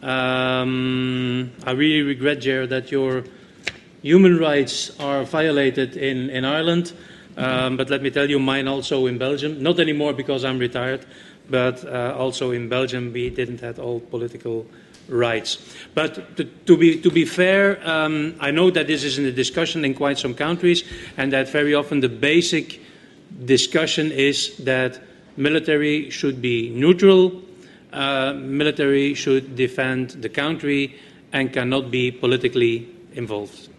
I really regret, Ger, that your human rights are violated in Ireland, but let me tell you, mine also in Belgium. Not anymore because I'm retired, but also in Belgium we didn't have all political rights. But to be fair, I know that this is in a discussion in quite some countries, and that very often the basic discussion is that military should be neutral, military should defend the country and cannot be politically involved.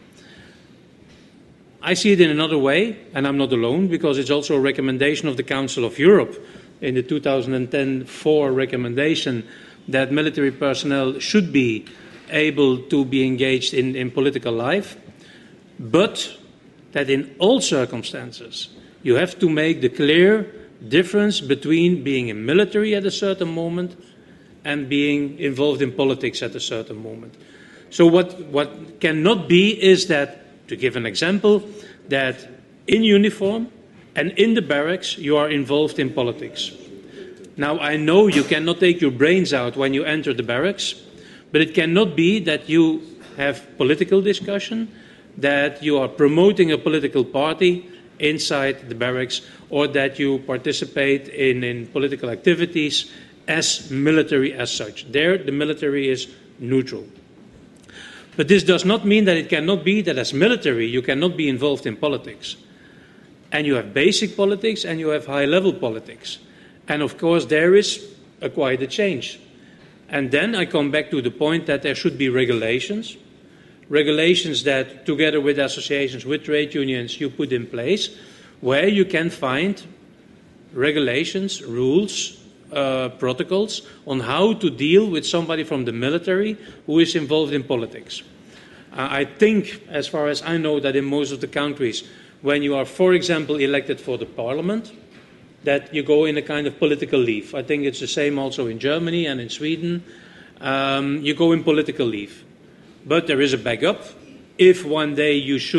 I see it in another way, and I'm not alone, because it's also a recommendation of the Council of Europe in the 2010-4 recommendation that military personnel should be able to be engaged in political life, but that in all circumstances you have to make the clear difference between being in military at a certain moment and being involved in politics at a certain moment. So what cannot be is that, to give an example, that in uniform and in the barracks you are involved in politics. Now, I know you cannot take your brains out when you enter the barracks, but it cannot be that you have political discussion, that you are promoting a political party inside the barracks, or that you participate in political activities as military as such. There, the military is neutral. But this does not mean that it cannot be that as military you cannot be involved in politics. And you have basic politics and you have high-level politics. And of course, there is quite a change. And then I come back to the point that there should be regulations that, together with associations, with trade unions, you put in place, where you can find regulations, rules, protocols on how to deal with somebody from the military who is involved in politics. I think, as far as I know, that in most of the countries, when you are, for example, elected for the parliament, that you go in a kind of political leave. I think it's the same also in Germany and in Sweden. You go in political leave. But there is a backup. If one day you should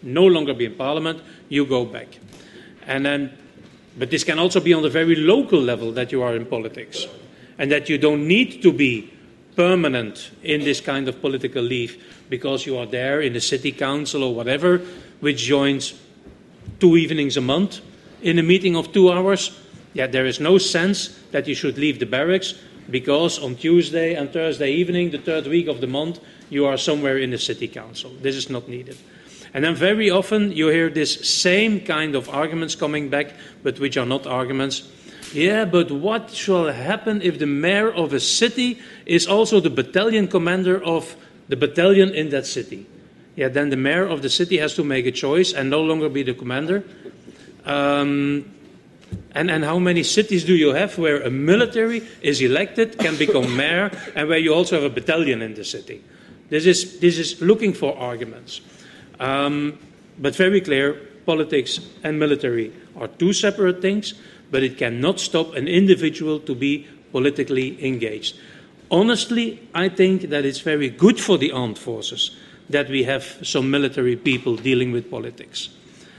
no longer be in parliament, you go back. But this can also be on the very local level that you are in politics, and that you don't need to be permanent in this kind of political leave because you are there in the city council or whatever, which joins 2 evenings a month in a meeting of 2 hours. Yeah, there is no sense that you should leave the barracks because on Tuesday and Thursday evening, the 3rd week of the month, you are somewhere in the city council. This is not needed. And then very often you hear this same kind of arguments coming back, but which are not arguments. Yeah, but what shall happen if the mayor of a city is also the battalion commander of the battalion in that city? Yeah, then the mayor of the city has to make a choice and no longer be the commander. And how many cities do you have where a military is elected, can become mayor, and where you also have a battalion in the city? This is looking for arguments. But very clear, politics and military are 2 separate things, but it cannot stop an individual to be politically engaged. Honestly, I think that it's very good for the armed forces that we have some military people dealing with politics.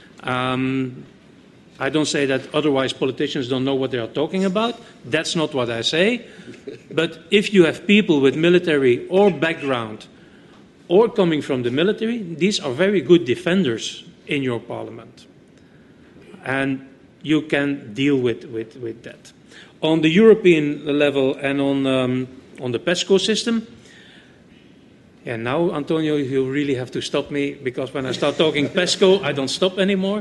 I don't say that otherwise politicians don't know what they are talking about. That's not what I say. But if you have people with military or background or coming from the military, these are very good defenders in your parliament. And you can deal with that. On the European level and on the PESCO system, and now, Antonio, you really have to stop me, because when I start talking PESCO, I don't stop anymore.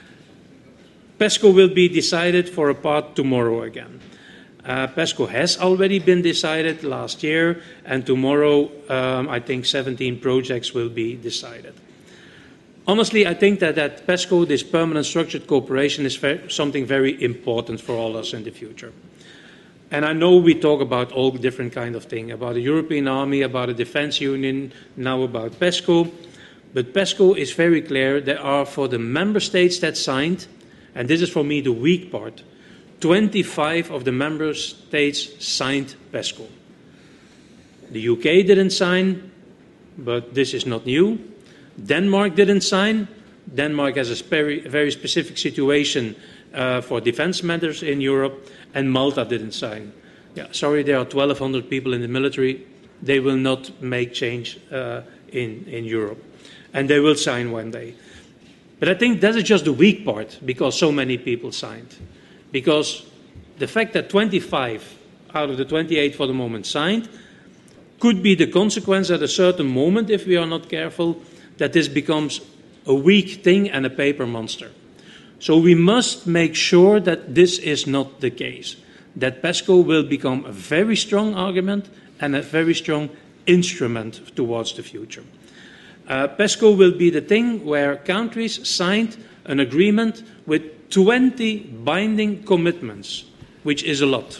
PESCO will be decided for a part tomorrow again. PESCO has already been decided last year, and tomorrow I think 17 projects will be decided. Honestly, I think that PESCO, this permanent structured cooperation, is something very important for all of us in the future. And I know we talk about all different kind of things, about the European Army, about a defense union, now about PESCO. But PESCO is very clear. There are, for the member states that signed, and this is for me the weak part, 25 of the member states signed PESCO. The UK didn't sign, but this is not new. Denmark didn't sign. Denmark has a very specific situation for defense matters in Europe, and Malta didn't sign. Yeah, sorry, there are 1,200 people in the military. They will not make change in Europe, and they will sign one day. But I think that is just the weak part, because so many people signed. Because the fact that 25 out of the 28 for the moment signed could be the consequence at a certain moment, if we are not careful, that this becomes a weak thing and a paper monster. So we must make sure that this is not the case, that PESCO will become a very strong argument and a very strong instrument towards the future. PESCO will be the thing where countries signed an agreement with 20 binding commitments, which is a lot.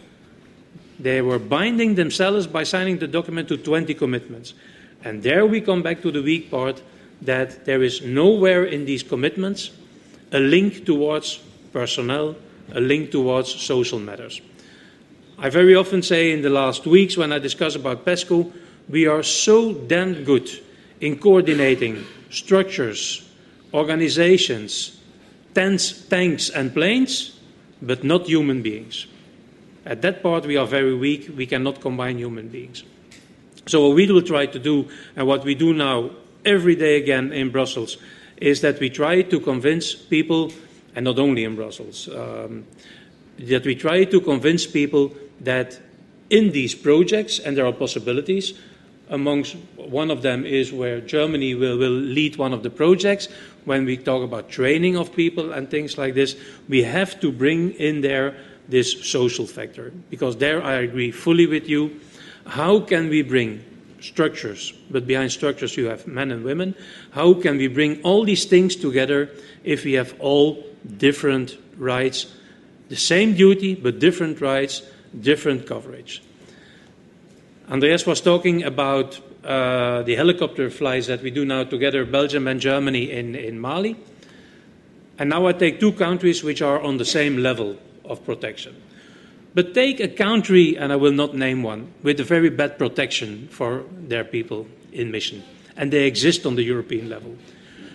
They were binding themselves by signing the document to 20 commitments. And there we come back to the weak part, that there is nowhere in these commitments a link towards personnel, a link towards social matters. I very often say in the last weeks when I discuss about PESCO, we are so damn good in coordinating structures, organizations, tanks and planes, but not human beings. At that part we are very weak. We cannot combine human beings. So what we will try to do, and what we do now every day again in Brussels, is that we try to convince people, and not only in Brussels, that we try to convince people that in these projects, and there are possibilities, amongst one of them is where Germany will lead one of the projects. When we talk about training of people and things like this, we have to bring in there this social factor, because there I agree fully with you. How can we bring structures, but behind structures you have men and women, how can we bring all these things together if we have all different rights, the same duty but different rights, different coverage? Andreas was talking about the helicopter flights that we do now together, Belgium and Germany in Mali. And now I take 2 countries which are on the same level of protection. But take a country, and I will not name one, with a very bad protection for their people in mission, and they exist on the European level.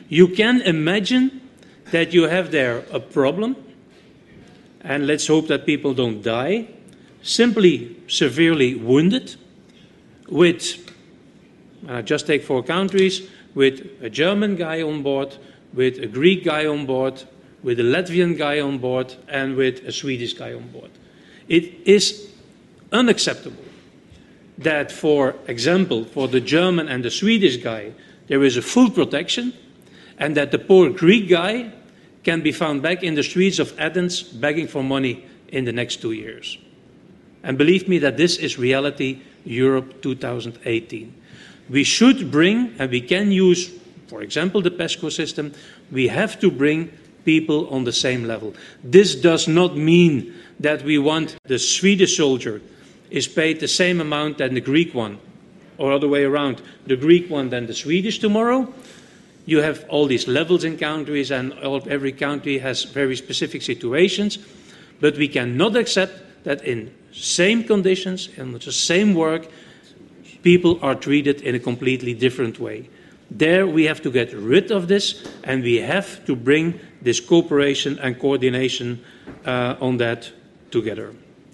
You can imagine that you have there a problem, and let's hope that people don't die, simply severely wounded, with, just take 4 countries, with a German guy on board, with a Greek guy on board, with a Latvian guy on board, and with a Swedish guy on board. It is unacceptable that, for example, for the German and the Swedish guy, there is a full protection, and that the poor Greek guy can be found back in the streets of Athens begging for money in the next 2 years. And believe me that this is reality Europe 2018. We should bring, and we can use, for example, the PESCO system, we have to bring people on the same level. This does not mean that we want the Swedish soldier is paid the same amount than the Greek one, or other way around, the Greek one than the Swedish tomorrow. You have all these levels in countries, and every country has very specific situations, but we cannot accept that in same conditions, in the same work, people are treated in a completely different way. There we have to get rid of this, and we have to bring this cooperation and coordination on that together.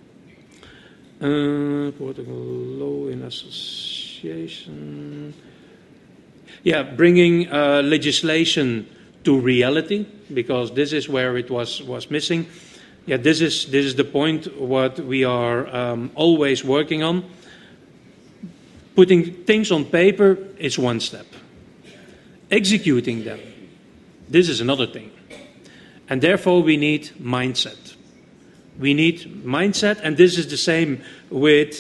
Portugal law in association. Yeah, bringing legislation to reality, because this is where it was missing. Yeah, this is the point what we are always working on. Putting things on paper is one step. Executing them, this is another thing. And therefore we need mindset. We need mindset, and this is the same with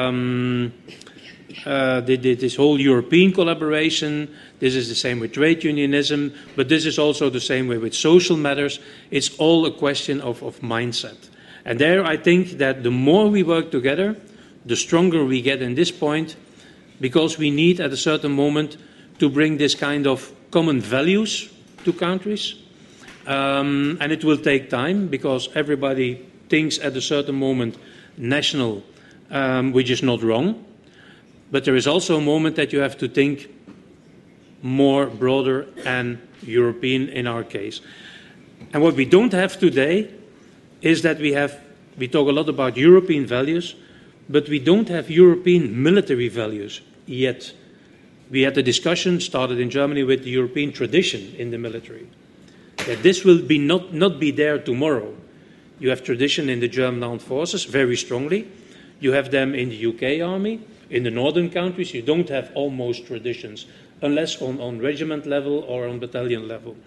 this whole European collaboration. This is the same with trade unionism, but this is also the same way with social matters. It's all a question of mindset. And there I think that the more we work together, the stronger we get in this point, because we need at a certain moment to bring this kind of common values to countries. And it will take time, because everybody thinks at a certain moment national, which is not wrong. But there is also a moment that you have to think more broader and European in our case. And what we don't have today is that we talk a lot about European values, but we don't have European military values yet. We had a discussion started in Germany with the European tradition in the military. That this will be not be there tomorrow. You have tradition in the German armed forces very strongly. You have them in the UK army. In the northern countries, you don't have almost traditions, unless on regiment level or on battalion level.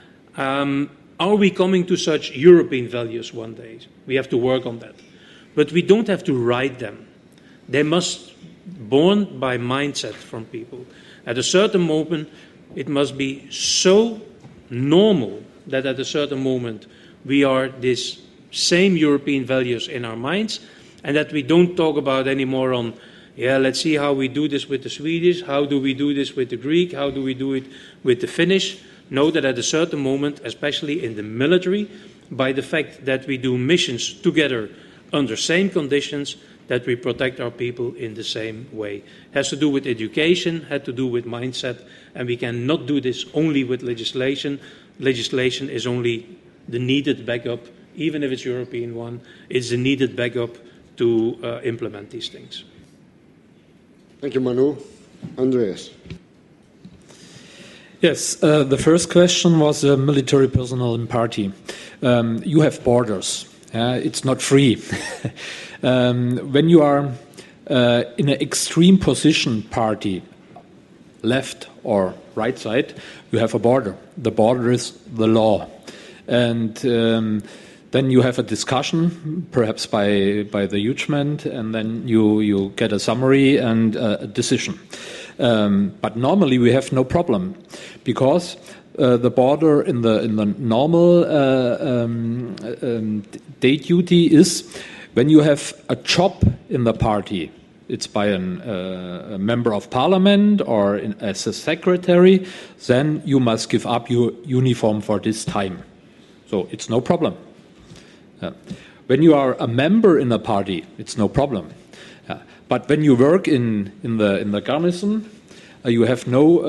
Are we coming to such European values one day? We have to work on that. But we don't have to write them. They must be born by mindset from people. At a certain moment, it must be so normal that at a certain moment we are this same European values in our minds, and that we don't talk about anymore on, yeah, let's see how we do this with the Swedish, how do we do this with the Greek, how do we do it with the Finnish. Know that at a certain moment, especially in the military, by the fact that we do missions together under same conditions, that we protect our people in the same way. Has to do with education, had to do with mindset, and we cannot do this only with legislation. Legislation is only the needed backup, even if it's European one, it's the needed backup to implement these things. Thank you, Manu. Andreas. Yes, the first question was military personnel in party. You have borders. It's not free. When you are in an extreme position party, left or right side, you have a border. The border is the law. And then you have a discussion, perhaps by the judgment, and then you get a summary and a decision. But normally we have no problem, because the border in the normal day duty is when you have a job in the party. It's by a member of parliament or as a secretary, then you must give up your uniform for this time. So it's no problem. When you are a member in a party, it's no problem. But when you work in the garrison, you have no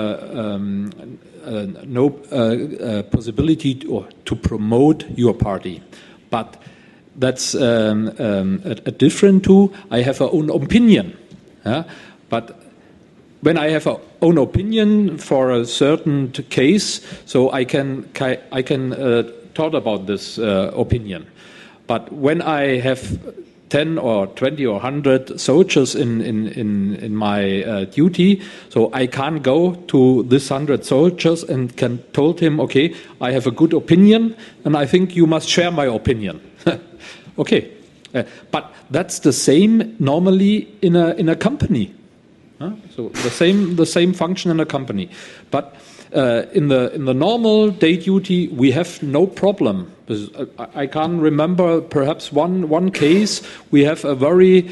possibility to promote your party. But that's a different too. I have a own opinion, but when I have a own opinion for a certain case, so I can talk about this opinion. But when I have 10 or 20 or 100 soldiers in my duty, so I can't go to this 100 soldiers and can told him, okay, I have a good opinion, and I think you must share my opinion. Okay, but that's the same normally in a company. So the same function in a company, but in the normal day duty we have no problem. I can't remember perhaps one case we have a very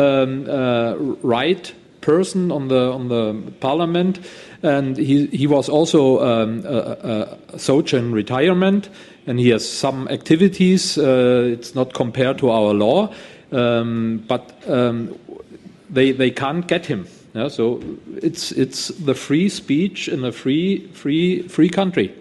right person on the parliament, and he was also a soldier in retirement, and he has some activities. It's not compared to our law, but they can't get him. Yeah, so it's the free speech in a free country.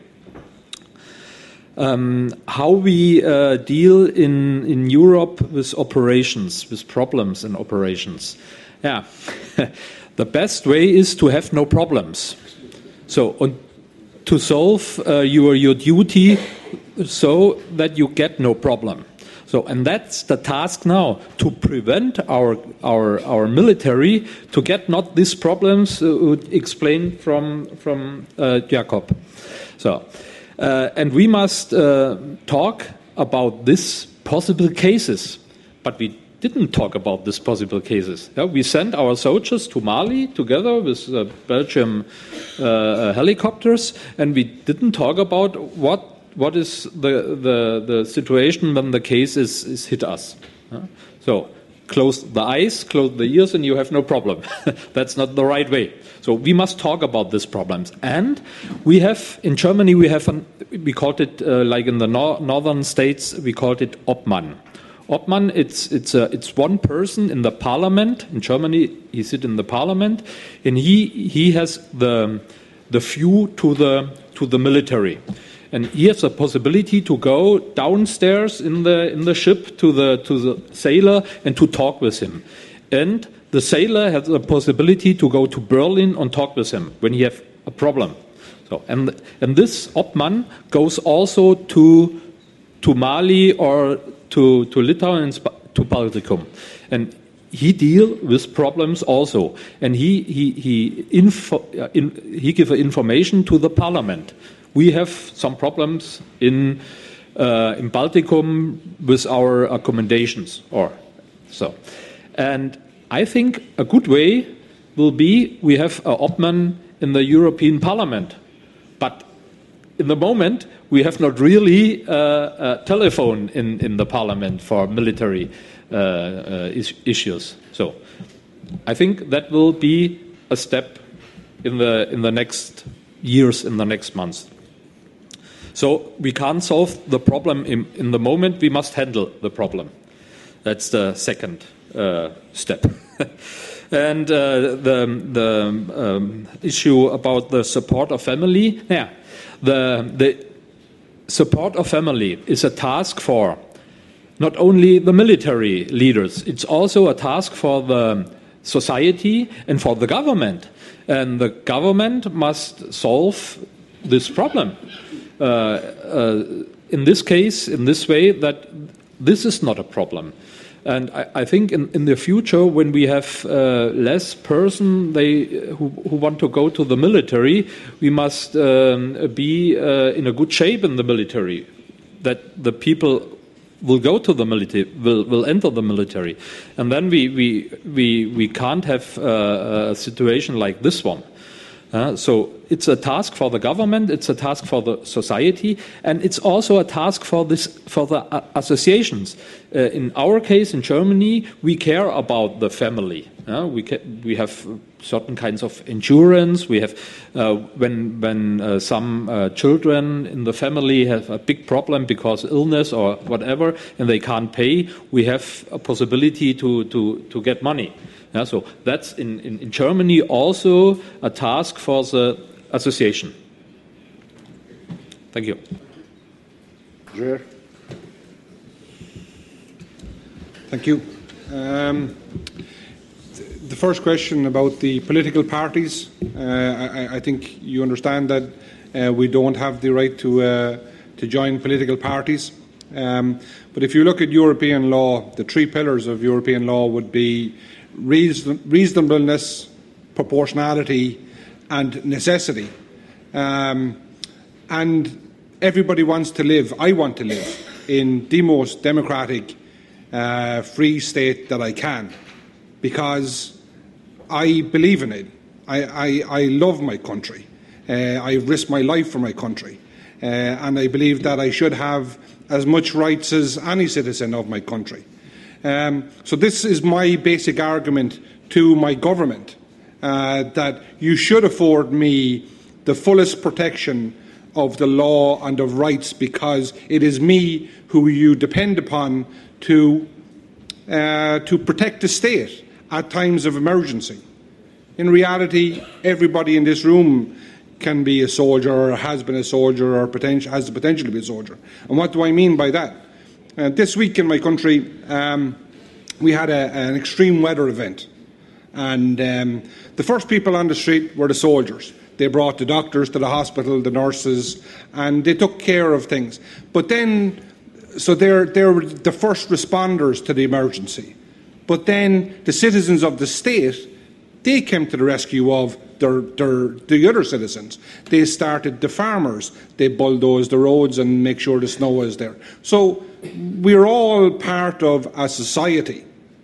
How we deal in Europe with operations, with problems in operations. Yeah, the best way is to have no problems. So to solve your duty so that you get no problem. So, and that's the task now, to prevent our military to get not these problems explained from Jakob. So, and we must talk about these possible cases, but we didn't talk about these possible cases. Yeah, we sent our soldiers to Mali together with Belgium helicopters, and we didn't talk about what is the situation when the case is hit us. So close the eyes, close the ears, and you have no problem. That's not the right way. So we must talk about these problems. And we have, in Germany, we called it, like in the northern states, we called it Obmann. Obmann, it's one person in the parliament. In Germany, he sits in the parliament, and he has the view to the military. And he has the possibility to go downstairs in the ship to the sailor and to talk with him. And the sailor has the possibility to go to Berlin and talk with him when he has a problem. So and this Obmann goes also to Mali or to Litauen and to Baltikum, and he deal with problems also, and he give information to the parliament. We have some problems in Baltikum with our accommodations or so. And I think a good way will be we have an Obmann in the European Parliament. But in the moment, we have not really a telephone in the Parliament for military issues. So I think that will be a step in the next years, in the next months. So we can't solve the problem in the moment. We must handle the problem. That's the second step. And the issue about the support of family. Yeah, the support of family is a task for not only the military leaders. It's also a task for the society and for the government. And the government must solve this problem. In this case, in this way, that this is not a problem. And I think in the future, when we have less person who want to go to the military, we must be in a good shape in the military, that the people will go to the military, will enter the military, and then we can't have a situation like this one. So it's a task for the government, it's a task for the society, and it's also a task for the associations. In our case, in Germany, we care about the family. We have certain kinds of insurance. We have when some children in the family have a big problem because illness or whatever, and they can't pay, we have a possibility to get money. Yeah, so that's in Germany also a task for the association. Thank you. Jair. Thank you. The first question about the political parties, I think you understand that we don't have the right to join political parties. But if you look at European law, the three pillars of European law would be reasonableness, proportionality, and necessity. And everybody wants to live, I want to live, in the most democratic, free state that I can, because I believe in it. I love my country. I risk my life for my country. And I believe that I should have as much rights as any citizen of my country. So this is my basic argument to my government, that you should afford me the fullest protection of the law and of rights, because it is me who you depend upon to protect the state at times of emergency. In reality, everybody in this room can be a soldier, or has been a soldier, or has the potential to be a soldier. And what do I mean by that? This week in my country, we had an extreme weather event. And the first people on the street were the soldiers. They brought the doctors to the hospital, the nurses, and they took care of things. But then, so they're the first responders to the emergency. But then the citizens of the state, they came to the rescue of the other citizens. They started the farmers. They bulldozed the roads and make sure the snow is there. So we're all part of a society.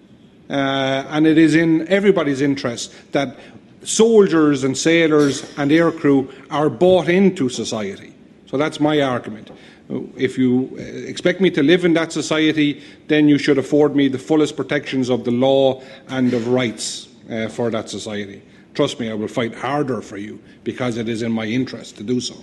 And it is in everybody's interest that soldiers and sailors and aircrew are bought into society. So that's my argument. If you expect me to live in that society, then you should afford me the fullest protections of the law and of rights for that society. Trust me, I will fight harder for you, because it is in my interest to do so.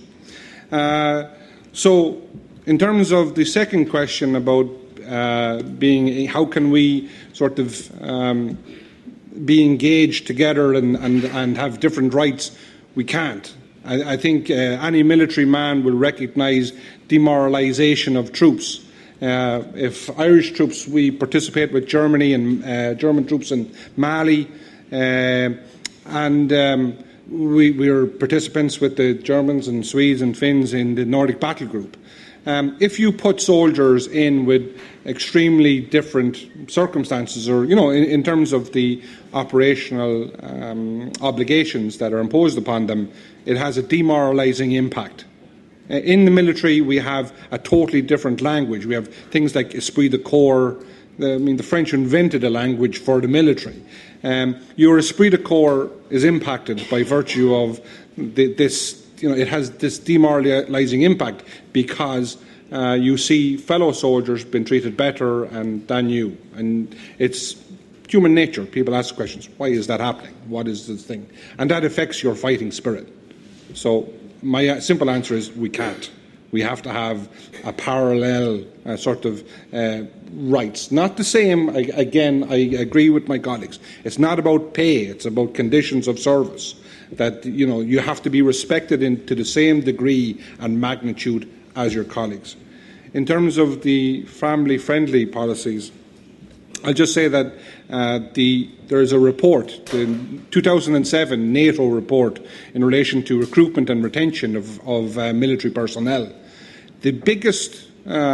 So, in terms of the second question about how can we sort of be engaged together and have different rights, we can't. I think any military man will recognise demoralisation of troops. If Irish troops, we participate with Germany and German troops in Mali, and we are participants with the Germans and Swedes and Finns in the Nordic Battle Group. If you put soldiers in with extremely different circumstances, or in terms of the operational obligations that are imposed upon them, it has a demoralising impact. In the military, we have a totally different language. We have things like esprit de corps. The French invented a language for the military. Your esprit de corps is impacted by virtue of this. It has this demoralising impact, because you see fellow soldiers being treated better than you, and it's human nature. People ask questions: why is that happening? What is this thing? And that affects your fighting spirit. So my simple answer is we can't. We have to have a parallel sort of rights. Not the same, again, I agree with my colleagues. It's not about pay, it's about conditions of service. That, you have to be respected to the same degree and magnitude as your colleagues. In terms of the family-friendly policies, I'll just say that there is a report, the 2007 NATO report, in relation to recruitment and retention of military personnel. The biggest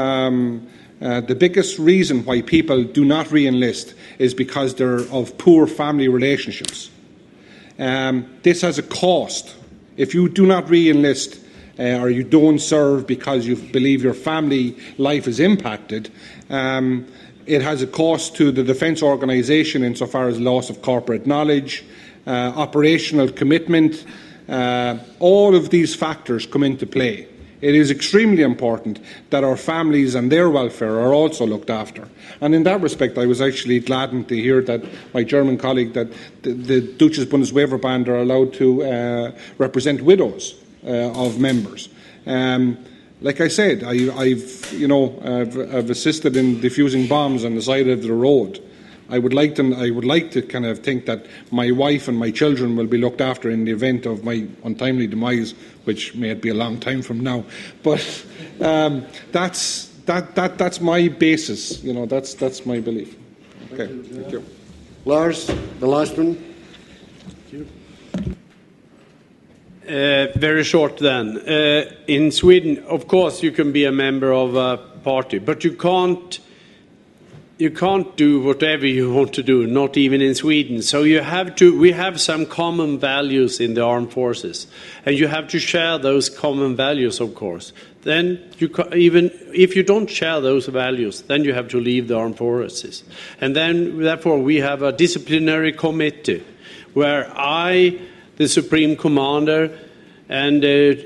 reason why people do not re-enlist is because they're of poor family relationships. This has a cost. If you do not re-enlist or you don't serve because you believe your family life is impacted, it has a cost to the defence organisation insofar as loss of corporate knowledge, operational commitment. All of these factors come into play. It is extremely important that our families and their welfare are also looked after. And in that respect, I was actually gladdened to hear that my German colleague, that the Deutsches Bundeswehrverband are allowed to represent widows of members. Like I said, I've assisted in defusing bombs on the side of the road. I would like to kind of think that my wife and my children will be looked after in the event of my untimely demise, which may be a long time from now. But that's my basis. You know, that's my belief. Okay, thank you. Lars, the last one. Very short then. In Sweden, of course, you can be a member of a party, but you can't do whatever you want to do, not even in Sweden. So we have some common values in the armed forces, and you have to share those common values, of course. Then, even if you don't share those values, then you have to leave the armed forces. And then, therefore, we have a disciplinary committee where the Supreme Commander and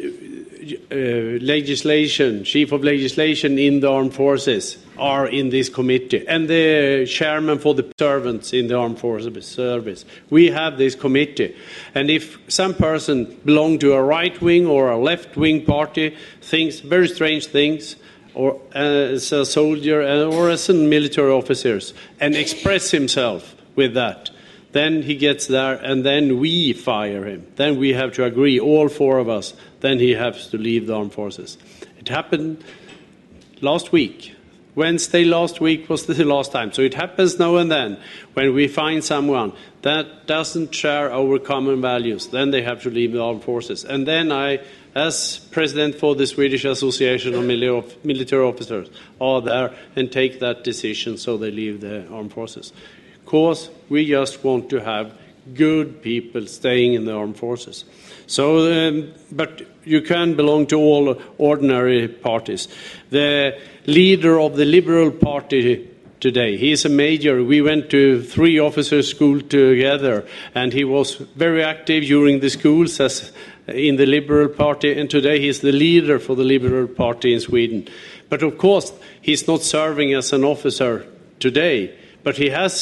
Chief of Legislation in the Armed Forces are in this committee, and the chairman for the servants in the Armed Forces Service. We have this committee, and if some person belongs to a right-wing or a left-wing party, thinks very strange things, or as a soldier or as a military officer, and express himself with that, then he gets there, and then we fire him. Then we have to agree, all four of us, then he has to leave the armed forces. It happened last week. Wednesday last week was the last time. So it happens now and then when we find someone that doesn't share our common values, then they have to leave the armed forces. And then I, as president for the Swedish Association of Military Officers, are there and take that decision so they leave the armed forces. Of course, we just want to have good people staying in the armed forces. So, but you can belong to all ordinary parties. The leader of the Liberal Party today, he is a major. We went to 3 officers' school together, and he was very active during the schools as in the Liberal Party, and today he is the leader for the Liberal Party in Sweden. But of course, he's not serving as an officer today, but he has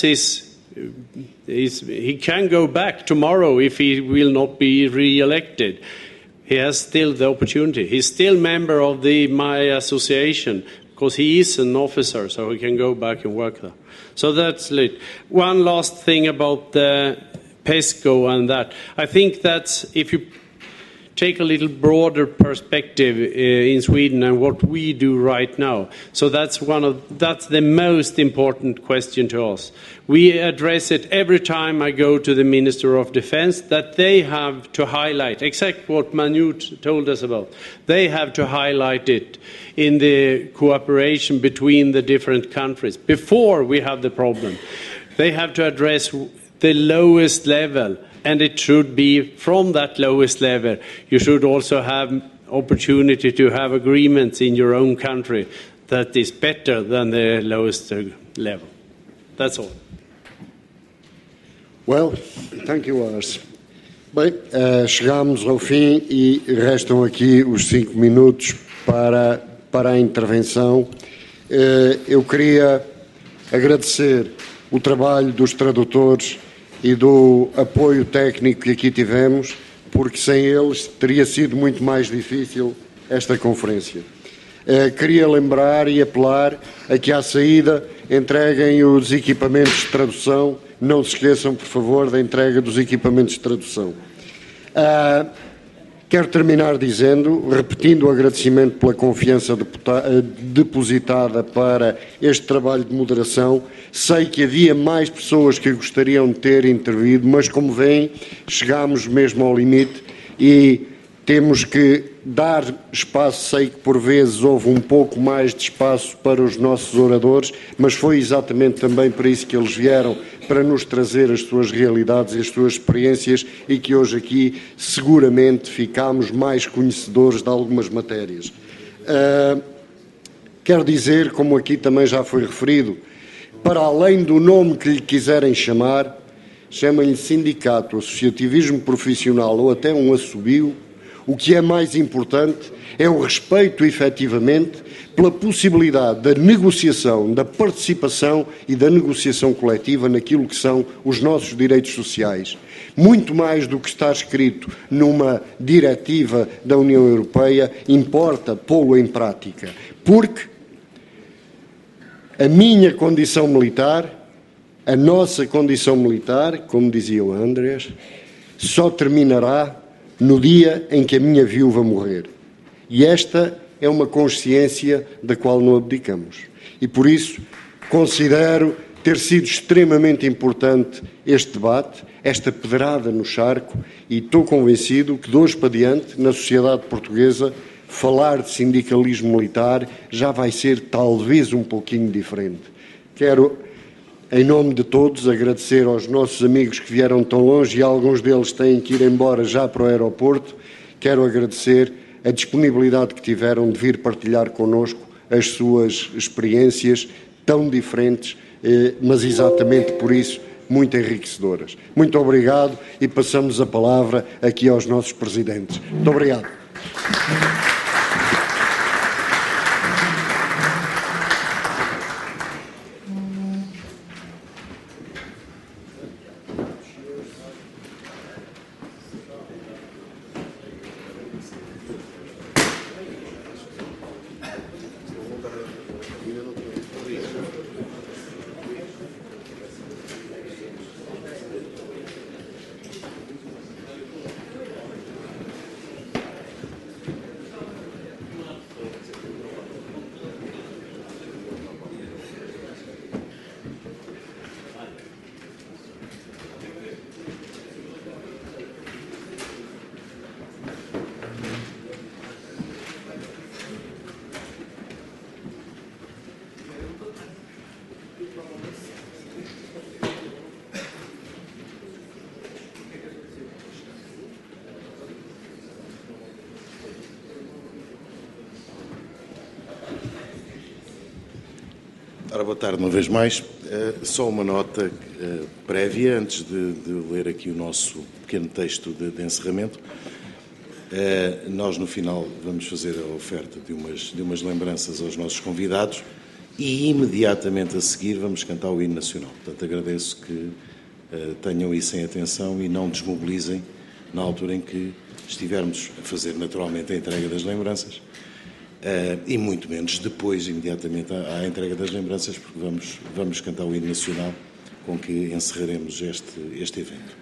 he can go back tomorrow if he will not be re-elected. He has still the opportunity. He's still member of my association because he is an officer, so he can go back and work there. So that's it. One last thing about the PESCO and that. I think that's, if you take a little broader perspective in Sweden and what we do right now. So that's the most important question to us. We address it every time I go to the Minister of Defense, that they have to highlight exactly what Manu told us about. They have to highlight it in the cooperation between the different countries before we have the problem. They have to address the lowest level. And it should be from that lowest level. You should also have opportunity to have agreements in your own country that is better than the lowest level. That's all. Well, thank you, Lars. Bem, chegamos ao fim e restam aqui os 5 minutos para a intervenção. Eu queria agradecer o trabalho dos tradutores e do apoio técnico que aqui tivemos, porque sem eles teria sido muito mais difícil esta conferência. Queria lembrar e apelar a que à saída entreguem os equipamentos de tradução. Não se esqueçam, por favor, da entrega dos equipamentos de tradução. Quero terminar repetindo o agradecimento pela confiança depositada para este trabalho de moderação. Sei que havia mais pessoas que gostariam de ter intervido, mas como veem, chegámos mesmo ao limite e temos que dar espaço. Sei que por vezes houve um pouco mais de espaço para os nossos oradores, mas foi exatamente também para isso que eles vieram, para nos trazer as suas realidades e as suas experiências, e que hoje aqui seguramente ficamos mais conhecedores de algumas matérias. Quero dizer, como aqui também já foi referido, para além do nome que lhe quiserem chamar, chamem-lhe sindicato, associativismo profissional ou até um assobio, o que é mais importante é o respeito, efetivamente, pela possibilidade da negociação, da participação e da negociação coletiva naquilo que são os nossos direitos sociais. Muito mais do que está escrito numa diretiva da União Europeia, importa pô-lo em prática, porque a minha condição militar, A nossa condição militar, como dizia o Andrés, só terminará no dia em que a minha viúva morrer. E esta é uma consciência da qual não abdicamos. E por isso considero ter sido extremamente importante este debate, esta pedrada no charco, e estou convencido que de hoje para diante, na sociedade portuguesa, falar de sindicalismo militar já vai ser talvez um pouquinho diferente. Quero, em nome de todos, agradecer aos nossos amigos que vieram tão longe e alguns deles têm que ir embora já para o aeroporto. Quero agradecer a disponibilidade que tiveram de vir partilhar connosco as suas experiências tão diferentes, mas exatamente por isso muito enriquecedoras. Muito obrigado e passamos a palavra aqui aos nossos presidentes. Muito obrigado. Ora, boa tarde uma vez mais. Só uma nota prévia, antes de ler aqui o nosso pequeno texto de encerramento. Nós, no final, vamos fazer a oferta de umas lembranças aos nossos convidados e, imediatamente a seguir, vamos cantar o hino nacional. Portanto, agradeço que tenham isso em atenção e não desmobilizem na altura em que estivermos a fazer, naturalmente, a entrega das lembranças. E muito menos depois, imediatamente, à entrega das lembranças, porque vamos cantar o hino nacional com que encerraremos este evento.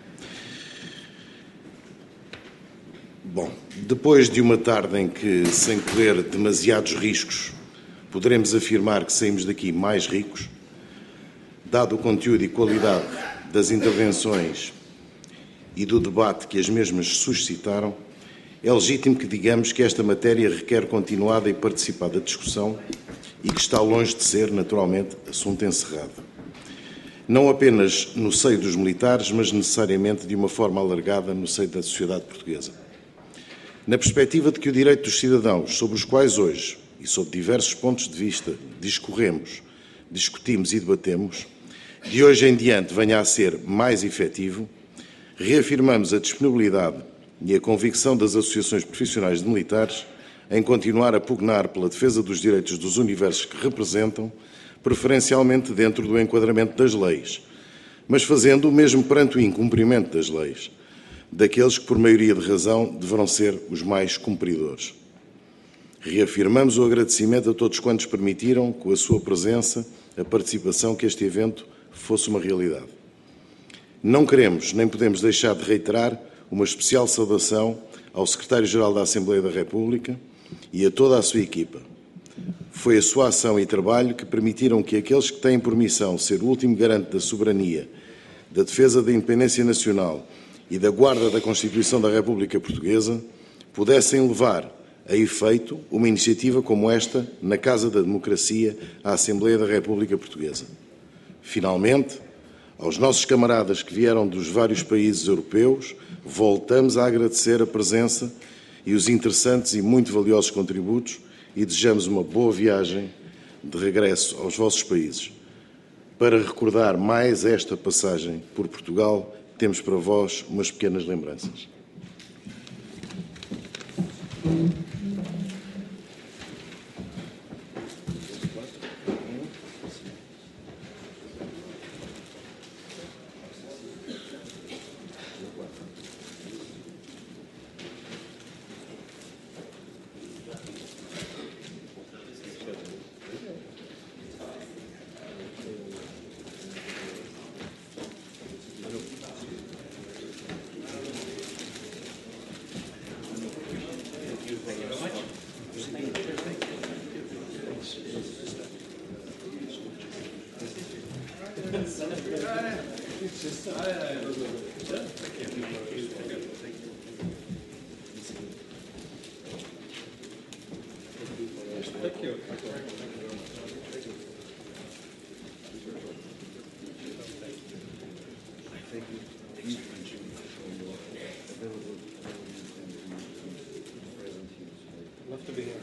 Bom, depois de uma tarde em que, sem correr demasiados riscos, poderemos afirmar que saímos daqui mais ricos, dado o conteúdo e qualidade das intervenções e do debate que as mesmas suscitaram, é legítimo que digamos que esta matéria requer continuada e participada discussão e que está longe de ser, naturalmente, assunto encerrado. Não apenas no seio dos militares, mas necessariamente de uma forma alargada no seio da sociedade portuguesa. Na perspectiva de que o direito dos cidadãos, sobre os quais hoje, e sob diversos pontos de vista, discorremos, discutimos e debatemos, de hoje em diante venha a ser mais efetivo, reafirmamos a disponibilidade e a convicção das associações profissionais de militares em continuar a pugnar pela defesa dos direitos dos universos que representam, preferencialmente dentro do enquadramento das leis, mas fazendo o mesmo perante o incumprimento das leis, daqueles que, por maioria de razão, deverão ser os mais cumpridores. Reafirmamos o agradecimento a todos quantos permitiram, com a sua presença, a participação, que este evento fosse uma realidade. Não queremos nem podemos deixar de reiterar uma especial saudação ao Secretário-Geral da Assembleia da República e a toda a sua equipa. Foi a sua ação e trabalho que permitiram que aqueles que têm por missão ser o último garante da soberania, da defesa da independência nacional e da guarda da Constituição da República Portuguesa pudessem levar a efeito uma iniciativa como esta na Casa da Democracia, a Assembleia da República Portuguesa. Finalmente, aos nossos camaradas que vieram dos vários países europeus, voltamos a agradecer a presença e os interessantes e muito valiosos contributos e desejamos uma boa viagem de regresso aos vossos países. Para recordar mais esta passagem por Portugal, temos para vós umas pequenas lembranças. Love to be here.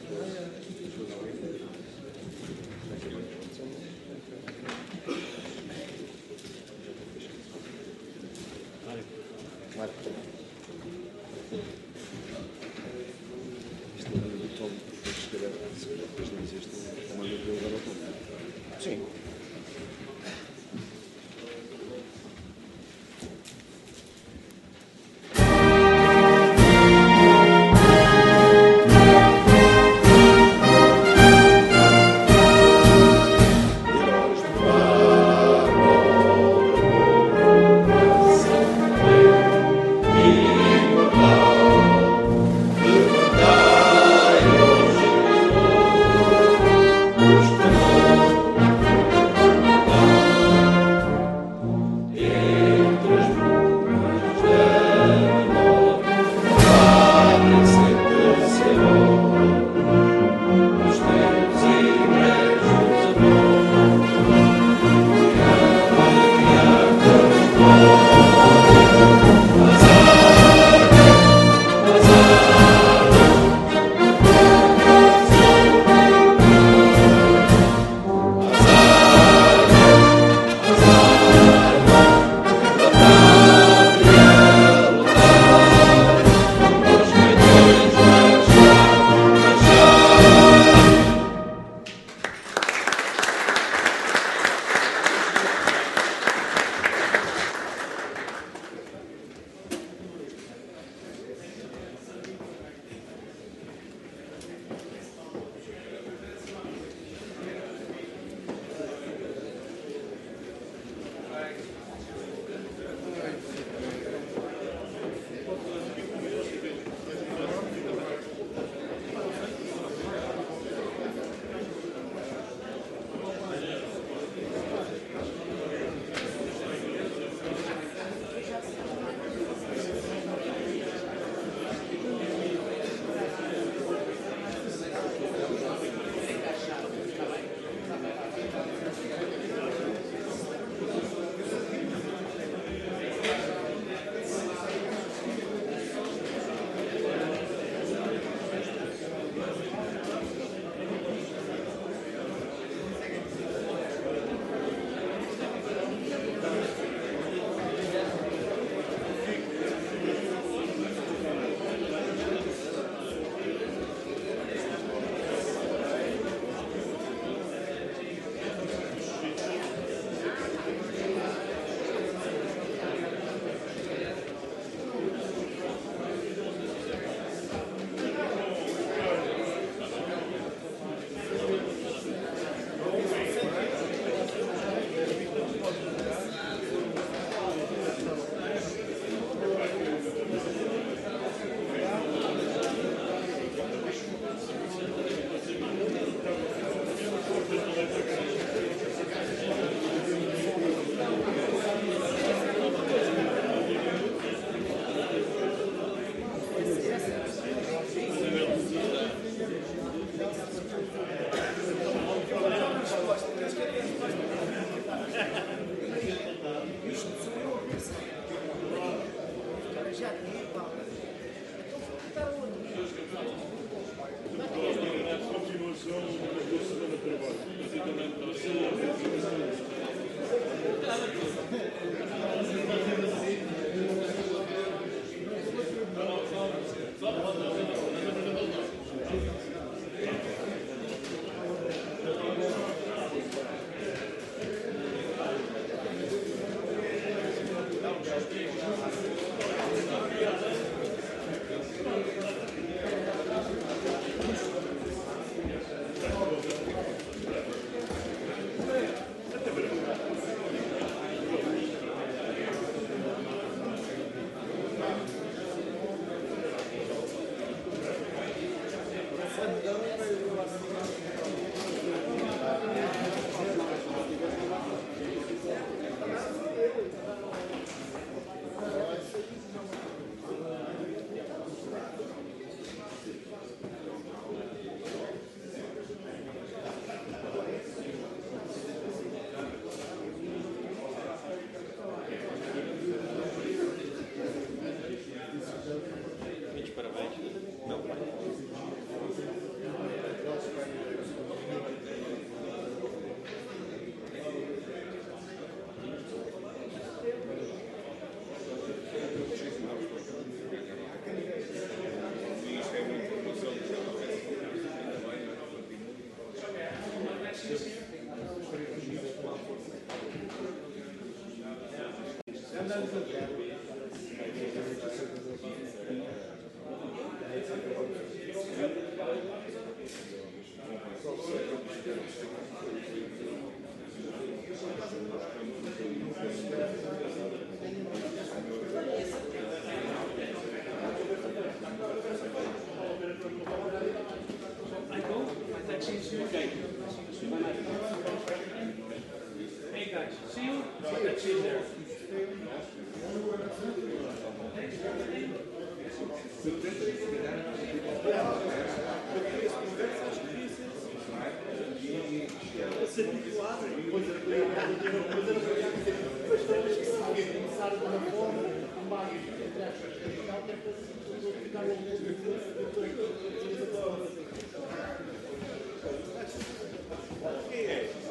Hey guys, see you? Let's see you there. Quem é?